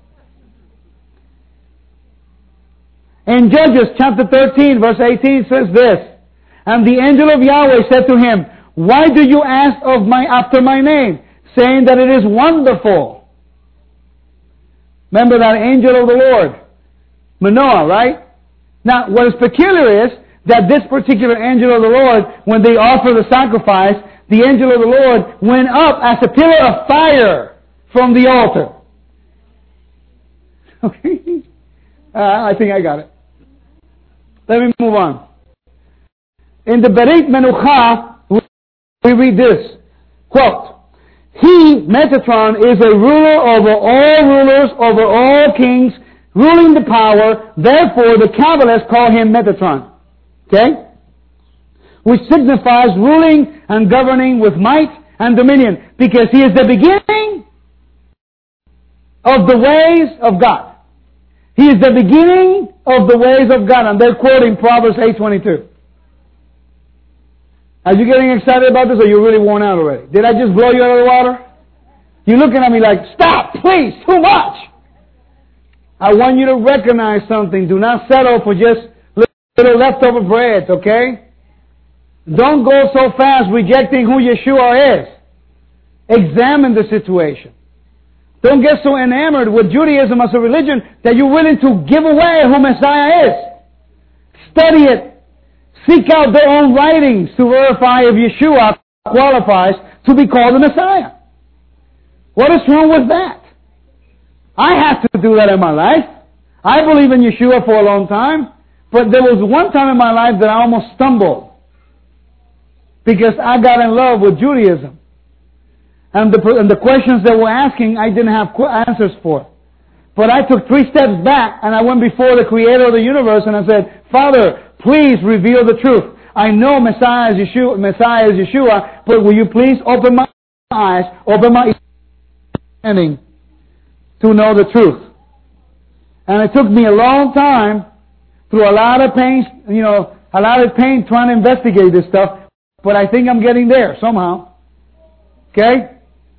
Speaker 3: In Judges chapter 13 verse 18 says this, and the angel of Yahweh said to him, why do you ask after my name, saying that it is wonderful? Remember that angel of the Lord, Manoah, right? Now, what is peculiar is that this particular angel of the Lord, when they offer the sacrifice, the angel of the Lord went up as a pillar of fire from the altar. Okay? I think I got it. Let me move on. In the Berit Menucha, we read this, quote, he, Metatron, is a ruler over all rulers, over all kings, ruling the power. Therefore, the Kabbalists call him Metatron. Okay? Which signifies ruling and governing with might and dominion. Because he is the beginning of the ways of God. He is the beginning of the ways of God. And they're quoting Proverbs 8:22. Are you getting excited about this, or you're really worn out already? Did I just blow you out of the water? You're looking at me like, stop, please, too much. I want you to recognize something. Do not settle for just little leftover bread, okay? Don't go so fast rejecting who Yeshua is. Examine the situation. Don't get so enamored with Judaism as a religion that you're willing to give away who Messiah is. Study it. Seek out their own writings to verify if Yeshua qualifies to be called the Messiah. What is wrong with that? I had to do that in my life. I believe in Yeshua for a long time, but there was one time in my life that I almost stumbled because I got in love with Judaism. And the questions they were asking, I didn't have answers for. But I took 3 steps back and I went before the Creator of the universe and I said, Father, please reveal the truth. I know Messiah is Yeshua, but will you please open my eyes, open my understanding to know the truth? And it took me a long time, through a lot of pain, trying to investigate this stuff, but I think I'm getting there somehow. Okay?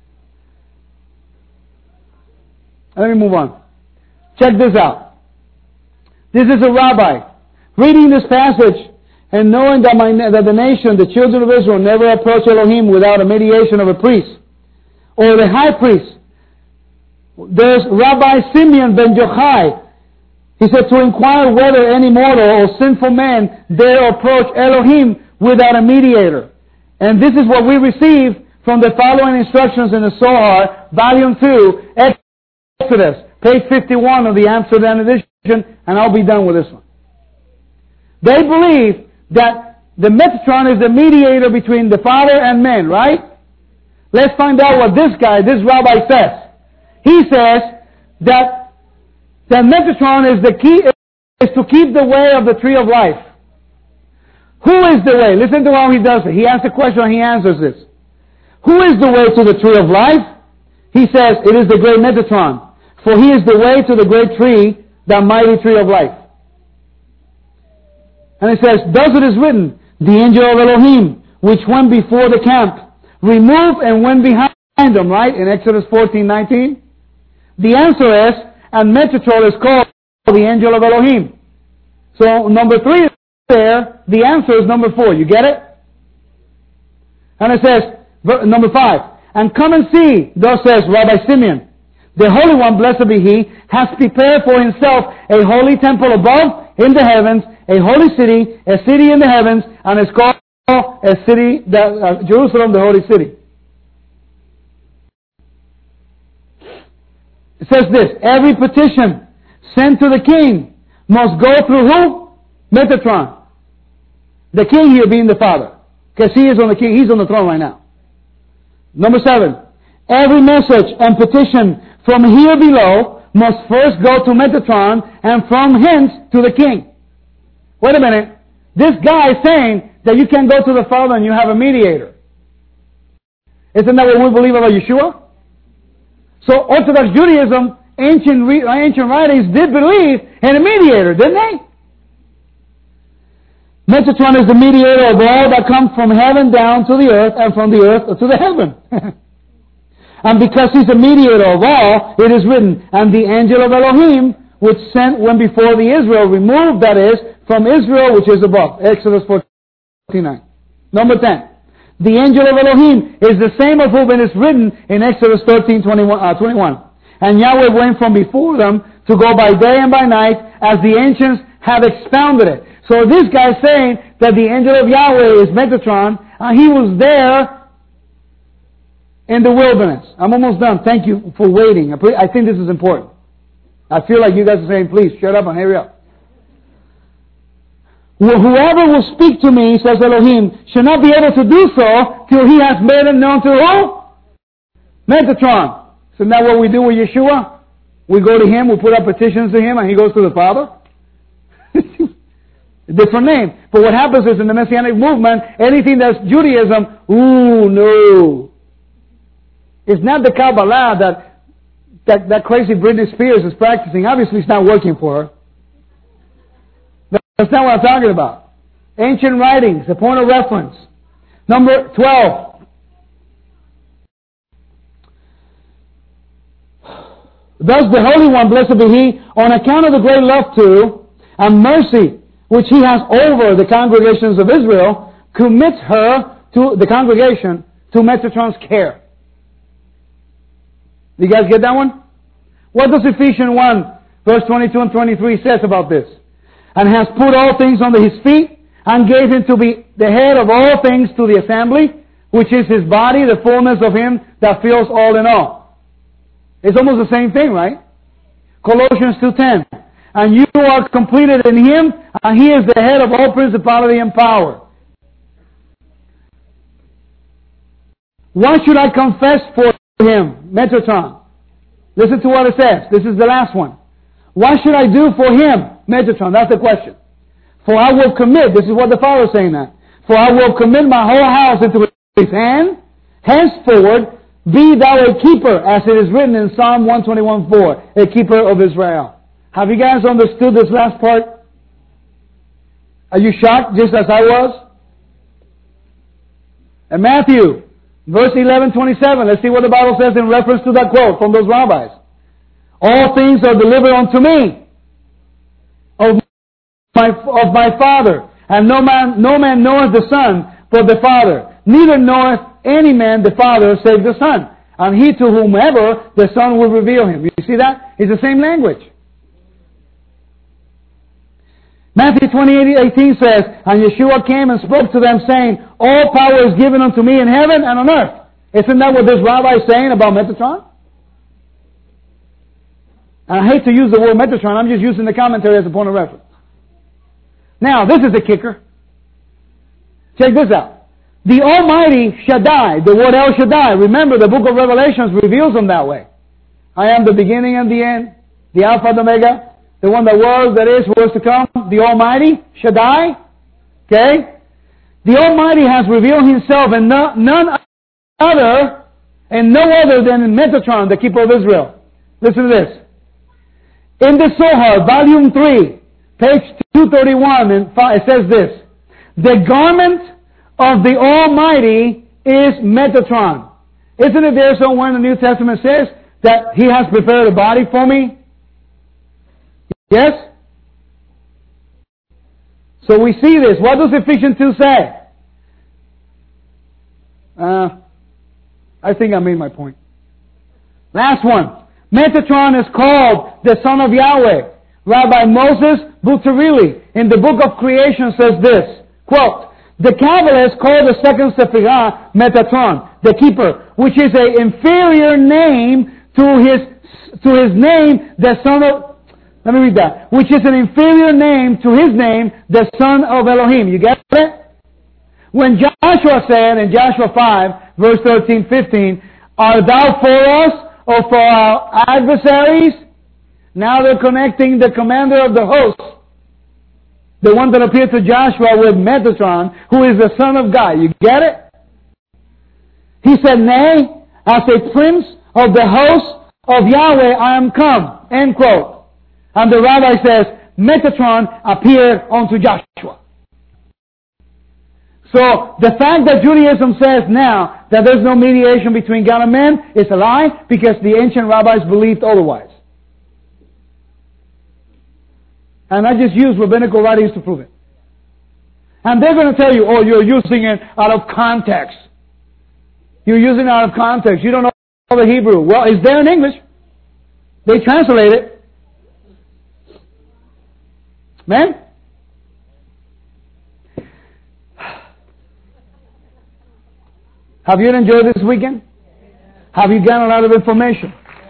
Speaker 3: Let me move on. Check this out. This is a rabbi reading this passage and knowing that the nation, the children of Israel, never approach Elohim without a mediation of a priest or the high priest. There's Rabbi Simeon ben Yochai. He said to inquire whether any mortal or sinful man dare approach Elohim without a mediator. And this is what we receive from the following instructions in the Zohar, Volume 2, Exodus, page 51 of the Amsterdam edition, and I'll be done with this one. They believe that the Metatron is the mediator between the Father and men, right? Let's find out what this rabbi says. He says that the Metatron is the key, is to keep the way of the tree of life. Who is the way? Listen to how he does it. He asks a question and he answers this. Who is the way to the tree of life? He says, it is the great Metatron. For he is the way to the great tree, the mighty tree of life. And it says, thus it is written, the angel of Elohim, which went before the camp, removed and went behind them, right? In Exodus 14:19. The answer is, and Metatron is called the angel of Elohim. So number 3 is there, the answer is number 4. You get it? And it says, number 5, and come and see, thus says Rabbi Simeon, the Holy One, blessed be He, has prepared for Himself a holy temple above in the heavens, a holy city, a city in the heavens, and it's called a city, Jerusalem, the holy city. It says this, every petition sent to the king must go through who? Metatron. The king here being the Father. Because he's on the throne right now. Number 7, every message and petition from here below must first go to Metatron and from hence to the king. Wait a minute. This guy is saying that you can go to the Father and you have a mediator. Isn't that what we believe about Yeshua? So Orthodox Judaism, ancient writings did believe in a mediator, didn't they? Metatron is the mediator of all that come from heaven down to the earth and from the earth to the heaven. And because he's a mediator of all, it is written, and the angel of Elohim, which went before the Israel, removed, that is, from Israel, which is above. Exodus 49. Number 10. The angel of Elohim is the same of whom it is written in Exodus 13:21. And Yahweh went from before them to go by day and by night, as the ancients have expounded it. So this guy is saying that the angel of Yahweh is Metatron, and he was there in the wilderness. I'm almost done. Thank you for waiting. I think this is important. I feel like you guys are saying, please, shut up and hurry up. Whoever will speak to me, says Elohim, shall not be able to do so till he has made it known to who? Metatron. Isn't that what we do with Yeshua? We go to him, we put our petitions to him, and he goes to the Father? A different name. But what happens is in the Messianic movement, anything that's Judaism, no. It's not the Kabbalah that crazy Britney Spears is practicing. Obviously it's not working for her. That's not what I'm talking about. Ancient writings, a point of reference. Number 12. Thus the Holy One, blessed be He, on account of the great love to and mercy which He has over the congregations of Israel, commits her to the congregation to Metatron's care. You guys get that one? What does Ephesians 1 verse 22 and 23 says about this? And has put all things under His feet, and gave Him to be the head of all things to the assembly, which is His body, the fullness of Him that fills all in all. It's almost the same thing, right? Colossians 2:10. And you are completed in Him, and He is the head of all principality and power. What should I confess for Him? Metatron. Listen to what it says. This is the last one. What should I do for Him? Metatron. That's the question. For I will commit, this is what the Father is saying now, For I will commit my whole house into his hand. Henceforward, be thou a keeper, as it is written in Psalm 121:4, a keeper of Israel. Have you guys understood this last part? Are you shocked, just as I was? And Matthew, verse 11:27. Let's see what the Bible says in reference to that quote from those rabbis. All things are delivered unto me of my Father, and no man knoweth the Son but the Father. Neither knoweth any man the Father save the Son, and he to whomever the Son will reveal him. You see that? It's the same language. Matthew 28:18 says, and Yeshua came and spoke to them, saying, all power is given unto me in heaven and on earth. Isn't that what this rabbi is saying about Metatron? And I hate to use the word Metatron, I'm just using the commentary as a point of reference. Now, this is the kicker. Check this out. The Almighty Shaddai, the word El Shaddai, remember the book of Revelations reveals him that way. I am the beginning and the end, the Alpha and Omega, the one that was, that is, who is to come, the Almighty Shaddai. Okay? The Almighty has revealed himself in none other, and no other than in Metatron, the keeper of Israel. Listen to this. In the Zohar, volume 3, page 231, and it says this. The garment of the Almighty is Metatron. Isn't it there somewhere in the New Testament says that He has prepared a body for me? Yes? So we see this. What does Ephesians 2 say? I think I made my point. Last one. Metatron is called the Son of Yahweh. Rabbi Moses Butarili in the book of Creation says this, quote, the Kabbalists call the second Sephirah Metatron, the keeper, which is an inferior name to his name, the Son of, let me read that, which is an inferior name to his name, the Son of Elohim. You get it? When Joshua said in Joshua 5, verse 13-15, art thou for us or for our adversaries? Now they're connecting the commander of the host, the one that appeared to Joshua, with Metatron, who is the Son of God. You get it? He said, nay, as a prince of the host of Yahweh I am come. End quote. And the rabbi says, Metatron appeared unto Joshua. So the fact that Judaism says now that there's no mediation between God and man is a lie, because the ancient rabbis believed otherwise. And I just use rabbinical writings to prove it. And they're going to tell you, oh, you're using it out of context. You're using it out of context. You don't know the Hebrew. Well, it's there in English. They translate it. Man? Have you enjoyed this weekend? Have you gotten a lot of information?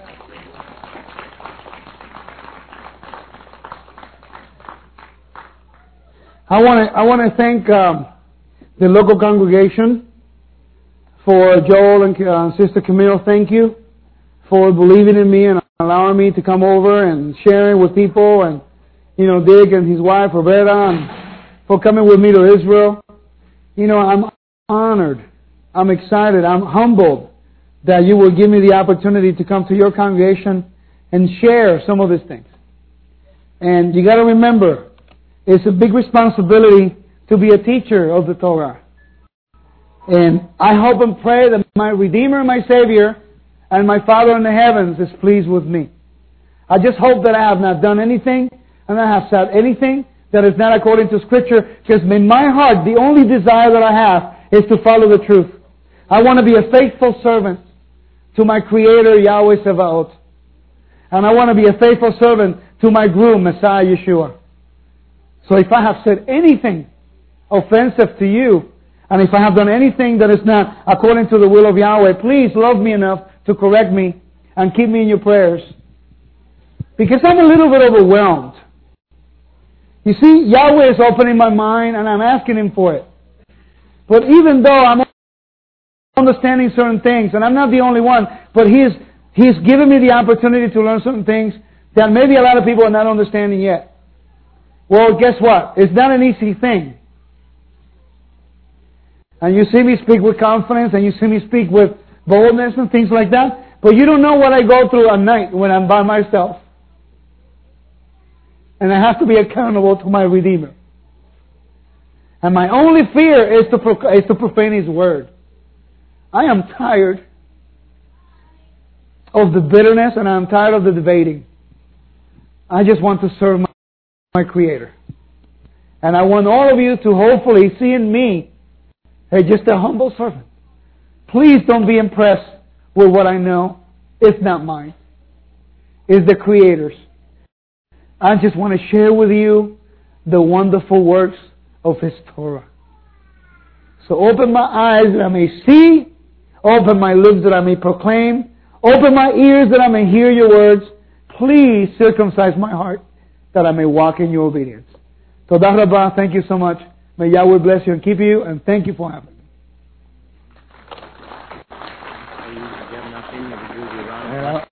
Speaker 3: I want to thank the local congregation for Joel and Sister Camille. Thank you for believing in me and allowing me to come over and sharing with people, and Dick and his wife Roberta, and for coming with me to Israel. I'm honored. I'm excited. I'm humbled that you will give me the opportunity to come to your congregation and share some of these things. And you got to remember, it's a big responsibility to be a teacher of the Torah. And I hope and pray that my Redeemer and my Savior and my Father in the heavens is pleased with me. I just hope that I have not done anything and I have said anything that is not according to Scripture, because in my heart the only desire that I have is to follow the truth. I want to be a faithful servant to my Creator Yahweh Sevaot. And I want to be a faithful servant to my groom Messiah Yeshua. So if I have said anything offensive to you, and if I have done anything that is not according to the will of Yahweh, please love me enough to correct me and keep me in your prayers. Because I'm a little bit overwhelmed. You see, Yahweh is opening my mind and I'm asking Him for it. But even though I'm understanding certain things, and I'm not the only one, but He's given me the opportunity to learn certain things that maybe a lot of people are not understanding yet. Well, guess what? It's not an easy thing. And you see me speak with confidence, and you see me speak with boldness and things like that. But you don't know what I go through at night when I'm by myself. And I have to be accountable to my Redeemer. And my only fear is to profane His Word. I am tired of the bitterness, and I'm tired of the debating. I just want to serve my Creator. And I want all of you to hopefully see in me just a humble servant. Please don't be impressed with what I know. It's not mine. It's the Creator's. I just want to share with you the wonderful works of His Torah. So open my eyes that I may see. Open my lips that I may proclaim. Open my ears that I may hear your words. Please circumcise my heart that I may walk in your obedience. Todah Rabbah, thank you so much. May Yahweh bless you and keep you, and thank you for having me.